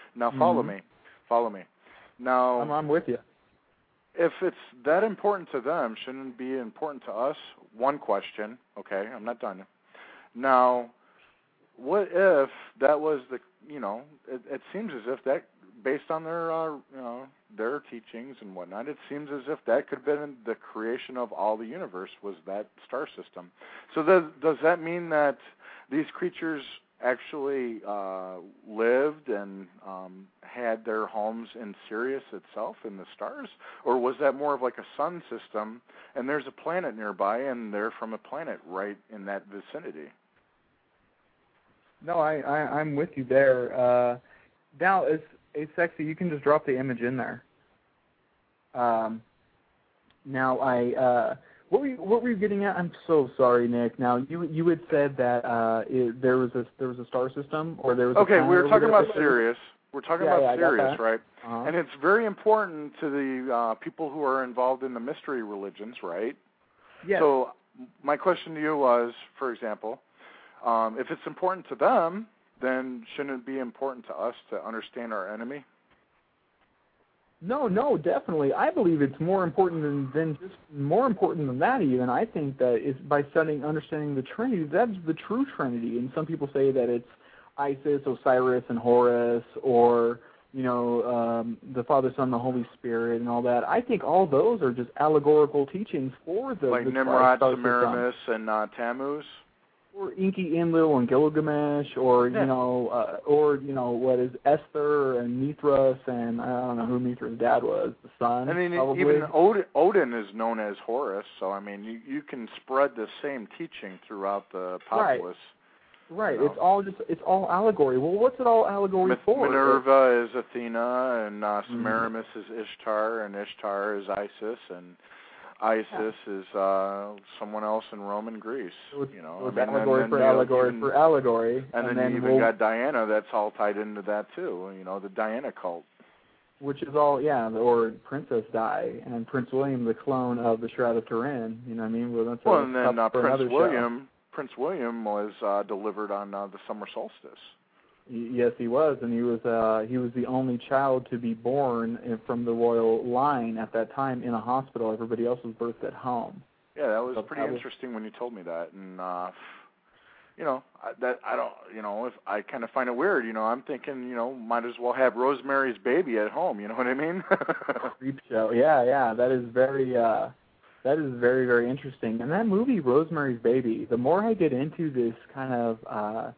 Speaker 4: Now follow
Speaker 3: Mhm.
Speaker 4: me, follow me. Now,
Speaker 3: I'm, I'm with you.
Speaker 4: if it's that important to them, shouldn't it be important to us? One question. Okay, I'm not done. Now, what if that was the, you know, it, it seems as if that, based on their, uh, you know, their teachings and whatnot, it seems as if that could have been the creation of all the universe, was that star system. So does, does that mean that these creatures actually uh, lived and um, had their homes in Sirius itself, in the stars? Or was that more of like a sun system, and there's a planet nearby, and they're from a planet right in that vicinity?
Speaker 3: No, I, I I'm with you there. Uh, now it's it's sexy. You can just drop the image in there. Um, now I uh, what were you, what were you getting at? I'm so sorry, Nick. Now you you had said that uh, it, there was a there was a star system, or there was a
Speaker 4: okay.
Speaker 3: planet
Speaker 4: We were talking
Speaker 3: over
Speaker 4: about
Speaker 3: there.
Speaker 4: Sirius. We're talking
Speaker 3: Yeah,
Speaker 4: about
Speaker 3: yeah, I got
Speaker 4: Sirius,
Speaker 3: that.
Speaker 4: right?
Speaker 3: Uh-huh.
Speaker 4: And it's very important to the uh, people who are involved in the mystery religions, right?
Speaker 3: Yes.
Speaker 4: So my question to you was, for example, um, if it's important to them, then shouldn't it be important to us to understand our enemy?
Speaker 3: No, no, definitely. I believe it's more important than, than just more important than that even. I think that it's by studying, understanding the Trinity, that's the true Trinity. And some people say that it's Isis, Osiris, and Horus, or, you know, um, the Father, Son, the Holy Spirit, and all that. I think all those are just allegorical teachings for the
Speaker 4: Like
Speaker 3: the
Speaker 4: Nimrod,
Speaker 3: star
Speaker 4: Semiramis,
Speaker 3: system.
Speaker 4: and uh, Tammuz?
Speaker 3: Or Enki, Enlil, and Gilgamesh, or
Speaker 4: Yeah.
Speaker 3: you know, uh, or you know, what is Esther and Mithras, and I don't know who Mithras' dad was, the son.
Speaker 4: I mean,
Speaker 3: probably.
Speaker 4: even Odin, Odin is known as Horus, so I mean, you you can spread the same teaching throughout the populace.
Speaker 3: Right.
Speaker 4: You know.
Speaker 3: It's all just it's all allegory. Well, what's it all allegory
Speaker 4: Myth-
Speaker 3: for?
Speaker 4: Minerva is Athena, and uh,
Speaker 3: Mhm.
Speaker 4: Semiramis is Ishtar, and Ishtar is Isis, and Isis is uh, someone else in Rome and Greece.
Speaker 3: So it's,
Speaker 4: you know,
Speaker 3: so it's
Speaker 4: I mean,
Speaker 3: allegory
Speaker 4: and
Speaker 3: for
Speaker 4: then you
Speaker 3: allegory
Speaker 4: even,
Speaker 3: for allegory,
Speaker 4: and,
Speaker 3: and
Speaker 4: then,
Speaker 3: then
Speaker 4: you even
Speaker 3: we'll,
Speaker 4: got Diana. That's all tied into that too. You know, the Diana cult.
Speaker 3: which is all yeah, or Princess Di and Prince William, the clone of the Shroud of Turin. You know what I mean? Well, that's
Speaker 4: Well,
Speaker 3: a,
Speaker 4: and then uh,
Speaker 3: for
Speaker 4: Prince
Speaker 3: another
Speaker 4: William. Prince William was uh, delivered on uh, the summer solstice.
Speaker 3: Y- Yes, he was, and he was uh, he was the only child to be born in- from the royal line at that time in a hospital. Everybody else was birthed at home.
Speaker 4: Yeah, that was
Speaker 3: So
Speaker 4: pretty
Speaker 3: that was-
Speaker 4: interesting when you told me that, and uh, you know I- that I don't, you know, if I kind of find it weird. You know, I'm thinking, you know, might as well have Rosemary's Baby at home. You know what I mean?
Speaker 3: Creep show. Yeah, yeah, that is very uh, that is very very interesting. And that movie, Rosemary's Baby. The more I get into this kind of uh,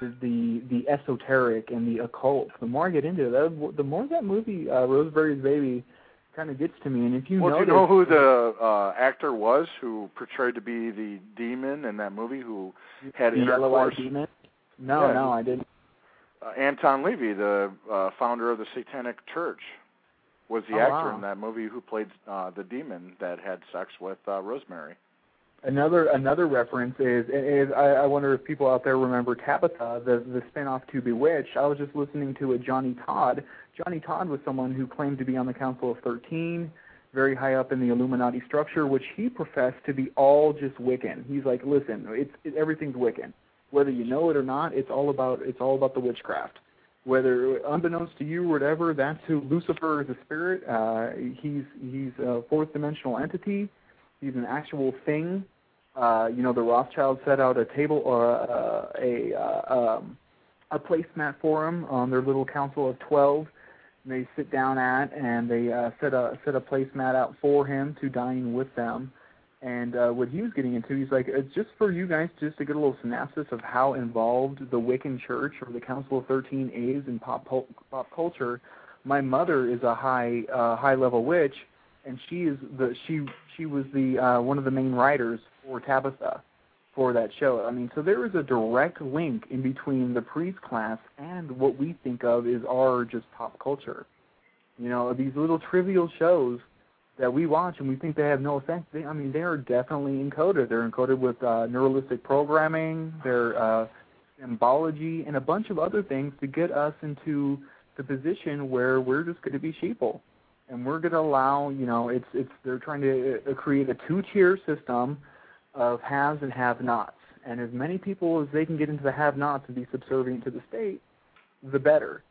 Speaker 3: the the esoteric and the occult, the more I get into it, that, the more that movie, uh, Rosemary's Baby, kind of gets to me. And if you
Speaker 4: well, do
Speaker 3: notice,
Speaker 4: you know who the uh, actor was who portrayed to be the demon in that movie, who had
Speaker 3: the Yellow-Eyed
Speaker 4: intercourse?
Speaker 3: Demon? No,
Speaker 4: Yeah.
Speaker 3: no, I didn't.
Speaker 4: Uh, Anton Levy, the uh, founder of the Satanic Church, was the
Speaker 3: Oh,
Speaker 4: actor
Speaker 3: wow.
Speaker 4: in that movie who played uh, the demon that had sex with uh, Rosemary.
Speaker 3: Another another reference is, is I, I wonder if people out there remember Tabitha, the the spinoff to Bewitched. I was just listening to a Johnny Todd. Johnny Todd was someone who claimed to be on the Council of thirteen, very high up in the Illuminati structure, which he professed to be all just Wiccan. He's like, listen, it's it, everything's Wiccan, whether you know it or not. It's all about it's all about the witchcraft. Whether unbeknownst to you or whatever, that's who Lucifer is. A spirit. Uh, he's he's a fourth dimensional entity. He's an actual thing. Uh, you know, the Rothschilds set out a table or uh, a uh, um, a placemat for him on their little council of twelve. And they sit down at, and they uh, set a set a placemat out for him to dine with them. And uh, what he was getting into, he's like, it's just for you guys just to get a little synopsis of how involved the Wiccan Church or the Council of thirteen is in pop pop culture. My mother is a high uh, high level witch, and she is the she she was the uh, one of the main writers for Tabitha for that show. I mean, so there is a direct link in between the priest class and what we think of is our just pop culture. You know, these little trivial shows that we watch and we think they have no effect. They, I mean, they are definitely encoded. They're encoded with uh, neuralistic programming, their uh, symbology, and a bunch of other things to get us into the position where we're just going to be sheeple. And we're going to allow, you know, it's it's they're trying to uh, create a two-tier system of haves and have-nots. And as many people as they can get into the have-nots and be subservient to the state, the better.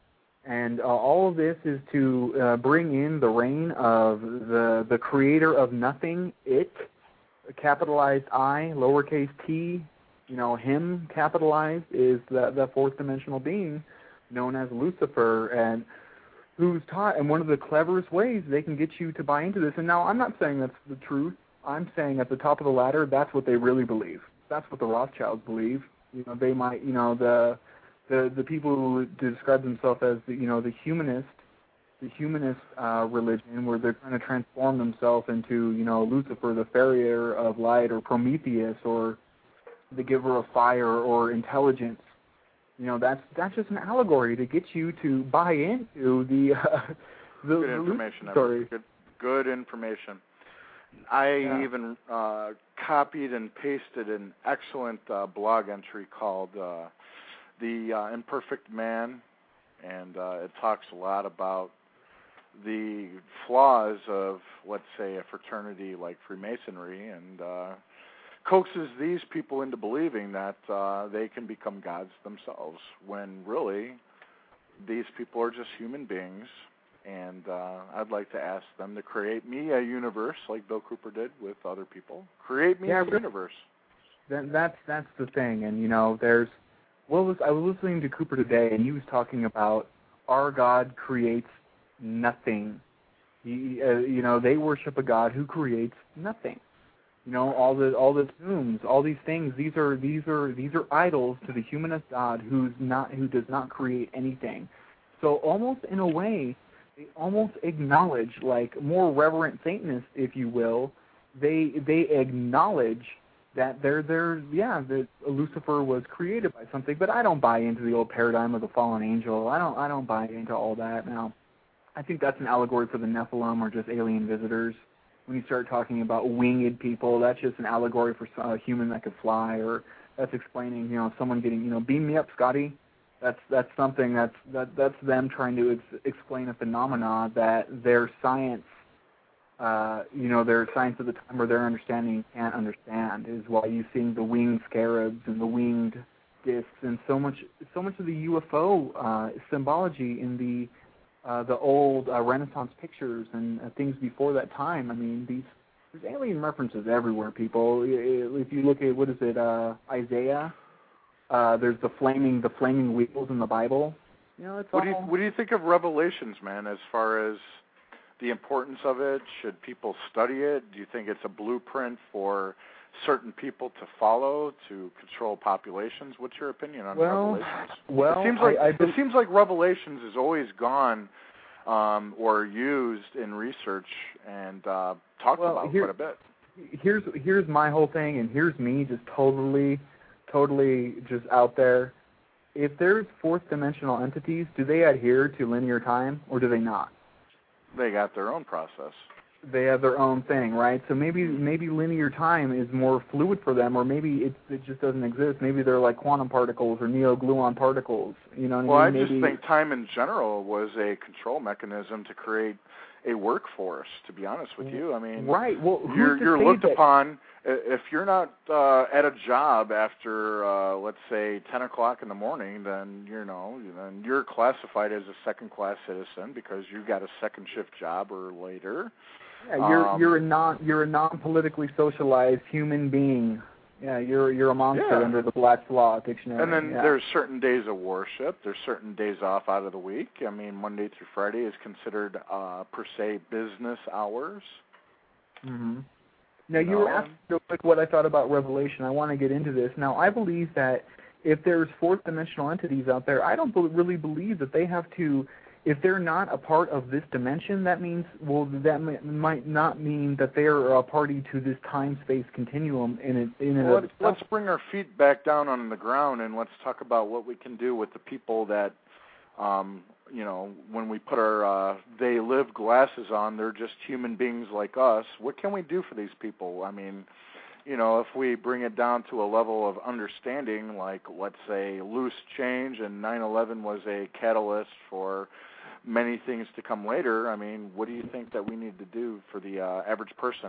Speaker 3: And uh, all of this is to uh, bring in the reign of the the creator of nothing, it, capitalized I, lowercase t, you know, him, capitalized, is the, the fourth dimensional being known as Lucifer, and who's taught, and one of the cleverest ways they can get you to buy into this. And now I'm not saying that's the truth. I'm saying at the top of the ladder, that's what they really believe. That's what the Rothschilds believe. You know, they might, you know, the the the people who describe themselves as the, you know, the humanist, the humanist uh, religion, where they're trying to transform themselves into, you know, Lucifer, the farrier of light, or Prometheus, or the giver of fire, or intelligence. You know, that's that's just an allegory to get you to buy into the uh, the
Speaker 4: good information.
Speaker 3: Sorry,
Speaker 4: good, good information. I
Speaker 3: yeah.
Speaker 4: even uh, copied and pasted an excellent uh, blog entry called uh, "The uh, Imperfect Man," and uh, it talks a lot about the flaws of, let's say, a fraternity like Freemasonry, and uh, coaxes these people into believing that uh, they can become gods themselves, when really these people are just human beings. And uh, I'd like to ask them to create me a universe like Bill Cooper did with other people. Create me
Speaker 3: yeah,
Speaker 4: a universe.
Speaker 3: Then that's that's the thing. And you know, there's what was I was listening to Cooper today, and he was talking about our God creates nothing. He, uh, you know, they worship a God who creates nothing. You know, all the all the tombs, all these things. These are these are these are idols to the humanist God who's not who does not create anything. So almost in a way, they almost acknowledge, like more reverent Satanists, if you will, they they acknowledge that they're they're yeah that Lucifer was created by something. But I don't buy into the old paradigm of the fallen angel. I don't I don't buy into all that. Now, I think that's an allegory for the Nephilim or just alien visitors. When you start talking about winged people, that's just an allegory for a human that could fly, or that's explaining, you know, someone getting, you know, beam me up, Scotty. That's that's something that's that that's them trying to ex- explain a phenomena that their science, uh, you know, their science at the time or their understanding can't understand. Is why you're seeing the winged scarabs and the winged discs and so much so much of the U F O uh, symbology in the uh, the old uh, Renaissance pictures and uh, things before that time. I mean, these there's alien references everywhere. People, if you look at what is it, uh, Isaiah. Uh, there's the flaming, the flaming wheels in the Bible. You know, it's
Speaker 4: what
Speaker 3: all.
Speaker 4: do you What do you think of Revelations, man? As far as the importance of it, should people study it? Do you think it's a blueprint for certain people to follow to control populations? What's your opinion on
Speaker 3: well,
Speaker 4: Revelations?
Speaker 3: Well,
Speaker 4: it seems like
Speaker 3: I, I
Speaker 4: it seems like Revelations has always gone um, or used in research and uh, talked
Speaker 3: well,
Speaker 4: about
Speaker 3: here,
Speaker 4: quite a bit.
Speaker 3: Here's here's my whole thing, and here's me just totally. totally just out there. If there's fourth dimensional entities, do they adhere to linear time or do they not?
Speaker 4: They got their own process.
Speaker 3: They have their own thing, right? So maybe maybe linear time is more fluid for them, or maybe it it just doesn't exist. Maybe they're like quantum particles or neo-gluon particles. You know what
Speaker 4: well,
Speaker 3: I mean?
Speaker 4: I just
Speaker 3: maybe...
Speaker 4: think time in general was a control mechanism to create a workforce, to be honest with you. I mean,
Speaker 3: right. Well, who's
Speaker 4: you're,
Speaker 3: to
Speaker 4: you're
Speaker 3: say
Speaker 4: looked
Speaker 3: that...
Speaker 4: upon, if you're not uh, at a job after, uh, let's say, ten o'clock in the morning, then, you know, then you're classified as a second-class citizen because you got a second-shift job or later.
Speaker 3: Yeah, you're
Speaker 4: um,
Speaker 3: you're a non you're a non-politically socialized human being. Yeah, you're you're a monster
Speaker 4: yeah.
Speaker 3: under the Black's Law dictionary.
Speaker 4: And then
Speaker 3: yeah.
Speaker 4: there's certain days of worship. There's certain days off out of the week. I mean, Monday through Friday is considered, uh, per se, business hours.
Speaker 3: Mm-hmm. Now, you
Speaker 4: no.
Speaker 3: were asking real quick what I thought about Revelation. I want to get into this. Now, I believe that if there's fourth dimensional entities out there, I don't be- really believe that they have to, if they're not a part of this dimension, that means, well, that m- might not mean that they're a party to this time-space continuum in it. In
Speaker 4: well,
Speaker 3: it
Speaker 4: let's, let's bring our feet back down on the ground and let's talk about what we can do with the people that, um, you know, when we put our uh, they live glasses on, they're just human beings like us. What can we do for these people? I mean, you know, if we bring it down to a level of understanding, like, let's say, loose change, and nine eleven was a catalyst for many things to come later, I mean, what do you think that we need to do for the uh, average person?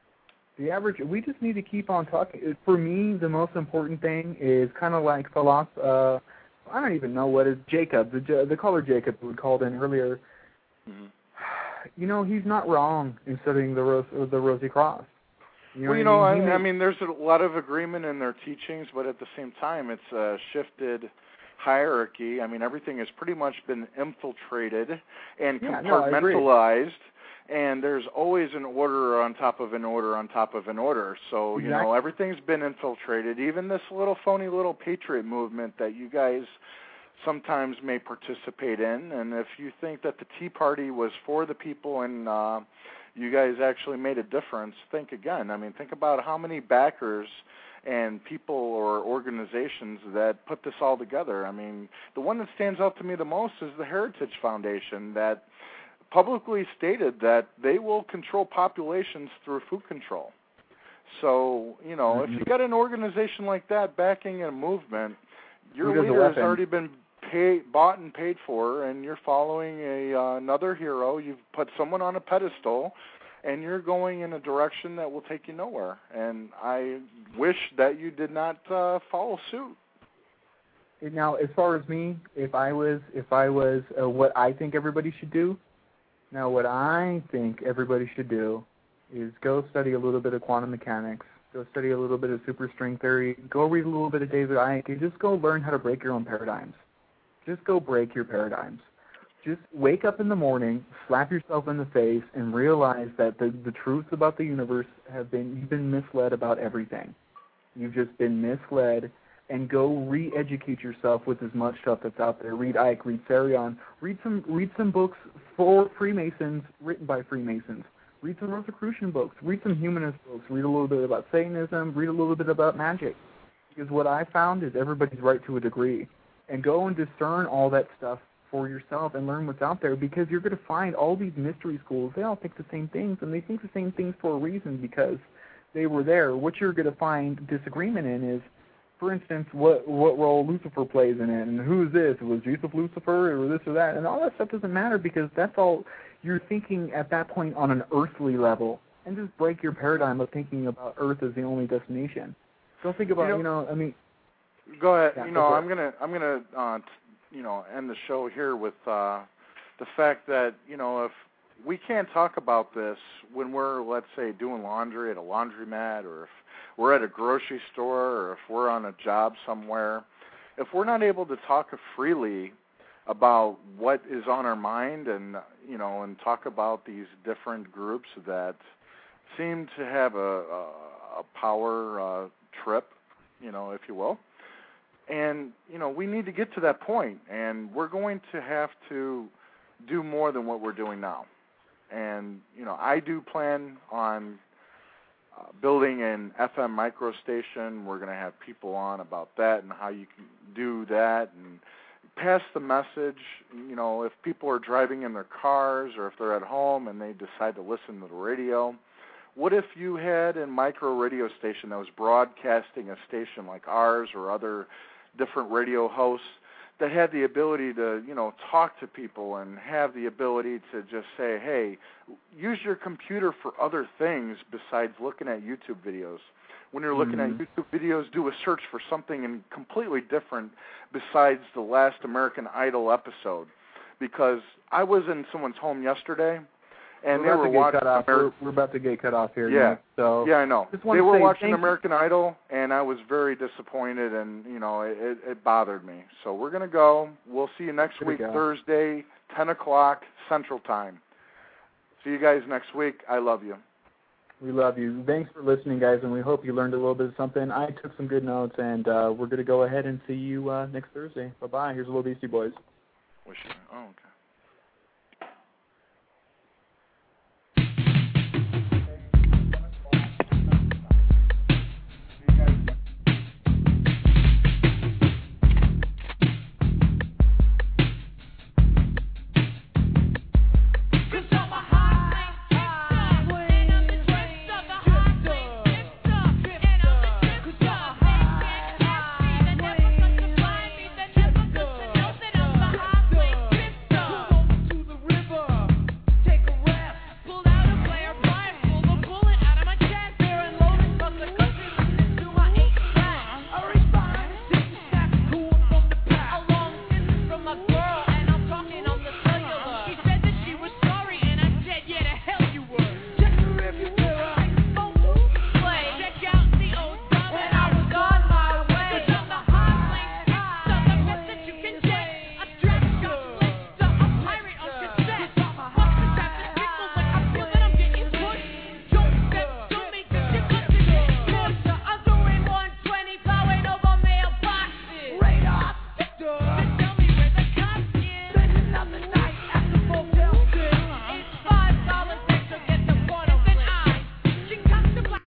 Speaker 3: The average, we just need to keep on talking. For me, the most important thing is kind of like philosophy. Uh, I don't even know what is Jacob, the the caller Jacob who called in earlier.
Speaker 4: Mm-hmm.
Speaker 3: You know, he's not wrong in studying the Rose, the Rosy Cross. You know
Speaker 4: well, you
Speaker 3: what
Speaker 4: know,
Speaker 3: I
Speaker 4: I,
Speaker 3: mean?
Speaker 4: I mean, there's a lot of agreement in their teachings, but at the same time, it's a shifted hierarchy. I mean, everything has pretty much been infiltrated and
Speaker 3: Yeah, no, I agree.
Speaker 4: compartmentalized, and there's always an order on top of an order on top of an order. So, you
Speaker 3: Exactly.
Speaker 4: know, everything's been infiltrated. Even this little phony little patriot movement that you guys sometimes may participate in, and if you think that the Tea Party was for the people and uh, you guys actually made a difference, think again. I mean, think about how many backers and people or organizations that put this all together. I mean, the one that stands out to me the most is the Heritage Foundation that publicly stated that they will control populations through food control. So, you know,
Speaker 3: Mm-hmm.
Speaker 4: if you got an organization like that backing a movement, your
Speaker 3: Who does the
Speaker 4: leader has
Speaker 3: weapon?
Speaker 4: already been pay, bought and paid for, and you're following a uh, another hero. You've put someone on a pedestal, and you're going in a direction that will take you nowhere. And I wish that you did not uh, follow suit.
Speaker 3: Now, as far as me, if I was, if I was, uh, what I think everybody should do. Now, what I think everybody should do is go study a little bit of quantum mechanics. Go study a little bit of superstring theory. Go read a little bit of David Icke. And just go learn how to break your own paradigms. Just go break your paradigms. Just wake up in the morning, slap yourself in the face, and realize that the, the truths about the universe have been, you've been misled about everything. You've just been misled, and go re-educate yourself with as much stuff that's out there. Read Icke, read Sarion, read some read some books for Freemasons written by Freemasons. Read some Rosicrucian books, read some humanist books, read a little bit about Satanism, read a little bit about magic. Because what I found is everybody's right to a degree. And go and discern all that stuff for yourself and learn what's out there, because you're going to find all these mystery schools, they all think the same things, and they think the same things for a reason because they were there. What you're going to find disagreement in is, for instance, what what role Lucifer plays in it, and who's this? Was Jesus Lucifer, or this or that? And all that stuff doesn't matter, because that's all you're thinking at that point on an earthly level. And just break your paradigm of thinking about Earth as the only destination. Don't think about, you know, you know I mean...
Speaker 4: Go ahead.
Speaker 3: Yeah,
Speaker 4: you
Speaker 3: go
Speaker 4: know,
Speaker 3: for
Speaker 4: I'm gonna I'm gonna uh, t- you know end the show here with uh, the fact that, you know, if we can't talk about this when we're, let's say, doing laundry at a laundromat, or if we're at a grocery store, or if we're on a job somewhere, if we're not able to talk freely about what is on our mind, and you know, and talk about these different groups that seem to have a, a, a power uh, trip, you know, if you will. And, you know, we need to get to that point, and we're going to have to do more than what we're doing now. And, you know, I do plan on uh, building an F M micro station. We're going to have people on about that and how you can do that and pass the message. You know, if people are driving in their cars or if they're at home and they decide to listen to the radio, what if you had a micro radio station that was broadcasting a station like ours or other different radio hosts that had the ability to, you know, talk to people and have the ability to just say, hey, use your computer for other things besides looking at YouTube videos. When you're looking
Speaker 3: Mm-hmm.
Speaker 4: at YouTube videos, do a search for something completely different besides the last American Idol episode. Because I was in someone's home yesterday, and
Speaker 3: we're
Speaker 4: they were watching
Speaker 3: cut off.
Speaker 4: Ameri-
Speaker 3: We're, we're about to get cut off here.
Speaker 4: Yeah.
Speaker 3: Nick, so
Speaker 4: yeah, I know.
Speaker 3: Just
Speaker 4: They
Speaker 3: want to
Speaker 4: were
Speaker 3: say
Speaker 4: watching
Speaker 3: thank
Speaker 4: American Idol, and I was very disappointed, and, you know, it, it, it bothered me. So we're going to go. We'll see you next
Speaker 3: Good to
Speaker 4: week,
Speaker 3: go.
Speaker 4: Thursday, ten o'clock Central Time. See you guys next week. I love you.
Speaker 3: We love you. Thanks for listening, guys, and we hope you learned a little bit of something. I took some good notes, and uh, we're going to go ahead and see you uh, next Thursday. Bye-bye. Here's a little Beastie Boys.
Speaker 4: Wish you. Oh, okay.